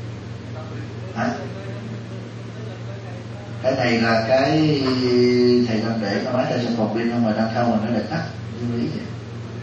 Cái này là cái thầy đang để cái máy tay trong phòng pin mà đang thâu mà nó lại tắt, như lý vậy.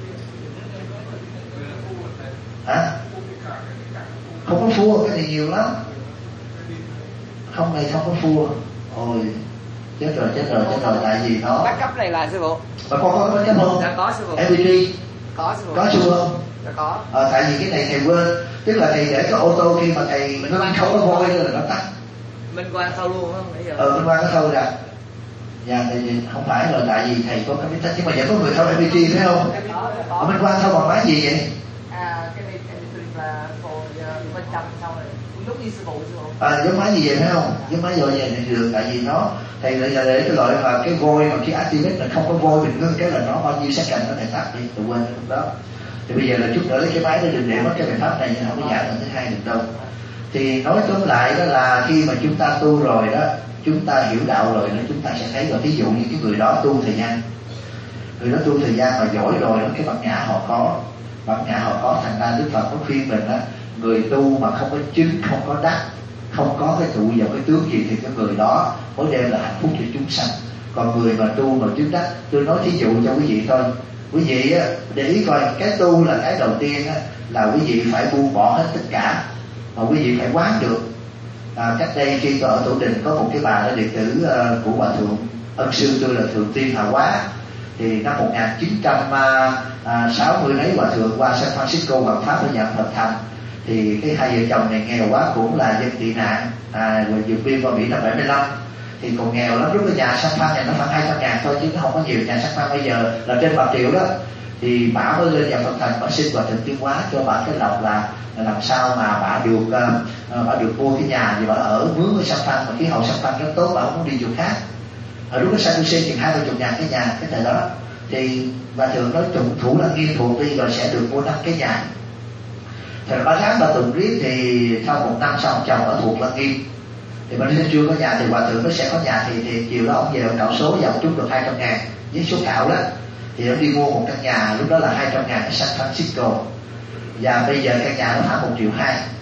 Không có phua, cái này nhiều lắm. Không này không có phua. Ôi chết rồi, tại vì nó backup này là sư phụ. Mà con có backup không? Dạ có sư phụ. MPG Có sư phụ. Có chưa không? có. Tại vì cái này thầy quên, tức là thầy để cái ô tô khi mà thầy nó không có vôi nữa là nó tắt. Minh Quang thâu luôn không? Nãy giờ. Minh Quang có thâu ra. Dạ thì không phải là tại vì thầy có cái biết nhưng mà vẫn có người thâu MPT phải không? Minh Quang thâu bằng máy gì vậy? Cái này là bên trong sau rồi giống như sư phụ. Giống máy gì vậy phải không? Giống máy vôi vậy thì được, tại vì nó thầy lại là để cái loại mà cái vôi mà cái activate là không có vôi mình ngưng cái là nó bao nhiêu second nó thầy tắt đi, tôi quên lúc đó. Thì bây giờ là chút nữa lấy cái máy để đừng để mất cái biện pháp này nhưng không có giảm lần thứ hai được đâu. Thì nói tóm lại đó là khi mà chúng ta tu rồi đó, chúng ta hiểu đạo rồi đó, chúng ta sẽ thấy rồi. Ví dụ như cái người đó tu thời gian, người đó tu thời gian mà giỏi rồi đó, cái bản ngã họ có, thành ra Đức Phật có khuyên mình đó, người tu mà không có chứng, không có đắc, không có cái trụ vào cái tướng gì thì cái người đó mới đem là hạnh phúc cho chúng sanh. Còn người mà tu mà chứng đắc, tôi nói thí dụ cho quý vị thôi. Quý vị á, để ý coi, cái tu là cái đầu tiên á, là quý vị phải buông bỏ hết tất cả, mà quý vị phải quán được. Cách đây khi tôi ở Tổ Đình có một cái bà là đệ tử của Hòa Thượng ân sư tôi là Thượng Tiên Hà Quá. Thì năm 1960 mấy Hòa Thượng qua San Francisco Hoàng Pháp để nhận Phật thành. Thì cái hai vợ chồng này nghèo quá, cũng là dân tị nạn, rồi vượt biên vào Mỹ năm 75. Thì còn nghèo lắm, lúc cái nhà sang phan này nó khoảng 200.000 thôi chứ nó không có nhiều. Nhà sang phan bây giờ là trên 1 triệu đó. Thì bà mới lên nhà Phật thành, bà xin Hòa Thượng Tiên Hóa cho bà cái lòng là làm sao mà bà được mua cái nhà thì bà ở mướn ở San Phan, mà khí hậu San Phan rất tốt, bà không muốn đi chỗ khác. Ở lúc đó San Jose chừng 20 ngàn cái nhà cái thời đó. Thì Hòa Thượng nói thủ là nghiên thuộc đi rồi sẽ được mua 5 cái nhà. Thì bà tháng bà tụng riết thì sau 1 năm sau ông chồng ở thuộc Lăng Nghiêm. Thì bên đây chưa có nhà thì Hòa Thượng nó sẽ có nhà. Thì chiều đó ông về ông cạo số và ông trúng được 200 ngàn với số cạo đó. Thì ông đi mua một căn nhà, lúc đó là 200 ngàn ở San Francisco. Và bây giờ căn nhà nó khoảng 1,2 triệu.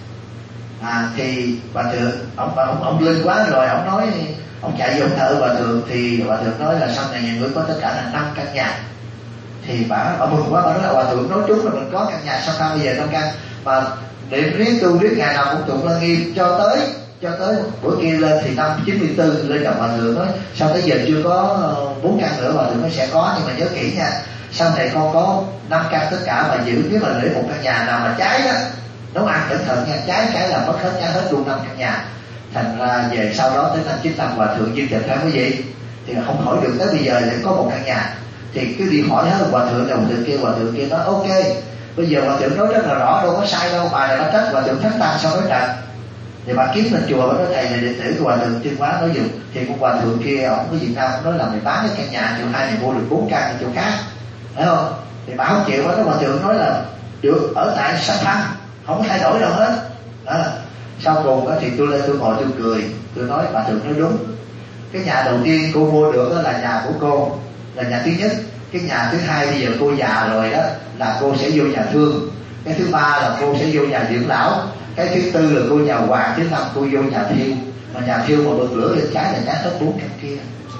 Thì Hòa Thượng ông lên quá rồi, ông nói ông chạy vô ông thợ Hòa Thượng. Thì Hòa Thượng nói là sau này nhà ngươi có tất cả là 5 căn nhà. Thì bà mừng quá, bà nói là Hòa Thượng nói trúng là mình có căn nhà, sao bây giờ 5 căn. Mà niệm riết tu riết ngày nào cũng tụng Lăng Nghiêm cho tới bữa kia lên thì năm 94 lên gặp Hòa Thượng nói sao tới giờ chưa có 4 căn nữa. Hòa Thượng nói sẽ có, nhưng mà nhớ kỹ nha, sau này con có 5 căn tất cả mà giữ, nếu mà để một căn nhà nào mà cháy đó, nấu ăn cẩn thận nha, cháy cái là mất hết, cháy hết luôn 5 căn nhà. Thành ra về sau đó tới năm 95 Hòa Thượng dương trạch hay quý vị thì không hỏi được, tới bây giờ lại có 1 căn nhà. Thì cứ đi hỏi hết Hòa Thượng này, Hòa Thượng kia nói ok. Bây giờ Hòa Thượng nói rất là rõ, đâu có sai đâu, bài này bà trách Hòa Thượng thánh tăng sao nói trật. Thì bà kiếm lên chùa, bà nói thầy là đệ tử của Hòa Thượng Tiên Hóa nói dùm. Thì con Hòa Thượng kia ông có Việt Nam ông nói là mày bán cái căn nhà 1,2 triệu mày mua được 4 căn ở chỗ khác, phải không? Thì bà không chịu, đó Hòa Thượng nói là được ở tại San Phan, không có thay đổi đâu hết. Sau cùng thì tôi lên tôi ngồi tôi cười, tôi nói Hòa Thượng nói đúng. Cái nhà đầu tiên cô mua được đó là nhà của cô, là nhà thứ nhất. Cái nhà thứ hai bây giờ cô già rồi đó là cô sẽ vô nhà thương. Cái thứ ba là cô sẽ vô nhà dưỡng lão. Cái thứ tư là cô nhà hoàng. Thứ năm cô vô nhà thiêu. Mà nhà thiêu mà bật lửa lên cháy là cháy hết 4 căn kia.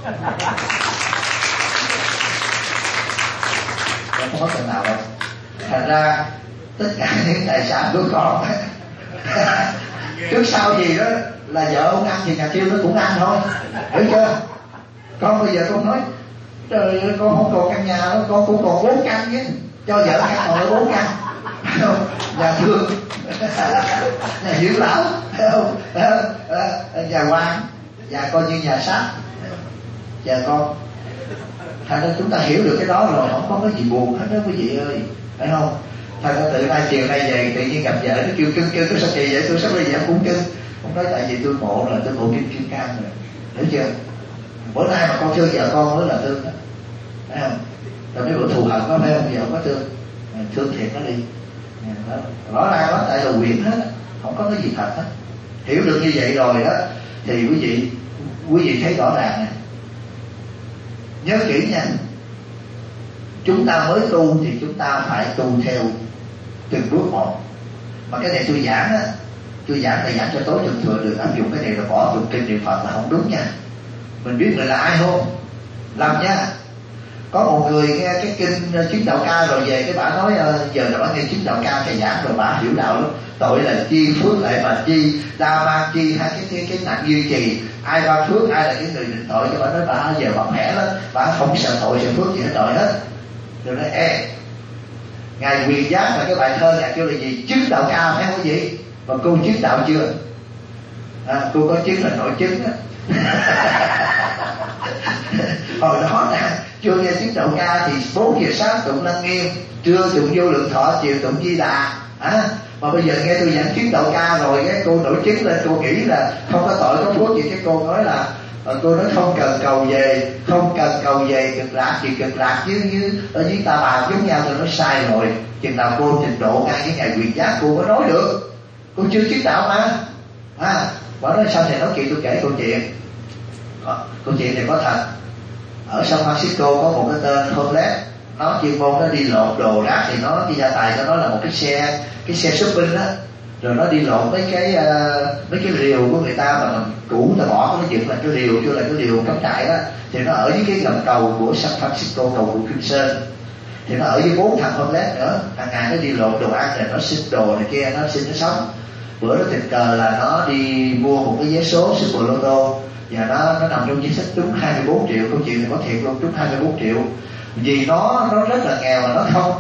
Không có cần nào đâu. Thành ra tất cả những tài sản của con trước sau gì đó là vợ ông ăn thì nhà thiêu nó cũng ăn thôi, hiểu chưa? Con bây giờ con nói trời ơi, con không còn căn nhà đó, con cũng còn 4 căn chứ, cho vợ căn còn lại 4 căn. Nhà thương, nhà dưỡng lão, nhà quan, và coi như nhà sát, và con. Thành ra chúng ta hiểu được cái đó rồi, không có cái gì buồn hết đó quý vị ơi, phải không? Thành ra từ nay chiều nay về tự nhiên gặp vợ nó kêu cưng tôi sao kỳ vậy, tôi sắp bây giờ cũng cưng. Không nói tại vì tôi ngộ là tôi ngộ kim cang rồi, hiểu chưa? Bữa nay mà con thương vợ con mới là thương đó, phải không? Rồi mấy bữa thù hận có phải không? Vợ có thương thiệt nó đi. Đó. Rõ ràng đó, tại là quyền hết, không có cái gì thật hết. Hiểu được như vậy rồi đó thì quý vị thấy rõ ràng nè. Nhớ kỹ nha, chúng ta mới tu thì chúng ta phải tu theo từng bước một. Mà cái này tôi giảng á, tôi giảng cho tối thượng thừa được áp dụng cái này là bỏ tụng kinh niệm Phật là không đúng nha. Mình biết người là ai không? Làm nha. Có một người nghe cái kinh chứng đạo ca rồi về cái bà nói giờ là bà nghe chứng đạo ca thầy giảng rồi bà hiểu đạo lắm. Tội là chi, phước lại mà chi, đa ma chi, hai cái nặng duy trì. Ai ba phước, ai là cái người định tội cho bà nói bà giờ bà khỏe lắm, bà không sợ tội sợ phước gì hết tội hết. Rồi nói Ngài Quyền Giác là cái bài thơ Ngài kêu là gì? Chứng đạo cao, phải không quý vị? Mà cô chứng đạo chưa? Cô có chứng là nội chứng á. Hồi đó nè, chưa nghe chứng đạo ca thì 4 giờ sáng tụng Lăng Nghiêm, trưa tụng Vô Lượng Thọ, chiều tụng Di Đà. Mà bây giờ nghe tôi giảng chứng đạo ca rồi, cái cô nổi chứng lên, cô nghĩ là không có tội có phước gì. Cái cô nói là cô nói không cần cầu về, không cần cầu về cực lạc, chỉ cực lạc như ở dưới Ta Bà giống nhau. Tôi nói sai rồi. Chừng nào cô trình độ ngang với Ngài Quyền Giác cô mới nói được. Cô chưa chứng đạo mà. Bảo nói sao thầy nói chuyện, tôi kể câu chuyện. Câu chuyện này có thật. Ở San Francisco có một cái tên homeless, nó chuyên môn nó đi lột đồ rác, thì nó cái gia tài cho nó là một cái xe shopping á, rồi nó đi lột mấy cái rìu của người ta mà cũ ta bỏ, nó dựng lại cái rìu cho là cái rìu cắm trại đó, thì nó ở dưới cái gầm cầu của San Francisco, cầu của Kim Sơn, thì nó ở với 4 thằng homeless nữa. Hàng ngày nó đi lột đồ ăn này, nó xin đồ này kia, nó xin nó sống. Bữa đó tình cờ là nó đi mua một cái vé số Super Lotto, và nó nằm trong danh sách trúng 24 triệu. Câu chuyện này có thiệt luôn, trúng 24 triệu. Vì nó rất là nghèo mà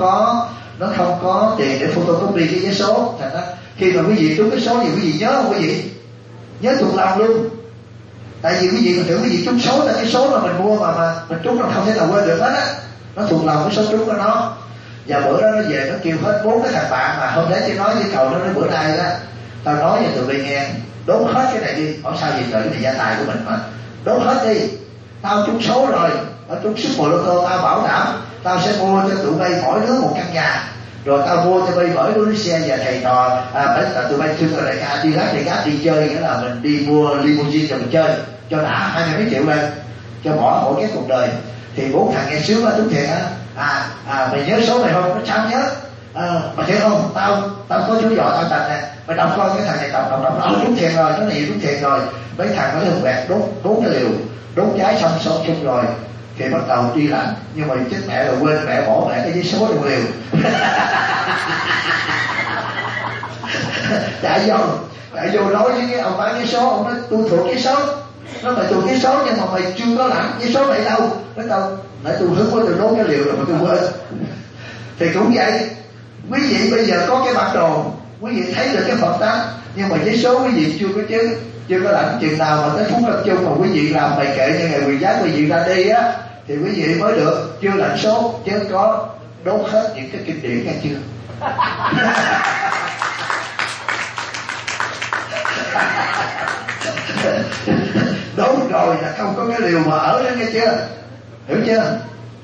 nó không có tiền để photocopy cái vé số. Thành ra khi mà quý vị trúng cái số gì quý vị nhớ không quý vị? Nhớ thuộc lòng luôn. Tại vì quý vị tưởng quý vị trúng số là cái số mà mình mua mà mình trúng nó không thể nào quên được hết á. Nó thuộc lòng cái số trúng của nó. Và bữa đó nó về nó kêu hết 4 cái thằng bạn mà hôm đấy chỉ nói với cậu nó nói bữa nay đó, tao nói cho tụi bay nghe, đốt hết cái này đi. Hỏi sao vậy trời, cái này gia tài của mình mà. Đốt hết đi, tao trúng số rồi, ở trúng Super Lotto, tao bảo đảm tao sẽ mua cho tụi bay mỗi đứa một căn nhà, rồi tao mua cho bay mỗi đứa xe và thầy trò. Tụi bay chưa có đại ca đi gác đi chơi, nghĩa là mình đi mua limousine rồi mình chơi cho đã 20 mấy triệu lên, cho bỏ mỗi cái cuộc đời. Thì 4 thằng nghe sướng quá, đúng thiệt á. Mày nhớ số này không? Nó sao nhớ? Mày thấy không, tao có chú dọ tao tặng nè, mày đọc coi cái thằng này đọc đúng thiệt rồi, cái này đúng thiệt rồi. Mấy thằng nó hùng bẹt đốt cái liều, đốt cháy xong rồi thì bắt đầu đi lạnh. Nhưng mà chết mẹ rồi, quên mẹ bỏ mẹ cái giấy số trong liều. chạy vô nói với cái ông bán giấy số, ông nói tôi thuộc giấy số. Nó mày thuộc giấy số nhưng mà mày chưa có lãnh giấy số mày đâu. Nói đâu nãy tôi hứng quá, tôi đốt cái liều rồi mà tôi quên. Thì cũng vậy, quý vị bây giờ có cái bản đồ, quý vị thấy được cái Phật tánh, nhưng mà giấy số quý vị chưa có chứ, chưa có lãnh. Chừng nào mà tới Phúc Lâm Chung mà quý vị làm bài kệ như Ngài Quyền Giác quý vị ra đi á, thì quý vị mới được, chưa lãnh số, chứ có đốt hết những cái kinh điển nghe chưa. Đốt rồi là không có cái liều mà ở đó nghe chưa, hiểu chưa?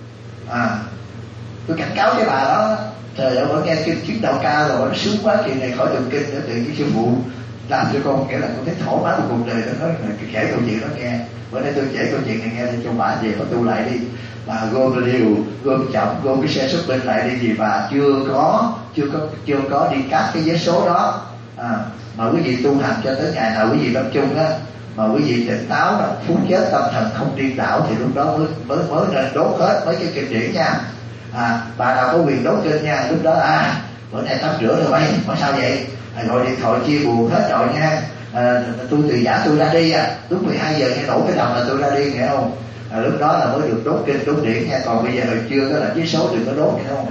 Tôi cảnh cáo cái bà đó, trời ơi, mới nghe kinh chứng đạo ca rồi nó sướng quá, chuyện này khỏi đừng kinh nữa. Từ cái sư phụ làm cho con nghĩa là con thấy thoải mái một cuộc đời. Nó nói kể câu chuyện đó nghe. Bữa nay tôi kể câu chuyện này nghe, cho bà về bà tu lại đi. Bà gom liều, gom chậm, gom cái xe xuất bên lại đi, vì bà chưa có đi cắt cái vé số đó. Mà quý vị tu hành cho tới ngày nào quý vị lâm chung á, mà quý vị tỉnh táo là phút chết tâm thần không điên đảo, thì lúc đó mới nên đốt hết mấy cái kinh điển nha. Bà nào có quyền đốt kinh nha. Lúc đó bữa nay tắm rửa rồi bay, có sao vậy? Gọi điện thoại chia buồn hết rồi nha. Tôi từ giả tôi ra đi lúc 12 giờ nghe nổ cái đồng là tôi ra đi, nghe không? Lúc đó là mới được đốt kinh đốt điển nha. Còn bây giờ hồi chưa có là với số đừng có đốt, nghe không?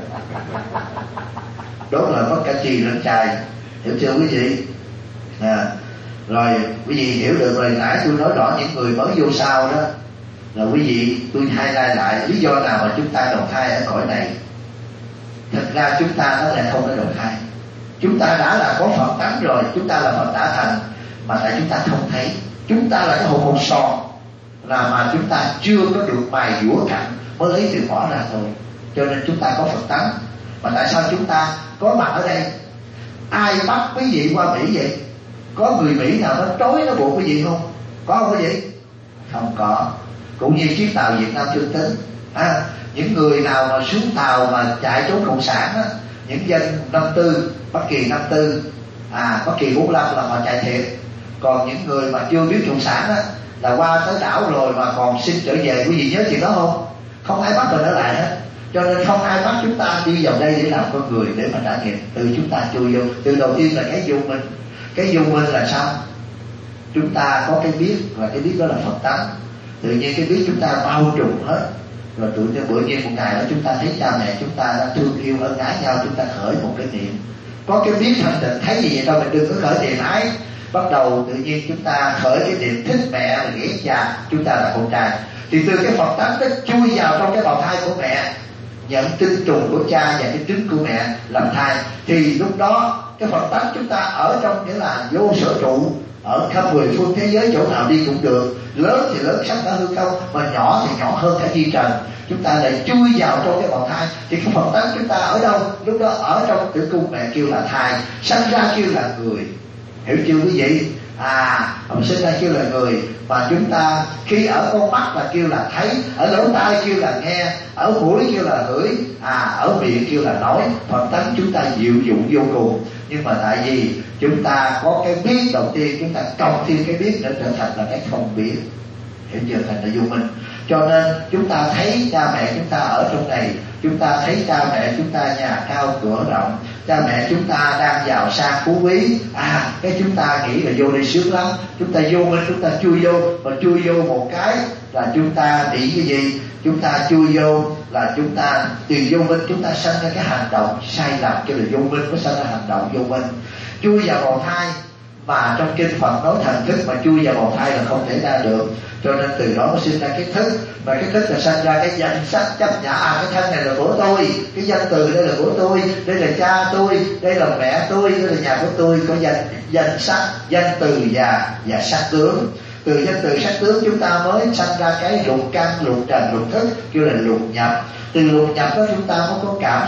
Đốt là mất cả trì lẫn trài, hiểu chưa quý vị? Rồi quý vị hiểu được rồi. Nãy tôi nói rõ những người mới vô sau đó là quý vị, tôi highlight lại lý do nào mà chúng ta đầu thai ở cõi này. Thật ra chúng ta nó lại không có đầu thai. Chúng ta đã là có Phật tánh rồi, chúng ta là Phật đã thành, mà tại chúng ta không thấy. Chúng ta là cái hồn sòn, là mà chúng ta chưa có được mài dũa cạnh mới lấy từ bỏ ra thôi. Cho nên chúng ta có Phật tánh. Mà tại sao chúng ta có mặt ở đây? Ai bắt quý vị qua Mỹ vậy? Có người Mỹ nào nó trói nó buộc quý vị không? Có không quý vị? Không có. Cũng như chiếc tàu Việt Nam Thương Tín, những người nào mà xuống tàu mà chạy trốn cộng sản á, những dân 54, Bắc Kỳ 54, Bắc Kỳ 45 là họ chạy thiệt. Còn những người mà chưa biết cộng sản á, là qua tới đảo rồi mà còn xin trở về. Quý vị nhớ chuyện đó không? Không ai bắt mình ở lại hết. Cho nên không ai bắt chúng ta đi vào đây để làm con người, để mà trải nghiệm. Từ chúng ta chui vô. Từ đầu tiên là cái vô minh. Cái vô minh là sao? Chúng ta có cái biết, và cái biết đó là Phật tánh. Tự nhiên cái biết chúng ta bao trùm hết. Rồi bữa nhiên một ngày đó chúng ta thấy cha mẹ chúng ta đã thương yêu ân ái nhau, chúng ta khởi một cái niệm, có cái biết thanh tịnh, thấy gì vậy đâu mình đừng có khởi niệm ái. Bắt đầu tự nhiên chúng ta khởi cái niệm thích mẹ và ghét cha, chúng ta là con trai, thì từ cái Phật tánh nó chui vào trong cái bào thai của mẹ, nhận tinh trùng của cha và cái trứng của mẹ làm thai, thì lúc đó cái Phật tánh chúng ta ở trong nghĩa là vô sở trụ, ở khắp mười phương thế giới chỗ nào đi cũng được, lớn thì lớn sắp cả hư không, mà nhỏ thì nhỏ hơn cả chi trần. Chúng ta lại chui vào trong cái bào thai, thì cái Phật tánh chúng ta ở đâu? Lúc đó ở trong tử cung mẹ kêu là thai, sanh ra kêu là người, hiểu chưa quý vị? Ông sinh ra kêu là người, mà chúng ta khi ở con mắt là kêu là thấy, ở lỗ tai kêu là nghe, ở mũi kêu là ngửi, ở miệng kêu là nói. Phật tánh chúng ta diệu dụng vô cùng, nhưng mà tại vì chúng ta có cái biết đầu tiên, chúng ta cộng thêm cái biết để trở thành là cái không biết, hiểu chưa? Thành là vô minh. Cho nên chúng ta thấy cha mẹ chúng ta ở trong này, chúng ta thấy cha mẹ chúng ta nhà cao cửa rộng, cha mẹ chúng ta đang giàu sang phú quý, cái chúng ta nghĩ là vô đây sướng lắm, chúng ta vô minh, chúng ta chui vô, mà chui vô một cái là chúng ta bị cái gì? Chúng ta chui vô là chúng ta từ vô minh chúng ta sanh ra cái hành động sai lầm, cho là vô minh mới sanh ra hành động vô minh. Chui vào bào thai, mà trong kinh Phật nói thần thức mà chui vào bào thai là không thể ra được, cho nên từ đó mới sinh ra cái thức, và cái thức là sinh ra cái danh sắc chấp nhã. Cái thân này là của tôi, cái danh từ đây là của tôi, đây là cha tôi, đây là mẹ tôi, đây là nhà của tôi. Có danh sắc, danh từ và sắc tướng. Từ danh từ sắc tướng chúng ta mới sanh ra cái lục căn, lục trần, lục thức, kêu là lục nhập. Từ lục nhập đó chúng ta mới có cảm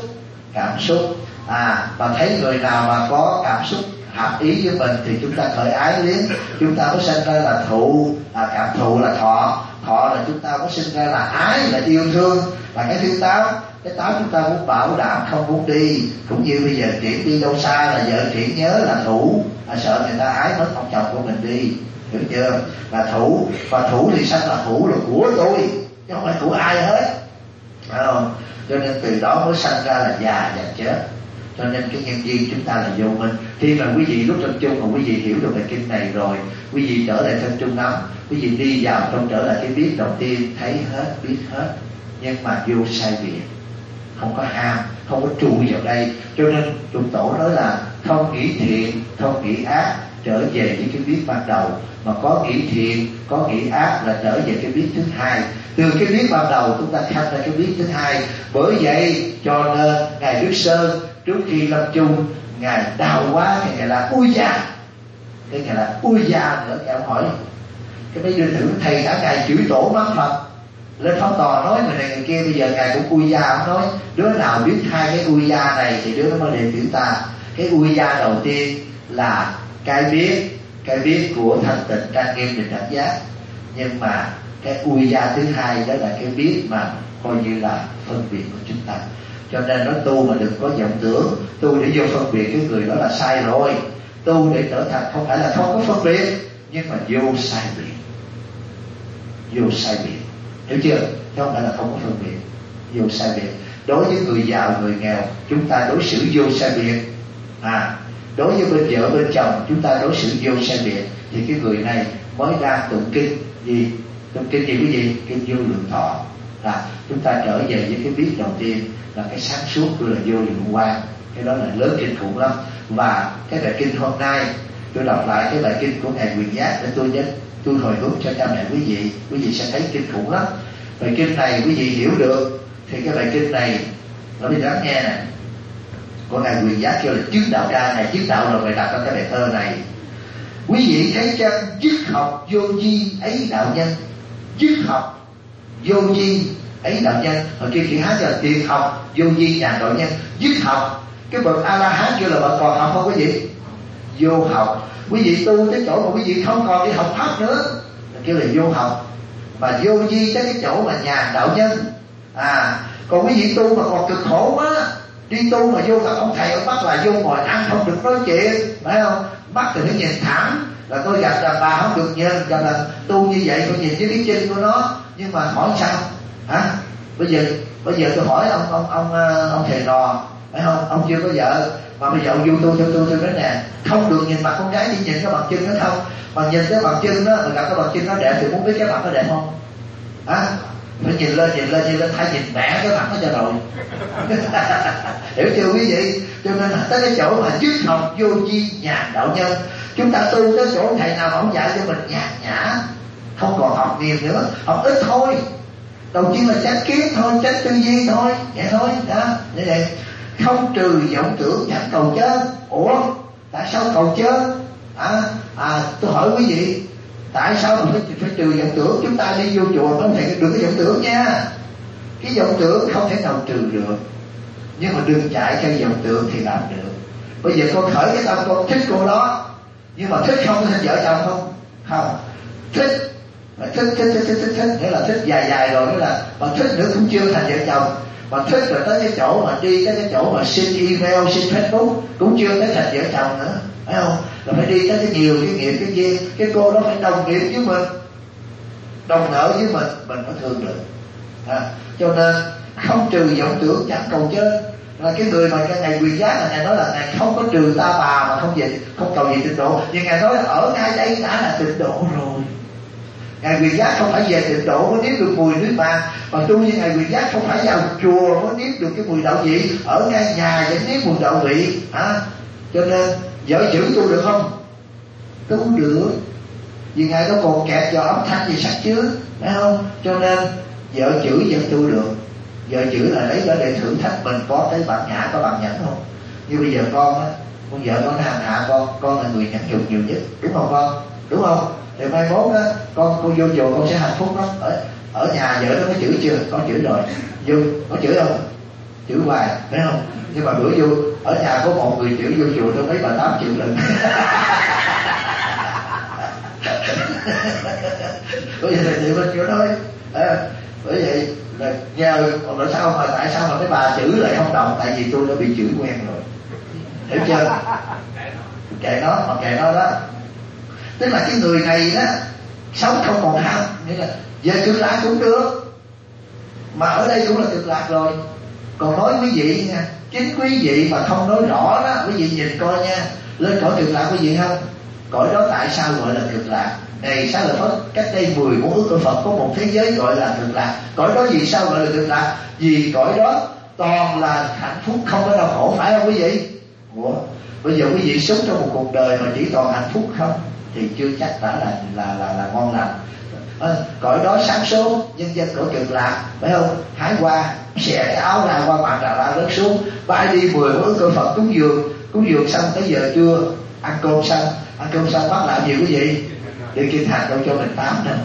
xúc. Mà thấy người nào mà có cảm xúc hợp ý với mình thì chúng ta khởi ái liền, chúng ta mới sinh ra là thụ, cảm thụ là thọ là chúng ta mới sinh ra là ái, là yêu thương, là cái thứ tám. Cái tám chúng ta muốn bảo đảm không muốn đi, cũng như bây giờ chuyện đi đâu xa là vợ chuyện nhớ là thủ, sợ người ta ái mất ông chồng của mình đi, hiểu chưa? Là thủ, và thủ thì sanh là thủ là của tôi chứ không phải của ai hết, phải không? Cho nên từ đó mới sanh ra là già và chết. Cho nên cái nhân duyên chúng ta là vô minh. Khi mà quý vị lúc trong chung mà quý vị hiểu được bài kinh này rồi, quý vị trở lại thân trung ấm, quý vị đi vào trong trở lại cái biết đầu tiên, thấy hết, biết hết, nhưng mà vô sai biệt, không có ham, không có trụ vào đây. Cho nên Trung Tổ nói là không nghĩ thiện, không nghĩ ác, trở về với cái biết ban đầu. Mà có nghĩ thiện, có nghĩ ác là trở về cái biết thứ hai. Từ cái biết ban đầu chúng ta khắc ra cái biết thứ hai. Bởi vậy cho nên Ngài Đức Sơn trước khi lâm chung, Ngài đau quá thì Ngài là ui da. Cái Ngài là ui da nữa. Các ông hỏi cái mấy đứa thử thầy cả ngày chửi tổ mắng Phật, lên pháp tòa nói người này người kia, bây giờ Ngài cũng ui da. Ông nói đứa nào biết hai cái ui da này thì đứa nó mới đề biểu ta. Cái ui da đầu tiên là cái biết của thanh tịnh trang nghiêm định đẳng giác. Nhưng mà cái ui da thứ hai đó là cái biết mà coi như là phân biệt của chúng ta. Cho nên nó tu mà đừng có vọng tưởng tu để vô phân biệt cái người đó là sai rồi. Tu để trở thành không phải là không có phân biệt, nhưng mà vô sai biệt, hiểu chưa? Chứ không phải là không có phân biệt, vô sai biệt. Đối với người giàu người nghèo chúng ta đối xử vô sai biệt, đối với bên vợ bên chồng chúng ta đối xử vô sai biệt, thì cái người này mới đang tụng kinh gì? Tụng kinh gì quý vị? Kinh vô lượng thọ. Chúng ta trở về với cái biết đầu tiên là cái sáng suốt của là vô lượng quang. Cái đó là lớn kinh khủng lắm. Và cái bài kinh hôm nay tôi đọc lại cái bài kinh của Ngài Quyền Giác để tôi hồi hướng cho cha mẹ quý vị sẽ thấy kinh khủng lắm. Bài kinh này quý vị hiểu được thì cái bài kinh này nó đi lắng nghe nè, của Ngài Quyền Giác kêu là chứng đạo ra này, chứng đạo rồi phải đặt trong cái bài thơ này. Quý vị thấy chăng dứt học vô vi ấy đạo nhân, dứt học vô vi ấy đạo nhân. Hồi kia chị hát là tiền học vô vi nhà đạo nhân, dứt học. Cái bậc A La Hán kêu là bậc còn học không quý vị? Vô học. Quý vị tu tới chỗ mà quý vị không còn đi học pháp nữa kêu là vô học. Mà vô vi tới cái chỗ mà nhà đạo nhân. Còn quý vị tu mà còn cực khổ quá, đi tu mà vô gặp ông thầy ông bắt là vô ngồi ăn không được nói chuyện, phải không? Bắt thì phải nhìn thẳng, là tôi gặp đàn bà không được nhìn, cho là tu như vậy tôi nhìn với cái chân của nó. Nhưng mà hỏi sao? Bây giờ tôi hỏi ông thầy nò, phải không? Ông chưa có vợ mà bây giờ ông vô tu theo tôi nói nè, không được nhìn mặt con gái, chỉ nhìn cái bàn chân nó không. Mà nhìn cái bàn chân đó, mà gặp cái bàn chân nó đẹp thì muốn biết cái mặt nó đẹp không? phải nhìn lên thay nhìn mẹ cái mặt nó cho rồi. Hiểu chưa quý vị? Cho nên tới cái chỗ mà dứt học vô chi nhàn đạo nhân, chúng ta tu tới chỗ thầy nào không dạy cho mình nhàn nhã, không còn học nhiều nữa, học ít thôi, đầu tiên là chánh kiến thôi, chánh tư duy thôi, vậy thôi đó. Như vậy không trừ vọng tưởng chẳng cầu chớ. Ủa tại sao cầu chớ? Tôi hỏi quý vị, tại sao mình phải trừ vọng tưởng? Chúng ta đi vô chùa không thể được cái vọng tưởng nha. Cái vọng tưởng không thể nào trừ được, nhưng mà đừng chạy theo vọng tưởng thì làm được. Bây giờ con khởi cái tâm con thích cô đó, nhưng mà thích không thành vợ chồng không? Không. Thích nghĩa là thích dài rồi, nghĩa là mà thích nữa cũng chưa thành vợ chồng. Mà thích rồi tới cái chỗ mà đi tới cái chỗ mà xin email, xin Facebook cũng chưa tới thành vợ chồng nữa, phải không? Là phải đi tới cái nhiều cái nghiệp cái gì, cái cô đó phải đồng nghiệp với mình, đồng nợ với mình mới thương được. Cho nên không trừ vọng tưởng chẳng cầu chớ. Là cái người mà cái ngày Quyền Giác là ngài nói là ngài không có trừ ta bà mà không cầu gì tịnh độ, nhưng ngài nói ở ngay đây đã là tịnh độ rồi. Ngài Quyền Giác không phải về tịnh độ mới nếm được mùi nước bạc, mà tu như ngài Quyền Giác không phải vào chùa mới nếm được cái mùi đạo vị, ở ngay nhà vẫn nếm mùi đạo vị. Cho nên vợ chữ tu được không? Tu được, vì ngài nó còn kẹt vào âm thanh gì sắc chứ, phải không? Cho nên vợ chữ vẫn tu được. Vợ chữ là lấy đó để thử thách mình có cái bản nhã, có bằng nhẫn không? Như bây giờ con vợ con hành hạ con là người nhẫn nhục nhiều nhất, đúng không con? Đúng không? Thì mai mốt á, con vô chùa con sẽ hạnh phúc lắm. Ở nhà vợ nó có chữ chưa? Có chữ rồi. Vô có chữ không? Chữ hoài, phải không? Nhưng mà bữa vô ở nhà có một người chữ, vô chùa tôi mấy bà 8 triệu lần. Bởi vì là chị bên chỗ nói bởi vậy là nhờ, còn tại sao mà cái bà chữ lại không đồng? Tại vì tôi đã bị chữ quen rồi, hiểu chưa? Kệ nó, mà kệ nó đó. Tức là cái người này đó sống không còn ham, nghĩa là về cực lạc cũng được, mà ở đây cũng là cực lạc rồi. Còn nói quý vị nha, chính quý vị mà không nói rõ đó, quý vị nhìn coi nha, lên cõi cực lạc quý vị không? Cõi đó tại sao gọi là cực lạc? Này sao là có cách đây 14 ức Phật có một thế giới gọi là cực lạc. Cõi đó vì sao gọi là cực lạc? Vì cõi đó toàn là hạnh phúc, không có đau khổ, phải không quý vị? Ủa, bây giờ quý vị sống trong một cuộc đời mà chỉ toàn hạnh phúc không thì chưa chắc đã là ngon lành. Cõi đó sáng số, nhân dân cõi cực lạc, phải không? Hái hoa, xẻ cái áo ra, qua mặt là rớt xuống, bay đi 14 ức Phật cúng dường xong tới giờ trưa ăn cơm xong bắt làm gì quý vị? Đi kinh hành đâu cho mình 8 năm.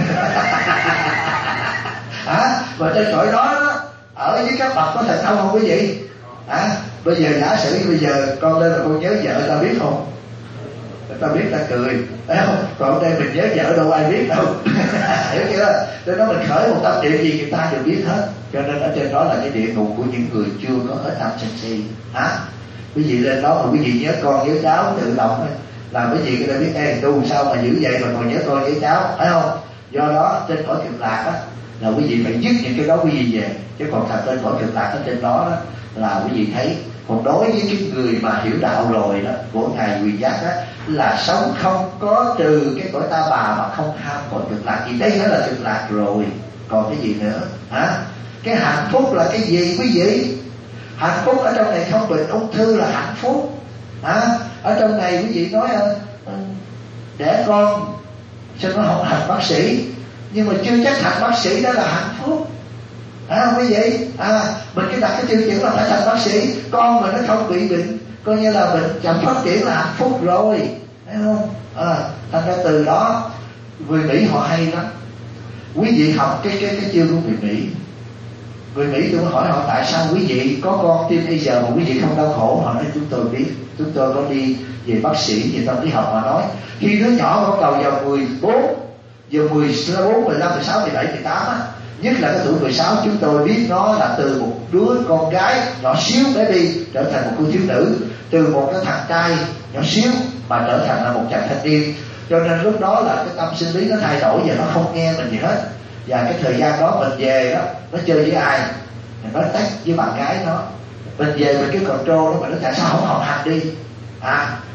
Và trên cõi đó ở với các bậc có thành công không quý vị? Bây giờ giả sử bây giờ con lên là con nhớ vợ, ta biết không? Ta biết ta cười, phải không? Còn đây mình nhớ vợ đâu ai biết đâu. Hiểu chưa? Cho nên mình khởi một tâm niệm gì người ta đều biết hết. Cho nên ở trên đó là cái địa ngục của những người chưa có hết tham sân si. Quý vị lên đó mà quý vị nhớ con nhớ cháu tự động làm cái gì người ta biết tu sao mà giữ vậy mà còn nhớ con nhớ cháu, phải không? Do đó trên cõi cực lạc á là quý vị phải dứt những cái đó quý vị về, chứ còn thật trên cõi cực lạc ở trên đó là quý vị thấy. Còn đối với cái người mà hiểu đạo rồi đó của ngài Quyền Giác đó là sống không có trừ cái cõi ta bà mà không ham cõi cực lạc, thì đây mới là cực lạc rồi, còn cái gì nữa? Cái hạnh phúc là cái gì quý vị? Hạnh phúc ở trong này không bệnh ung thư là hạnh phúc. Ở trong này quý vị nói đẻ con sao nó không thành bác sĩ, nhưng mà chưa chắc thành bác sĩ đó là hạnh phúc. Quý vị mình cứ đặt cái tiêu chuẩn là phải thành bác sĩ, con mình nó không bị bệnh, coi như là bệnh chậm phát triển là hạnh phúc rồi, thấy không? Thành ra từ đó người Mỹ họ hay lắm. Quý vị học cái chiêu của người Mỹ. Người Mỹ tôi hỏi họ tại sao quý vị có con tim bây giờ mà quý vị không đau khổ. Họ nói chúng tôi biết, chúng tôi có đi về bác sĩ về tâm lý học. Họ nói khi đứa nhỏ bắt đầu vào 14, giờ 14, 15, 16, 17, 18 nhất là cái tuổi 16, chúng tôi biết nó là từ một đứa con gái nhỏ xíu bé đi trở thành một cô thiếu nữ, từ một cái thằng trai nhỏ xíu mà trở thành là một chàng thanh niên. Cho nên lúc đó là cái tâm sinh lý nó thay đổi và nó không nghe mình gì hết. Và cái thời gian đó mình về đó, nó chơi với ai? Nó tách với bạn gái nó. Mình về mình cái control đó, mà nó tại sao không học hành đi?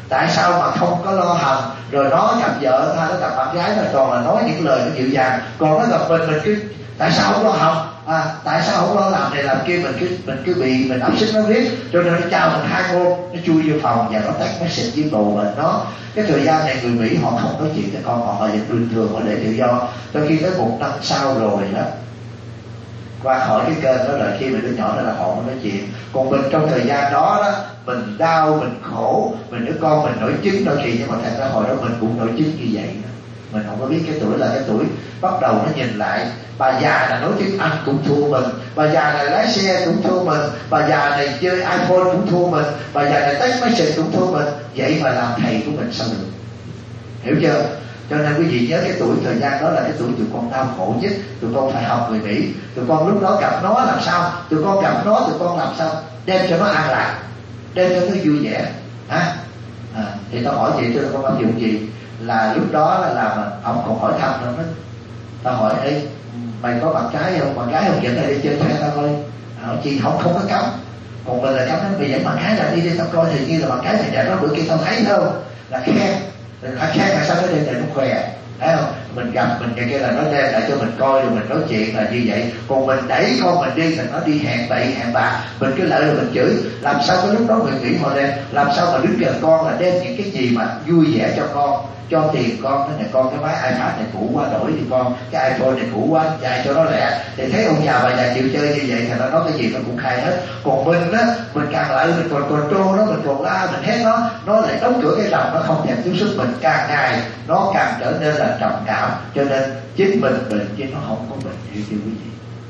Tại sao mà không có lo hầm? Rồi nó gặp vợ hay nó gặp bạn gái mà toàn là nói những lời nó dịu dàng, còn nó gặp mình cứ tại sao không lo hầm? Tại sao không lo làm này làm kia, mình cứ bị mình ấp xích nó riết, cho nên nó trao mình 2 môn, nó chui vô phòng và nó tắt message với bồ mình. Nó cái thời gian này người Mỹ họ không nói chuyện với con họ vẫn bình thường, họ để tự do. Cho khi tới 1 năm sau rồi đó, qua khỏi cái kênh đó là khi mà đứa nhỏ đó là họ mới nói chuyện. Còn mình trong thời gian đó đó, mình đau, mình khổ, mình đứa con mình nổi chứng đôi khi, nhưng mà thành ra hồi đó mình cũng nổi chứng như vậy. Mình không có biết cái tuổi là cái tuổi bắt đầu nó nhìn lại, bà già là nói tiếng Anh cũng thua mình, bà già này lái xe cũng thua mình, bà già này chơi iPhone cũng thua mình, bà già này text message cũng thua mình. Vậy mà làm thầy của mình sao được? Hiểu chưa? Cho nên quý vị nhớ cái tuổi thời gian đó là cái tuổi tụi con đau khổ nhất. Tụi con phải học người Mỹ. Tụi con lúc đó gặp nó làm sao? Tụi con gặp nó, tụi con làm sao? Đem cho nó an lạc, đem cho nó vui vẻ. Thì tao hỏi vậy, tụi con áp dụng gì? Là lúc đó là ông còn hỏi thăm nữa. Tao hỏi: Ê, mày có bạn gái không? Bạn gái không? Dẫn lại đi chơi theo tao coi. Chị không có cấm. Còn mình là cấm nó, mày dẫn bạn gái lại đi tao coi. Thì như là bạn gái mày đẹp đó, bữa kia tao thấy không? Là khen. Khen là sao nó đem lại nó khỏe, thấy không? Mình gặp mình cái kia là nó đem lại cho mình coi, rồi mình nói chuyện là như vậy. Còn mình đẩy con mình đi, mình nó đi hẹn bậy hẹn bạ, mình cứ lại rồi mình chửi. Làm sao cái lúc đó người nghĩ họ đem, làm sao mà đứng gần con là đem những cái gì mà vui vẻ cho con, cho tiền con. Nói này con, cái máy iPad này cũ quá, đổi đi con, cái iPhone này cũ quá, chạy cho nó lẹ. Thì thấy ông già bà già chịu chơi như vậy thì nó nói cái gì nó cũng khai hết. Còn mình á, mình càng lại mình còn trô nó, mình còn la mình hét nó lại đóng cửa cái rầm, nó không thèm tiếp xúc mình. Càng ngày nó càng trở nên là trầm cảm, cho nên chính mình bệnh chứ nó không có bệnh. Hiểu chưa quý vị?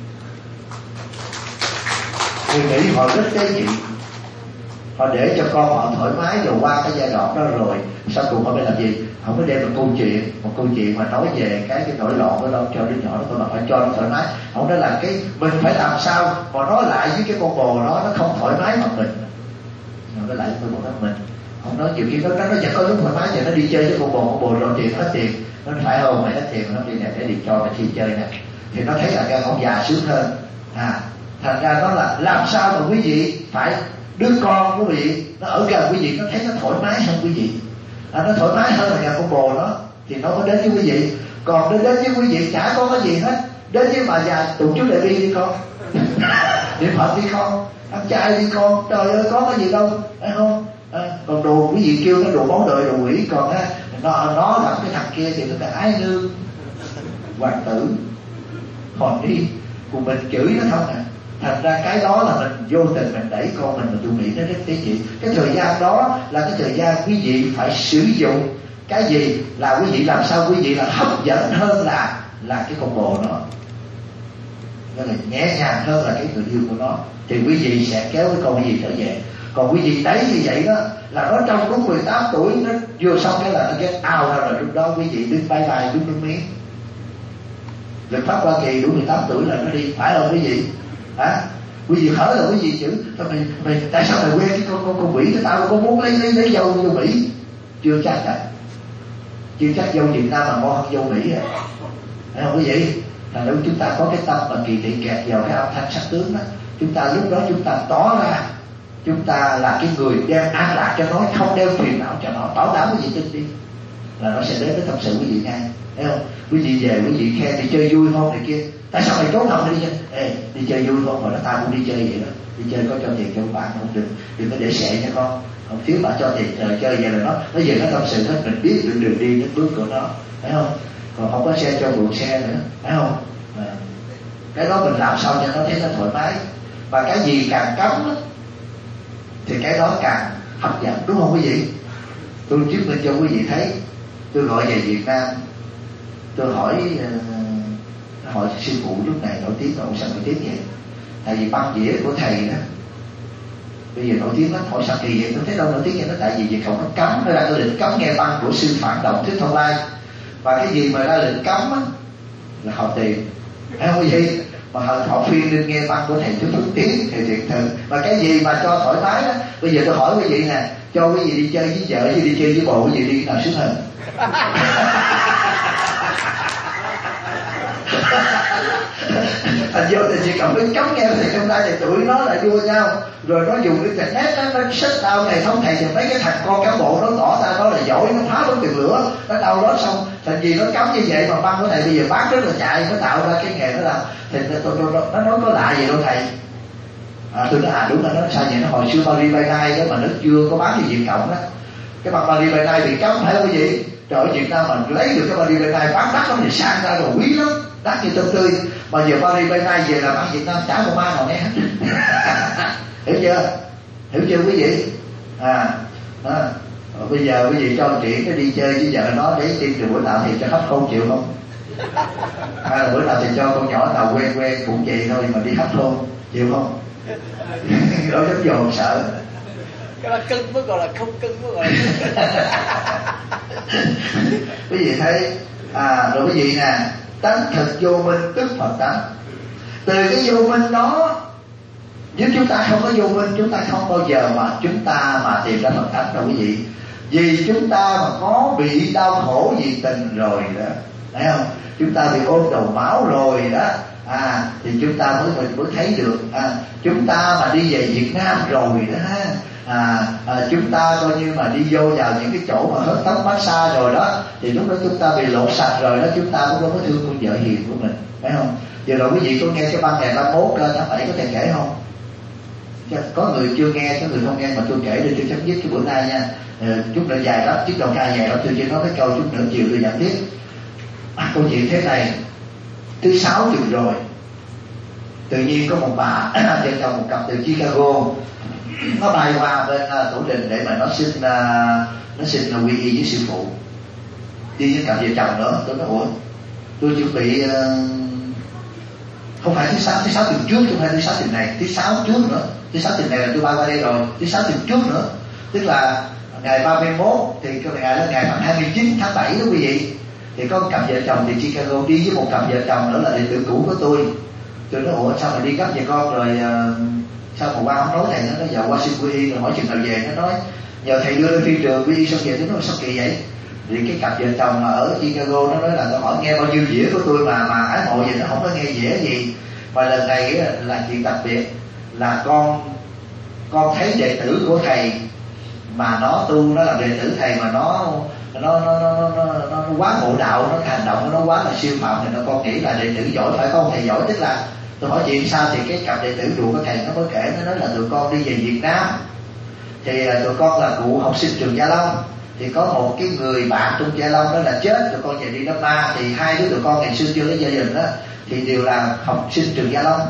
Người Mỹ họ rất tế nhị, họ để cho con họ thoải mái rồi qua cái giai đoạn đó rồi sau cùng họ phải làm gì? Không có đem một câu chuyện mà nói về cái nỗi loạn của nó cho đứa nhỏ đó, mà phải cho nó thoải mái. Không, đó là cái mình phải làm sao mà nói lại với cái con bồ nó không thoải mái bằng mình. Nó lại với con mình không nói, nhiều khi nó vẫn có lúc thoải mái thì nó đi chơi với con bồ rồi tiền hết tiền, nó phải không? Mày hết tiền nó đi này để đi cho mày đi chơi nè, thì nó thấy là cái ông già sướng hơn. Thành ra nó là làm sao mà quý vị phải đứa con quý vị nó ở gần quý vị, nó thấy nó thoải mái hơn quý vị. Nó thoải mái hơn là nhà con bồ nó thì nó mới đến với quý vị. Còn nó đến với quý vị chả có cái gì hết. Đến với bà già tụng chú đại bi đi con, niệm Phật đi con, ăn chay đi con, trời ơi có cái gì đâu, phải không? Còn đồ quý vị kêu nó đồ máu đời, đồ quỷ. Còn nó gặp cái thằng kia thì nó là ái nương hoàng tử, còn đi cùng mình chửi nó không à. Thành ra cái đó là mình vô tình mình đẩy con mình tụi Mỹ nó rất tế nhị. Cái thời gian đó là cái thời gian quý vị phải sử dụng cái gì, là quý vị làm sao quý vị là hấp dẫn hơn là cái con bồ nó, là nhẹ nhàng hơn là cái người yêu của nó, thì quý vị sẽ kéo cái con quý vị trở về. Còn quý vị đấy như vậy đó là nó trong lúc 18 tuổi nó vừa xong cái là nó get out ra rồi, lúc đó quý vị đứng bye bye, đứng nước miếng. Luật pháp Hoa Kỳ đủ 18 tuổi là nó đi, phải không quý vị? Quý vị hỏi là quý vị chữ mày tại sao mày quen cái con quỷ cái tao có muốn lấy dâu vô Mỹ? Chưa chắc dâu Việt Nam mà ngon hơn dâu Mỹ à, phải không quý vị? Là nếu chúng ta có cái tâm mà kỳ thị kẹt vào cái âm thanh sắc tướng đó, chúng ta lúc đó chúng ta tỏ ra chúng ta là cái người đem an lạc cho nó, không đem phiền não cho nó. Bảo đảm quý vị tin đi là nó sẽ đến với tâm sự quý vị ngay, thấy không? Quý vị về quý vị khen đi chơi vui không này kia, tại sao mày trốn không đi chơi? Đi chơi vui không? Mà nó ta cũng đi chơi vậy đó, đi chơi có cho tiền cho bạn không? Đừng có để sệ nha con, không thiếu bạn cho tiền chơi vậy là nó về nó tâm sự hết, mình biết được đường đi đến bước của nó, thấy không? Còn không có xe cho mượn xe nữa, thấy không? Cái đó mình làm sao cho nó thấy nó thoải mái. Và cái gì càng cấm đó, thì cái đó càng hấp dẫn, đúng không quý vị? Tôi chứng minh cho quý vị thấy. Tôi gọi về Việt Nam, tôi hỏi sư phụ lúc này nổi tiếng, rồi sao nổi tiếng vậy? Tại vì băng đĩa của thầy đó bây giờ nổi tiếng lắm. Hỏi sao kỳ vậy? Tôi thấy đâu nổi tiếng vậy? Nó tại vì Việt Cộng nó cấm, nó ra cái lệnh cấm nghe băng của sư phản động Thích Thông Lai. Và cái gì mà ra lệnh cấm á là họ tiền, thấy không quý vị? Mà họ phiên lên nghe băng của thầy Thích Hướng Tiến, thầy Thiện Thần. Và cái gì mà cho thoải mái đó, bây giờ tôi hỏi quý vị nè, cho quý vị đi chơi với vợ chứ đi chơi với bồ, quý vị đi nào sướng hơn? Thành vô thì chỉ cần biết cấm nghe thì trong tay thì tụi nó lại đua nhau, rồi nó dùng cái kẹt nét nó xích tao này không thầy thì mấy cái thằng con cán bộ nó tỏ ra nó là giỏi, nó phá đống tiền lửa nó đâu đó xong. Thành vì nó cấm như vậy mà băng của thầy bây giờ bán rất là chạy, nó tạo ra cái nghề nó làm. Thì nó nói có lạ gì đâu thầy. Tôi nói đúng là nó sao vậy, nó hồi xưa Paris by Night đó mà nó chưa có bán gì Việt Cộng đó, cái bằng Paris by Night bị cấm phải không quý vị? Trời ơi, Việt Nam mình lấy được cái Paris by Night bán đắt lắm thì sang ra rồi quý lắm, đắt như tôm tươi. Mà giờ Paris by Night về là bán Việt Nam chả có ma nào nghe hết. Hiểu chưa? Hiểu chưa quý vị? Bây giờ quý vị cho chuyện nó đi chơi chứ giờ nó để tiên từ bữa nào thì cho khách không chịu không? Hay là bữa nào thì cho con nhỏ nào quen cũng vậy thôi mà đi khách luôn, chịu không? Đó giống dồn sợ. Cái đó cưng mới gọi là không cưng mới gọi là quý vị thấy rồi quý vị nè, tánh thực vô minh tức Phật tánh. Từ cái vô minh đó, nếu chúng ta không có vô minh, chúng ta không bao giờ mà chúng ta mà tìm ra Phật tánh đâu quý vị. Vì chúng ta mà có bị đau khổ vì tình rồi đó, thấy không? Chúng ta bị ôm đầu máu rồi đó, thì chúng ta mới thấy được. Chúng ta mà đi về Việt Nam rồi đó chúng ta coi như mà đi vô vào những cái chỗ mà hớt tóc massage rồi đó, thì lúc đó chúng ta bị lột sạch rồi đó, chúng ta cũng đâu có thương con vợ hiền của mình, phải không? Giờ rồi quý vị có nghe cái băng ngày 31 tháng 7 có thể kể không? Có người chưa nghe, có người không nghe, mà tôi kể để tôi chấm dứt cái bữa nay nha. Chút nữa dài lắm, chiếc đầu ca dài lắm, tôi chỉ nói cái câu chút nữa chiều tôi giảng tiếp. Câu chuyện thế này, thứ 6 tuần rồi, tự nhiên có một bà vợ chồng một cặp từ Chicago nó bay qua bên Tổ Đình để mà nó xin quy y với sư phụ, đi với cặp vợ chồng nữa. Tôi nói ủa, tôi chuẩn bị không phải thứ sáu tuần trước, không phải thứ 6 tuần này, thứ 6 trước nữa. Thứ 6 tuần này là tôi bay qua đây rồi, thứ 6 tuần trước nữa, tức là ngày 31 thì cái ngày là ngày 29 tháng 7 đó quý vị. Thì có một cặp vợ chồng thì Chicago đi với một cặp vợ chồng nữa là đệ tử cũ của tôi. Tôi nói ủa sao mà đi gấp vậy con, rồi sao mà qua không nói thầy? Nó giờ qua xin quy y rồi hỏi chừng nào về. Nó nói nhờ thầy đưa lên phi trường quy y xong về. Tôi nói sao kỳ vậy? Thì cái cặp vợ chồng mà ở Chicago nó nói là tôi hỏi nghe bao nhiêu dĩa của tôi mà ái mộ vậy, nó không có nghe dĩa gì. Mà lần này là chuyện đặc biệt là con thấy đệ tử của thầy mà nó tu, nó làm đệ tử thầy mà nó quá ngộ đạo, nó hành động nó quá là siêu phạm, thì nó con nghĩ là đệ tử giỏi phải không? Thầy giỏi. Tức là tôi hỏi chuyện sao thì cái cặp đệ tử đùa của thầy nó mới kể, nó nói là tụi con đi về Việt Nam thì tụi con là cụ học sinh trường Gia Long, thì có một cái người bạn trong Gia Long đó là chết, tụi con về đi Đám Ma. Thì hai đứa tụi con ngày xưa chưa có gia đình đó thì đều là học sinh trường Gia Long.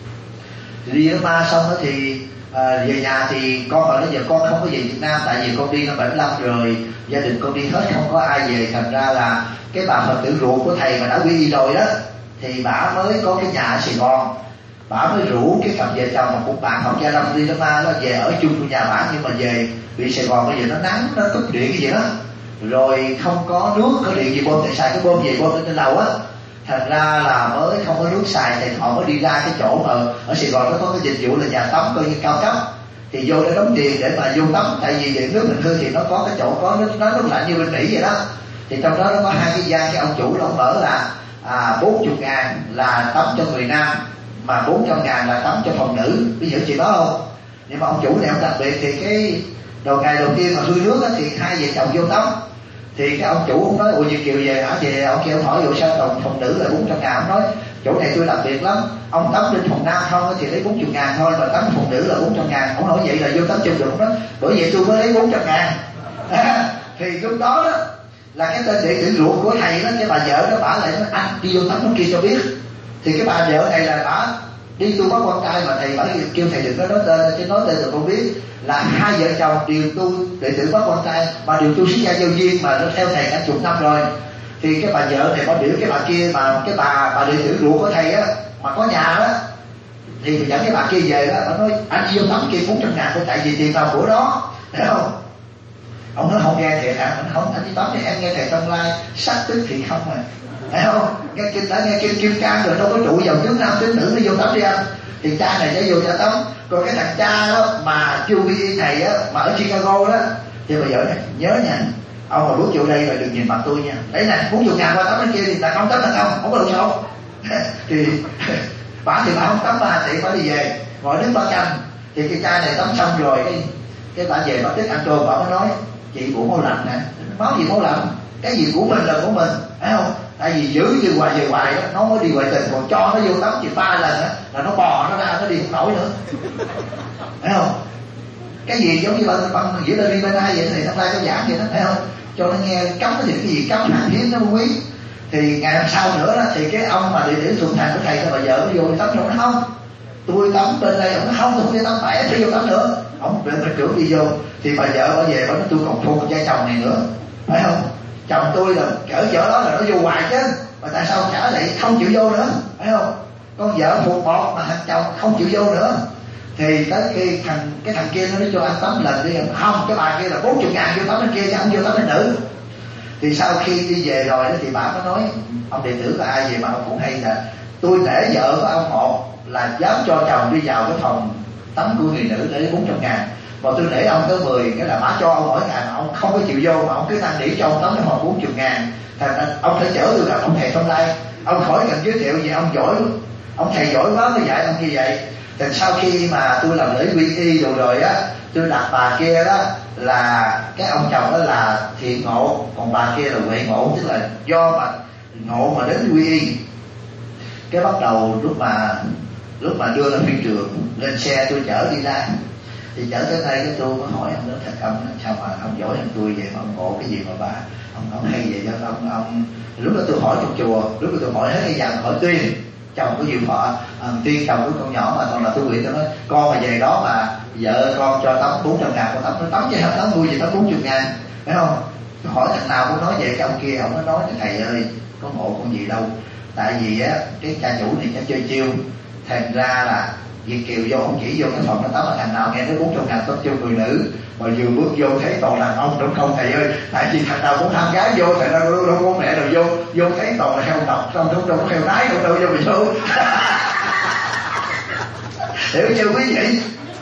Thì đi Đám Ma xong đó thì về nhà thì con hỏi nó giờ con không có về Việt Nam, tại vì con đi năm 75 rồi, gia đình con đi hết không có ai về. Thành ra là cái bà Phật tử ruột của thầy mà đã quy y rồi đó, thì bà mới có cái nhà ở Sài Gòn, bà mới rủ cái cặp vợ chồng mà cũng bạn học Gia Long đi Đám Ma đó về ở chung của nhà bà. Nhưng mà về bị Sài Gòn bây giờ nó nắng, nó cúp điện cái gì đó, rồi không có nước, có điện gì bơm, tại xài cái bơm về bơm lên trên lầu á. Thành ra là mới không có nước xài, thì họ mới đi ra cái chỗ mà ở Sài Gòn nó có cái dịch vụ là nhà tắm coi như cao cấp, thì vô để đóng tiền để mà vô tắm. Tại vì điện nước mình hư thì nó có cái chỗ có nước, nó lạnh như bên Mỹ vậy đó. Thì trong đó nó có hai cái gian, cái ông chủ nó mở là 40.000 là tắm cho người nam, mà 400.000 là tắm cho phòng nữ. Biết hiểu chuyện đó không? Nhưng mà ông chủ này ông đặc biệt, thì cái ngày đầu tiên mà hư nước á, thì hai vợ chồng vô tắm. Thì cái ông chủ ông nói ủa Việt Kiều về hả? Về ông kia ông hỏi ủa sao phòng nữ là 400.000? Ông nói chỗ này tôi đặc biệt lắm, ông tắm trên phòng nam không thì lấy 40.000 thôi, mà tắm phòng nữ là 400.000. Ông hỏi vậy là vô tắm chung được không? Đó bởi vậy tôi mới lấy 400.000. Thì lúc đó đó là cái tên đệ tử ruột của thầy đó, cái bà vợ đó bả lại nói anh đi vô tắm nó kia cho biết. Thì cái bà vợ này là bả đi tu bắt con trai, mà thầy bả kêu thầy đừng có nói tên, chứ nói tên rồi con biết là hai vợ chồng đều tu đệ tử bắt con trai, mà đều tu sĩ gia giao duyên, mà nó theo thầy cả chục năm rồi. Thì cái bà vợ này bà biểu cái bà kia, mà cái bà đệ tử ruột của thầy á mà có nhà đó, thì dẫn cái bà kia về đó, bà nói anh đi vô tắm kia 400.000 thôi, tại vì tiền nào của đó, thấy không? Ông nói không nghe thầy anh không, anh đi tắm thì em nghe thầy Tâm Lai sắc tức thì không à, thấy không? Nghe kinh đã nghe kinh Kim Cang rồi, đâu có trụ vào tướng nam tướng nữ đi vô tắm đi anh. Thì cha này sẽ vô cho tắm, còn cái thằng cha đó mà chưa quy thầy á mà ở Chicago đó, thì bà vợ này nhớ nha, ông mà bước vô đây là đừng nhìn mặt tôi nha, đấy nè 40.000 qua tắm bên kia thì ta không tắm là không có được sao. Thì bà không tắm bà thì bà đi về ngồi nước bà chanh. Thì cái chai này tắm xong rồi cái bà về bà thích ăn cơm, bà mới nói chị của máu lạnh nè. Máu gì máu lạnh, cái gì của mình là của mình, phải không? Tại vì giữ như hoài đó, nó mới đi ngoại tình, còn cho nó vô tắm chỉ 3 lần đó, là nó bò nó ra, nó đi không nổi nữa, phải không? Cái gì giống như bằng giữa đời bên ai vậy thì nó ra cái giảng vậy đó, phải không? Cho nó nghe cấm cái gì cấm hàng hiếm nó quý. Thì ngày hôm sau nữa đó, thì cái ông mà địa thuộc thành của thầy cho bà vợ nó vô tắm, nó nói không, tôi tắm bên đây, ông nói không, tôi không đi tắm, phải phải vô tắm nữa. Ông bên trưởng đi vô, thì bà vợ bà về bà nói tôi còn thua con trai chồng này nữa, phải không? Chồng tôi là cỡ chỗ đó là nó vô hoài chứ, mà tại sao trả lại không chịu vô nữa, phải không? Con vợ phục một mà thằng chồng không chịu vô nữa. Thì tới khi cái thằng kia nó nói cho anh tắm lần đi, không, cái bà kia là 40.000 vô tắm bên kia chứ không vô tắm bên nữ. Thì sau khi đi về rồi đó thì bà có nói ông đệ tử là ai vậy mà ông cũng hay là tôi để vợ của ông một là dám cho chồng đi vào cái phòng tắm của người nữ để 400.000, mà tôi để ông tới 10, cái là bà cho ông mỗi ngày mà ông không có chịu vô, mà ông cứ năn nỉ cho ông tắm cái phòng 40.000. Thành ông phải chở tôi gặp ông thầy Thông Lai, ông khỏi cần giới thiệu gì, ông giỏi, ông thầy giỏi quá mới dạy ông như vậy. Thì sau khi mà tôi làm lễ quy y rồi á, tôi đặt bà kia đó là cái ông chồng đó là thiện ngộ, còn bà kia là huệ ngộ, tức là do mà ngộ mà đến quy y. Cái bắt đầu lúc mà đưa lên phi trường, lên xe tôi chở đi ra, thì chở tới đây cái tôi mới hỏi ông đó, thật ông sao mà ông giỏi hơn tôi vậy mà ông ngộ cái gì mà bà ông hay vậy cho ông. Lúc đó tôi hỏi trong chùa, lúc đó tôi hỏi hết cái dàn, hỏi Tuyên chồng của Diệu Thọ, Tuyên chồng của con nhỏ mà còn là tôi nguyện, tôi nói con mà về đó mà vợ con cho tắm 400.000, con tắm chứ không tắm vui gì tắm 40.000, phải không? Tôi hỏi thằng nào cũng nói vậy, cái ông kia ông nói thầy ơi có ngộ con gì đâu, tại vì á cái cha chủ này cha chơi chiêu, thành ra là Việt kiều vô không chỉ vô cái phòng nó tắm, mà thằng nào nghe nói 400.000 tắm cho người nữ, mà vừa bước vô thấy toàn đàn ông, đúng không thầy ơi? Tại vì thằng nào cũng tham gái vô, thằng nào đâu có mẹ nào vô thấy toàn là heo độc, không có heo nái đâu vô mình vô. Hiểu chưa quý vị?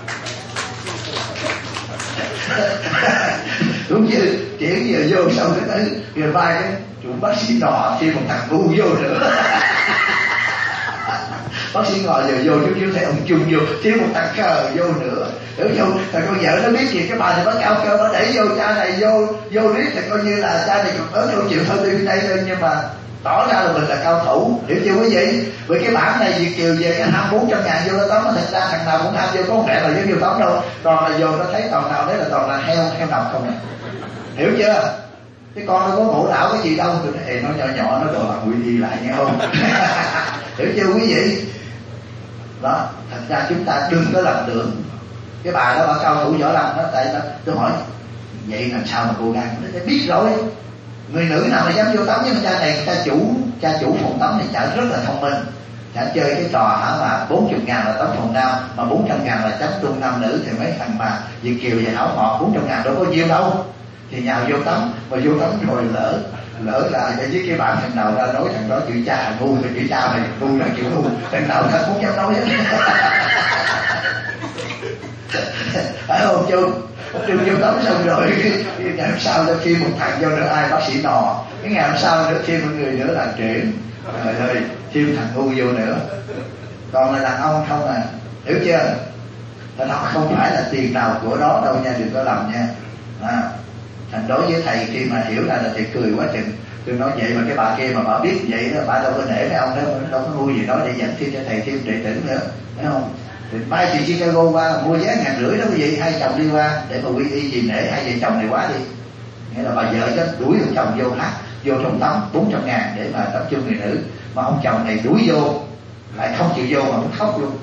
Đúng chứ, chuyển giờ vô xong cái tới rồi vai cái chủ bác sĩ đỏ thêm một thằng ngu vô nữa. Bác sĩ ngồi giờ vô chút thấy ông chung vô thêm một thằng khờ vô nữa, hiểu không? Thằng con vợ nó biết gì cái bà này nó cao cơ, nó đẩy vô cha này vô riết thì coi như là cha này còn ớn không chịu thôi đi đây lên, nhưng mà tỏ ra là mình là cao thủ, hiểu chưa quý vị? Với cái bản này Việt kiều về cái ham 400.000 vô nó tắm, mà thật ra thằng nào cũng ham vô, có mẹ là vô tắm đâu, còn là vô nó thấy toàn nào đấy là toàn là heo độc không nè, hiểu chưa? Cái con nó có ngộ đạo cái gì đâu, tôi nói nó nhỏ nó đồ làm quy y lại nghe không? Hiểu chưa quý vị? Đó, thật ra chúng ta đừng có lầm tưởng cái bà đó bà cao thủ võ lâm đó. Tại tôi hỏi vậy làm sao mà cô gái nó biết rồi, người nữ nào mà dám vô tắm với cha này, cha chủ phòng tắm này chả rất là thông minh, chả chơi cái trò hả mà 40.000 là tắm phòng nam, mà 400.000 là chấm trung nam nữ, thì mấy thằng mà Việt kiều và hảo họ 400.000 đâu có nhiêu đâu, thì nhào vô tắm, mà vô tắm rồi lỡ là với cái bạn thằng nào ra nói thằng đó chữ cha ngu, thì chữ cha này ngu là chữ ngu, thằng nào thằng cũng dám nói hết. Phải không chung vô tắm xong rồi ngày hôm sau là khi một thằng vô nữa ai bác sĩ nò, cái ngày hôm sau nữa thêm một người nữa là chuyển, trời ơi thêm thằng ngu vô nữa, còn là đàn ông không à, hiểu chưa? Nó không phải là tiền nào của đó đâu nha, đừng có lầm nha. Thành đối với thầy khi mà hiểu ra là thầy cười quá chừng. Tôi nói vậy mà cái bà kia mà bà biết vậy đó, bà đâu có nể mấy ông đó, đâu có ngu gì nói để dẫn thêm cho thầy thêm đệ tử nữa, thấy không? Thì mai chị Chicago qua mua vé 1.500 đó quý vị, hai chồng đi qua để mà quy y gì nể hai vợ chồng này quá đi. Nghĩa là bà vợ chứ đuổi ông chồng vô trong tắm 400.000 để mà tắm chung người nữ, mà ông chồng này đuổi vô lại không chịu vô mà cũng khóc luôn.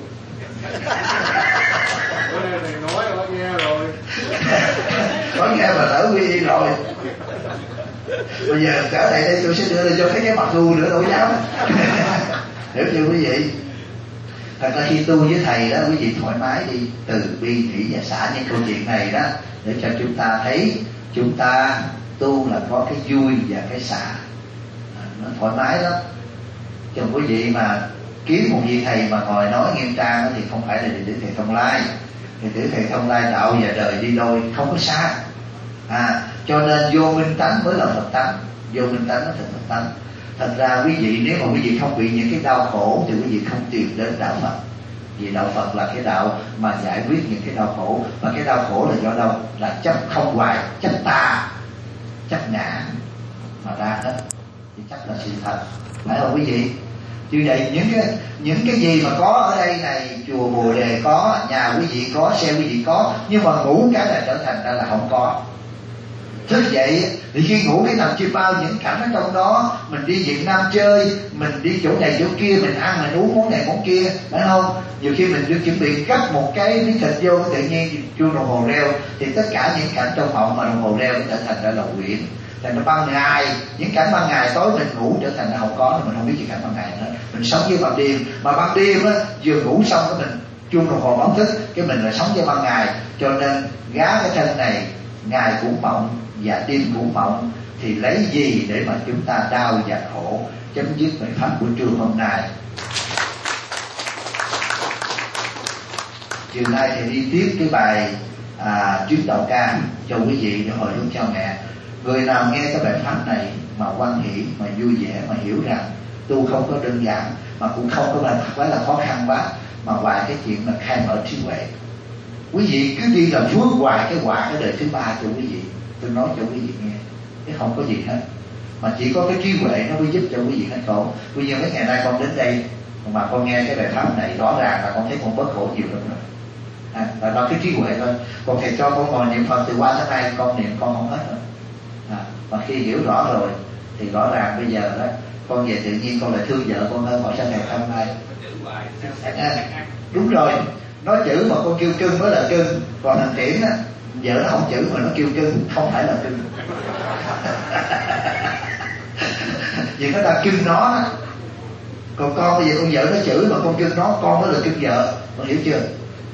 Thầy nói có nghe rồi. Có nghe mà lỡ quy y rồi. Bây giờ trở lại đây tôi sẽ đưa lên cho thấy cái mặt ngu nữa đâu dám. Hiểu chưa quý vị? Thật ra khi tu với thầy đó, quý vị thoải mái đi, từ bi hỷ và xả những câu chuyện này đó, để cho chúng ta thấy chúng ta tu là có cái vui và cái xả, nó thoải mái lắm. Chứ quý vị mà kiếm một vị thầy mà ngồi nói nghiêm trang thì không phải là đệ tử thầy Thông Lai. Đệ tử thầy Thông Lai đạo và đời đi đôi, không có xa. Cho nên vô minh tánh mới là Phật tánh, vô minh tánh nó thành Phật tánh. Thật ra quý vị, nếu mà quý vị không bị những cái đau khổ thì quý vị không tìm đến đạo Phật. Vì đạo Phật là cái đạo mà giải quyết những cái đau khổ. Mà cái đau khổ là do đâu? Là chấp không hoài, chấp ta, chấp ngã mà ra hết. Thì chắc là sự thật, phải không quý vị? Như vậy những cái gì mà có ở đây này, chùa Bồ Đề có, nhà quý vị có, xe quý vị có, nhưng mà ngủ cái là trở thành ra là không có. Thức dậy thì khi ngủ cái nằm chim bao những cảnh ở trong đó, mình đi Việt Nam chơi, mình đi chỗ này chỗ kia, mình ăn mình uống món này món kia, phải không? Nhiều khi mình đi chuẩn bị cắt một cái miếng thịt vô, tự nhiên chuông đồng hồ reo, thì tất cả những cảnh trong phòng mà đồng hồ reo nó trở thành ra là quyển. Thành ra ban ngày, những cảnh ban ngày tối mình ngủ trở thành ra không có, mình không biết gì cảnh ban ngày nữa. Mình sống với ban đêm, mà ban đêm á vừa ngủ xong cái mình chuông đồng hồ báo thức, cái mình lại sống với ban ngày. Cho nên gá cái thân này ngày cũng mộng và đêm cũng mộng, thì lấy gì để mà chúng ta đau và khổ? Chấm dứt bài pháp của trường hôm nay. Chiều nay thì đi tiếp cái bài Chuyến Đạo Ca cho quý vị để hồi hướng cho mẹ. Người nào nghe cái bài pháp này mà hoan hỷ, mà vui vẻ, mà hiểu rằng tu không có đơn giản, mà cũng không có quá là khó khăn quá, mà ngoài cái chuyện là khai mở trí huệ. Quý vị cứ đi là phước hoài cái quả cái đời thứ ba cho quý vị. Tôi nói cho quý vị nghe, cái không có gì hết, mà chỉ có cái trí huệ nó mới giúp cho quý vị hết khổ. Bây giờ mấy ngày nay con đến đây mà con nghe cái bài pháp này, rõ ràng là con thấy con bớt khổ nhiều lắm rồi. Là do cái trí huệ thôi. Còn thầy cho con ngồi niệm Phật từ qua tới nay, con niệm con không hết rồi. Mà khi hiểu rõ rồi thì rõ ràng bây giờ đó con về tự nhiên con lại thương vợ con hơn mọi sáng ngày hôm nay. Đúng rồi, nói chữ mà con kêu cưng mới là cưng, còn thằng Triển á, vợ nó không chữ mà nó kêu cưng, không phải là cưng. Vì nó đang cưng nó đó. Còn con bây giờ con vợ nó chữ mà con cưng nó, con mới là cưng vợ, con hiểu chưa?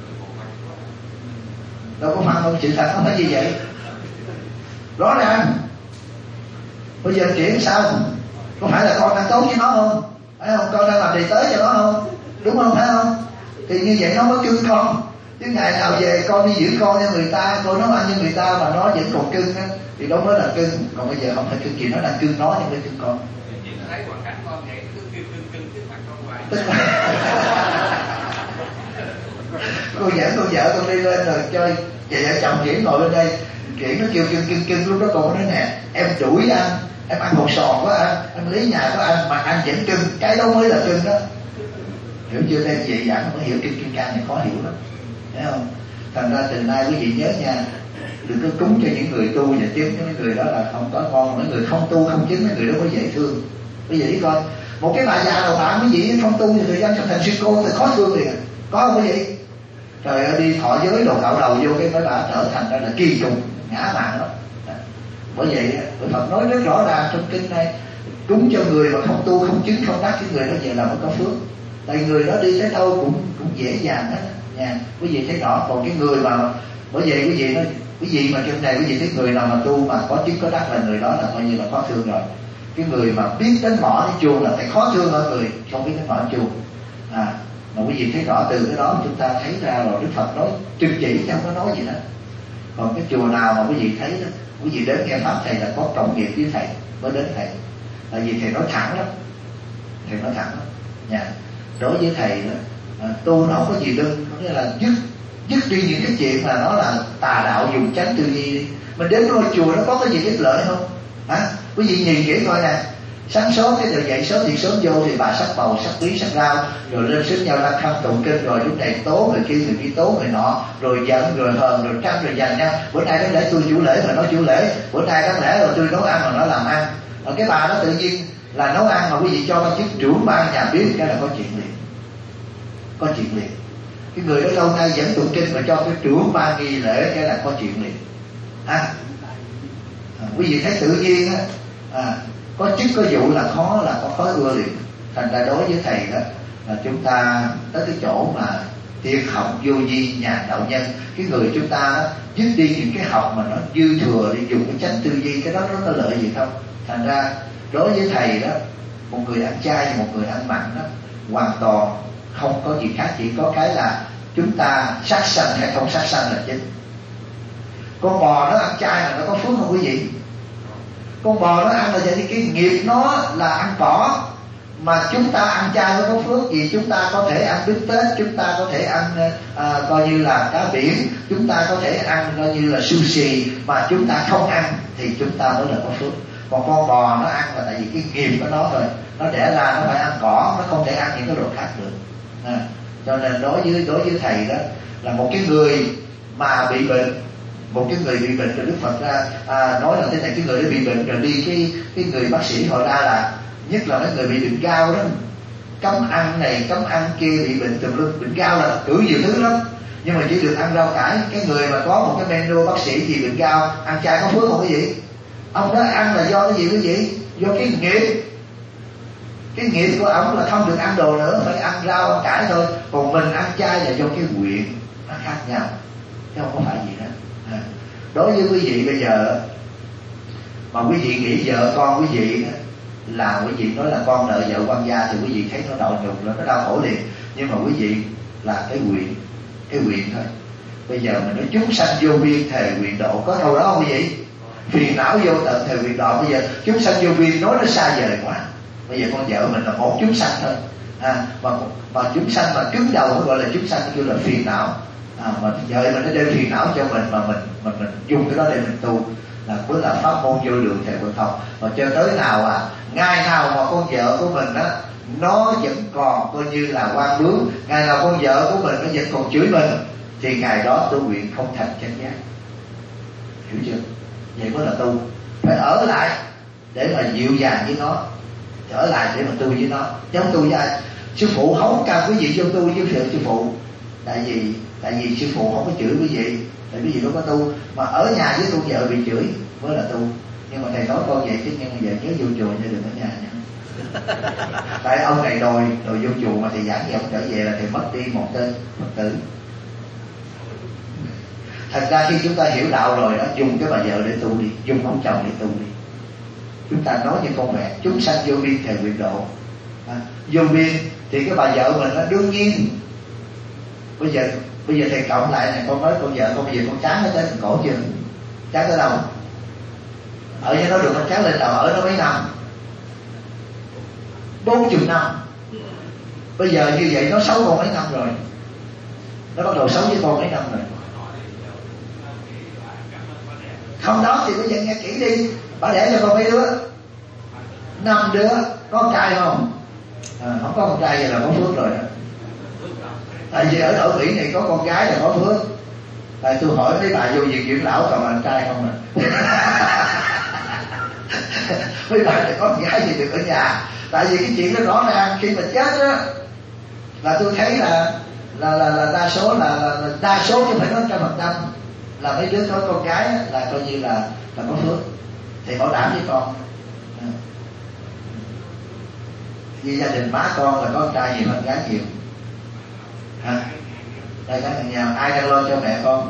Đâu có phải không, sự thật không phải như vậy. Rõ ràng. Bây giờ Triển sao? Có phải là con đang tốt với nó không? Phải không? Con đang làm đầy tới cho nó không? Đúng không? Phải không? Thì như vậy nó mới cưng con. Chứ ngày nào về con đi giữ con cho người ta, con nấu ăn cho người ta mà nó vẫn còn cưng á, thì đó mới là cưng. Còn bây giờ không phải cưng gì, nó đang cưng nó nhưng mới cưng con. Chị thấy hoàn cảnh con vậy cứ kêu cưng trước mặt con hoài. Cô dẫn cô vợ con đi lên rồi chơi, vợ chồng Triển ngồi bên đây, Triển nó kêu cưng, lúc đó con nói nè, em đuổi anh, em ăn hột sò của anh, em lấy nhà của anh mà anh vẫn cưng, cái đó mới là cưng đó. Hiểu chưa? Đây vậy giảng mới hiểu kinh can này khó hiểu lắm, thấy không? Thành ra từ nay quý vị nhớ nha, đừng có cúng cho những người tu và tiếp cho mấy người đó là không có ngon. Mấy người không tu không chứng, mấy người đó có dễ thương. Bây giờ đi coi một cái bà già đầu bạn quý vị không tu thì thời gian trở thành sư cô thì khó thương liền, có không quý vị? Trời ơi, đi thọ giới đồ cạo đầu vô cái mấy bà trở thành ra là kỳ trùng ngã mạng đó. Bởi vậy Phật nói rất rõ ràng trong kinh này, cúng cho người mà không tu không chứng không đắc, cái người đó vậy là không có phước. Tại người đó đi tới đâu cũng dễ dàng hết nha, quý vị thấy rõ. Còn cái người mà, bởi vậy quý vị nói, quý vị mà trong này quý vị thấy người nào mà tu mà có chứng có đắc là người đó là coi như là khó thương rồi. Cái người mà biết đến mỏ đến chuông là phải khó thương hơn người không biết đến mỏ đến chuông. Mà quý vị thấy rõ từ cái đó chúng ta thấy ra rồi, Đức Phật nói trực chỉ chứ không có nói gì đó. Còn cái chùa nào mà quý vị thấy đó, quý vị đến nghe pháp thầy là có cộng nghiệp với thầy mới đến thầy. Tại vì thầy nói thẳng lắm, thầy nói thẳng lắm nha. Đối với thầy đó, tu nó không có gì đơn, có nghĩa là dứt đi những cái chuyện mà nó là tà đạo, dùng chánh tư duy đi. Mình đến ngôi chùa nó có cái gì ích lợi không? Quý vị nhìn kỹ coi nè, sáng sớm cái giờ dậy sớm thì sớm vô thì bà sắc bầu sắc bí sắc rau, rồi lên sức nhau đang khâm tụng kinh, rồi lúc này tố người kia tố người nọ, rồi giận rồi hờn rồi tranh rồi giành nhau. Bữa nay đáng lẽ tôi chủ lễ mà nói chủ lễ, bữa nay đáng lẽ rồi tôi nấu ăn mà nó làm ăn. Rồi cái bà đó tự nhiên là nấu ăn mà quý vị cho cái chức trưởng ban nhà bếp, cái là có chuyện liền, có chuyện liền. Cái người đó lâu nay dẫn tụng kinh mà cho cái trưởng ban nghi lễ, cái là có chuyện liền. Quý vị thấy tự nhiên có chức có vụ là có khói ưa liền. Thành ra đối với thầy đó là chúng ta tới cái chỗ mà thiệt học vô vi nhà đạo nhân, cái người chúng ta dứt đi những cái học mà nó dư thừa để dùng cái chánh tư duy, cái đó nó có lợi gì không? Thành ra đối với thầy đó, một người ăn chay và một người ăn mặn đó hoàn toàn không có gì khác, chỉ có cái là chúng ta sát sanh hay không sát sanh là chính. Con bò nó ăn chay mà nó có phước không quý vị? Con bò nó ăn là vậy, cái nghiệp nó là ăn cỏ. Mà chúng ta ăn chay nó có phước gì? Chúng ta có thể ăn bít tết, chúng ta có thể ăn coi như là cá biển, chúng ta có thể ăn coi như là sushi, mà chúng ta không ăn thì chúng ta mới là có phước. Còn con bò nó ăn là tại vì cái nghiệp của nó rồi, nó đẻ ra nó phải ăn cỏ, nó không thể ăn những cái đồ khác được. Cho nên đối với thầy đó là một cái người mà bị bệnh, một cái người bị bệnh rồi Đức Phật ra nói là thế này, cái người đó bị bệnh rồi đi cái người bác sĩ họ ra là nhất là mấy người bị bệnh cao đó, cấm ăn này cấm ăn kia, bị bệnh tùm lum. Bệnh cao là cử nhiều thứ lắm, nhưng mà chỉ được ăn rau cải. Cái người mà có một cái menu bác sĩ gì bệnh cao ăn chay có phước không quý vị? Ông đó ăn là do cái gì quý vị? Do cái nghiệp. Cái nghiệp của ông là không được ăn đồ nữa, phải ăn rau ăn cải thôi. Còn mình ăn chay là do cái nguyện nó khác nhau, chứ không có phải gì đó. Đối với quý vị bây giờ mà quý vị nghĩ vợ con quý vị đó, là quý vị nói là con nợ vợ quan gia thì quý vị thấy nó đau nhục là nó đau khổ liền. Nhưng mà quý vị là cái nguyện thôi. Bây giờ mình nói chúng sanh vô biên thề nguyện độ, có câu đó không quý vị? Phiền não vô tận thề nguyện độ. Bây giờ chúng sanh vô biên nói nó xa vời quá. Bây giờ con vợ mình là một chúng sanh thôi, mà chúng sanh mà cứng đầu nó gọi là chúng sanh kêu là phiền não. Mà vợ mình nó đem phiền não cho mình mà mình dùng cái đó để mình tu là mới là pháp môn vô lượng thầy Phật học. Và cho tới nào ngày nào mà con vợ của mình á nó vẫn còn coi như là quan bướng, ngày nào con vợ của mình nó vẫn còn chửi mình, thì ngày đó tu nguyện không thành chánh giác. Hiểu chưa? Vậy mới là tu. Phải ở lại để mà dịu dàng với nó, ở lại để mà tu với nó, chứ không tu với ai. Sư phụ không cần quý vị vô tu với sư phụ, tại vì sư phụ không có chửi quý vị, tại quý vị đâu có tu. Mà ở nhà với con vợ bị chửi mới là tu. Nhưng mà thầy nói con vậy chứ, nhưng mà giờ nhớ vô chùa chứ đừng ở nhà nha. Tại ông này đòi vô chùa mà thầy giảng gì ông trở về là thầy mất đi một tên Phật tử. Thật ra khi chúng ta hiểu đạo rồi đó, dùng cái bà vợ để tu đi, dùng ông chồng để tu đi. Chúng ta nói như con mẹ, chúng sanh vô biên thề nguyện độ. Vô biên thì cái bà vợ mình nó đương nhiên. Bây giờ thầy cộng lại này, con nói con vợ con bây giờ con chán nó tới cổ chưa? Chán tới đâu? Ở với nó được con chán lên đầu, ở nó mấy năm? 40 năm. Bây giờ như vậy nó xấu con mấy năm rồi, nó bắt đầu xấu với con mấy năm rồi. Không đó thì bây giờ nghe kỹ đi, bà đẻ cho con mấy đứa? 5 đứa. Có con trai không? Không có con trai vậy là có phước rồi đó. Tại vì ở Mỹ này có con gái là có phước. Tại tôi hỏi mấy bà vô viện dưỡng lão còn anh trai không mấy bà này có con gái gì được ở nhà. Tại vì cái chuyện đó rõ ràng, khi mà chết á là tôi thấy là đa số là đa số chứ phải nói 100% là mấy đứa có con gái là coi như là có phước. Thì bảo đảm với con vì gia đình má con là có con trai nhiều hơn gái nhiều. Đây các nhà ai đang lo cho mẹ con?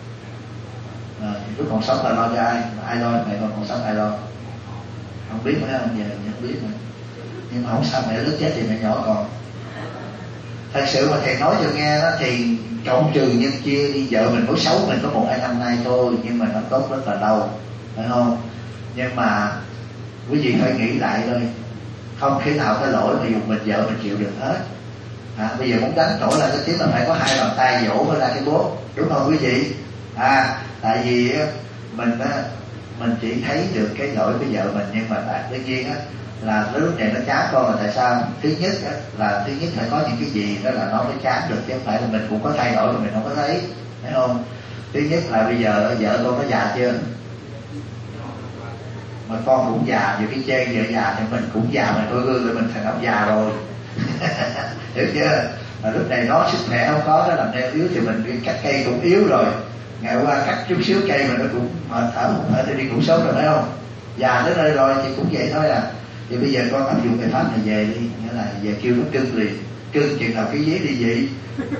Lúc còn sống là lo cho ai? Ai lo mẹ con còn sống ai lo? Không biết nữa, giờ không biết nữa. Nhưng mà không sao, mẹ lớn chết thì mẹ nhỏ còn. Thật sự mà thầy nói cho nghe đó thì cộng trừ nhân chia đi, vợ mình mới xấu mình có 1-2 năm nay thôi, nhưng mà nó tốt rất là lâu, phải không? Nhưng mà quý vị phải nghĩ lại thôi, không thể nào cái lỗi mà dùng mình vợ mình chịu được hết. Bây giờ muốn đánh trỗi là cái tiếng là phải có 2 bàn tay vỗ với ra cái bố, đúng không quý vị? Tại vì mình chỉ thấy được cái lỗi của vợ mình, nhưng mà đương nhiên là lúc này nó chán con là tại sao? Thứ nhất phải có những cái gì đó là nó mới chán được, chứ không phải là mình cũng có thay đổi mà mình không có thấy, thấy không? Thứ nhất là bây giờ vợ con nó già chưa? Mà con cũng già, nhiều cái chê vợ già thì mình cũng già, mình coi gương rồi mình thành ông già rồi. Hiểu chưa? Mà lúc này nó sức khỏe không có, nó làm neo yếu thì mình cắt cây cũng yếu rồi. Ngày qua cắt chút xíu cây mà nó cũng mệt thở thì đi cũng sớm rồi, phải không? Già tới nơi rồi thì cũng vậy thôi Thì bây giờ con áp dụng cái pháp này về đi, nghĩa là về kêu nó cưng liền, cưng chừng nào cái giấy đi vậy.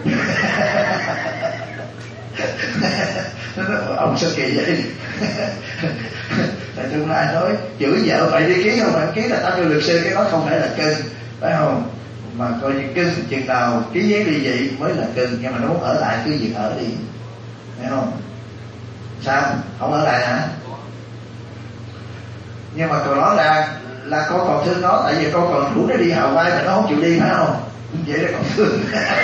Ông sao kỳ vậy? Tại tương lai nói chửi vợ phải đi ký không, phải ký là tao kêu luật sư, cái đó không phải là cưng, phải không? Mà coi như cưng chừng nào ký giấy đi vậy mới là cưng, nhưng mà nó muốn ở lại cứ việc ở đi, phải không? Sao không ở lại hả? Nhưng mà còn nói là con còn thương nó, tại vì con còn rủ nó đi Hào Vai mà nó không chịu đi, phải không? Vậy là còn thương.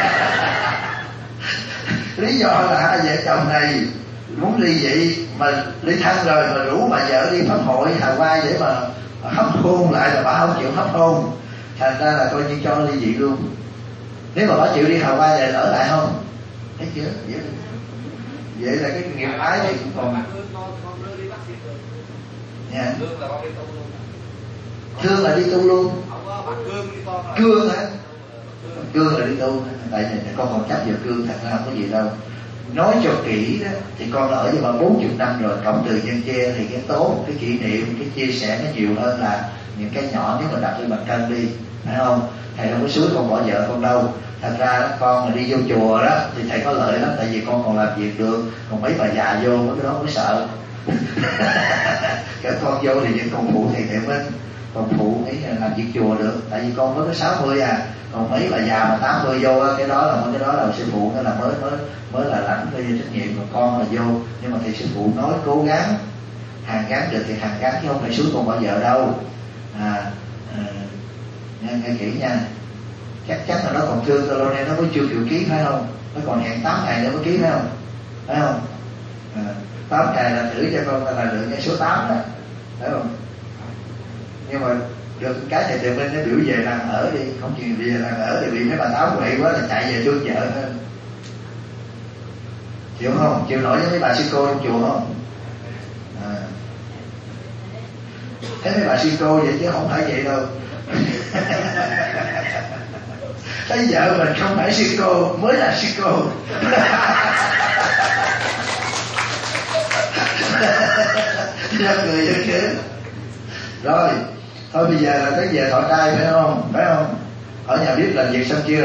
Lý do là hai vợ chồng này muốn ly dị mà ly thân rồi mà rủ bà vợ đi pháp hội Hào Vai để mà hấp hôn lại, là bà không chịu hấp hôn, thành ra là coi như cho ly dị luôn. Nếu mà bà chịu đi Hào Vai thì ở lại không? Thấy chưa? Vậy là cái nghiệp ái thì cũng còn. Nha. Thương là đi tu luôn. Cương hả? Cương là đi tu. Tại vì con còn chấp vào cương, thật ra không có gì đâu. Nói cho kỹ đó thì con đã ở với bà 40 năm rồi, cộng từ nhân che thì cái tốt, cái kỷ niệm, cái chia sẻ nó nhiều hơn là những cái nhỏ nếu mà đặt lên bàn cân đi, phải không? Thầy đâu có xúi con bỏ vợ con đâu. Thật ra đó, con mà đi vô chùa đó thì thầy có lợi lắm, tại vì con còn làm việc được, còn mấy bà già vô mấy cái đó mới sợ. Cái con vô thì những con phụ thầy Thiện Minh, còn phụ nghĩ là làm việc chùa được, tại vì con mới có 60 à, còn mấy bà già mà 80 vô cái đó là sư phụ, nó là mới là lãnh cái trách nhiệm, của con là vô. Nhưng mà thầy sư phụ nói cố gắng hàn gắn được thì hàn gắn, chứ không phải suốt con bỏ vợ đâu. Nghe kỹ nha, chắc chắn là nó còn thương tao, lâu nay nó mới chưa chịu ký, phải không? Nó còn hẹn 8 ngày nữa mới ký, phải không? Phải không? 8 ngày là thử cho con là được cái số 8 đó, phải không? Nhưng mà được cái thầy Thiện Minh nó biểu về làm ở đi, không chịu về làm ở thì bị mấy bà táo quậy quá là chạy về thương vợ hơn. Chịu không? Chịu nổi với mấy bà sư cô trong chùa không? Thấy mấy bà sư cô vậy chứ không phải vậy đâu. Thấy vợ mình không phải sư cô mới là sư cô. Cho người cho chứ. Rồi thôi bây giờ là tới giờ thọ trai, phải không? Phải không? Ở nhà bếp làm việc xong chưa?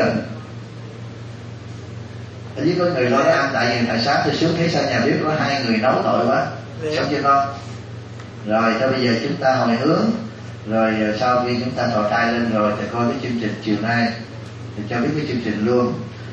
Ở dưới có người lo ăn, tại vì thầy sáng tôi xuống thấy sao nhà bếp có 2 người nấu tội quá. Xong chưa con? Rồi thôi bây giờ chúng ta hồi hướng. Rồi sau khi chúng ta thọ trai lên rồi thì coi cái chương trình chiều nay thì cho biết cái chương trình luôn.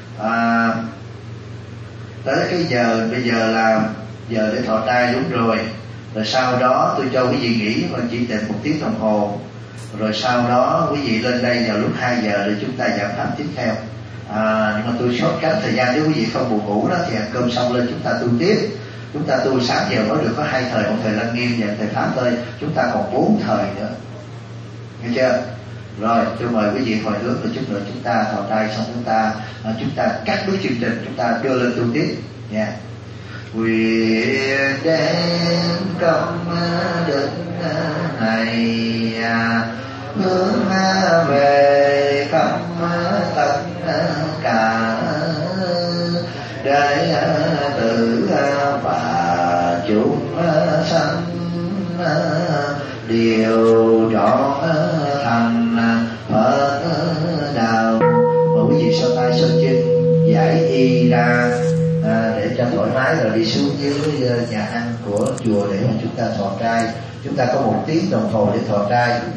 Tới cái giờ bây giờ là giờ để thọ trai đúng rồi. Rồi sau đó tôi cho quý vị nghỉ mà chỉ định 1 tiếng đồng hồ. Rồi sau đó quý vị lên đây vào lúc 2 giờ để chúng ta giảng pháp tiếp theo. Nhưng mà tôi sốt cánh thời gian, nếu quý vị không buồn ngủ đó thì ăn cơm xong lên chúng ta tu tiếp. Chúng ta tu sáng giờ mới được có 2 thời, một thời Lăng Nghiêm và thời Pháp thôi. Chúng ta còn 4 thời nữa, nghe chưa? Rồi tôi mời quý vị hồi hướng rồi chút nữa chúng ta thọ trai xong chúng ta cắt đứt chương trình, chúng ta đưa lên tu tiếp nha. Nguyện đem công đức này hướng về khắp tất cả để tự và chúng sanh đều trọn thành Phật đạo. Và quý vị sau tay sơ chân giải y ra để cho thoải mái rồi đi xuống dưới nhà ăn của chùa để mà chúng ta thọ trai. Chúng ta có 1 tiếng đồng hồ để thọ trai.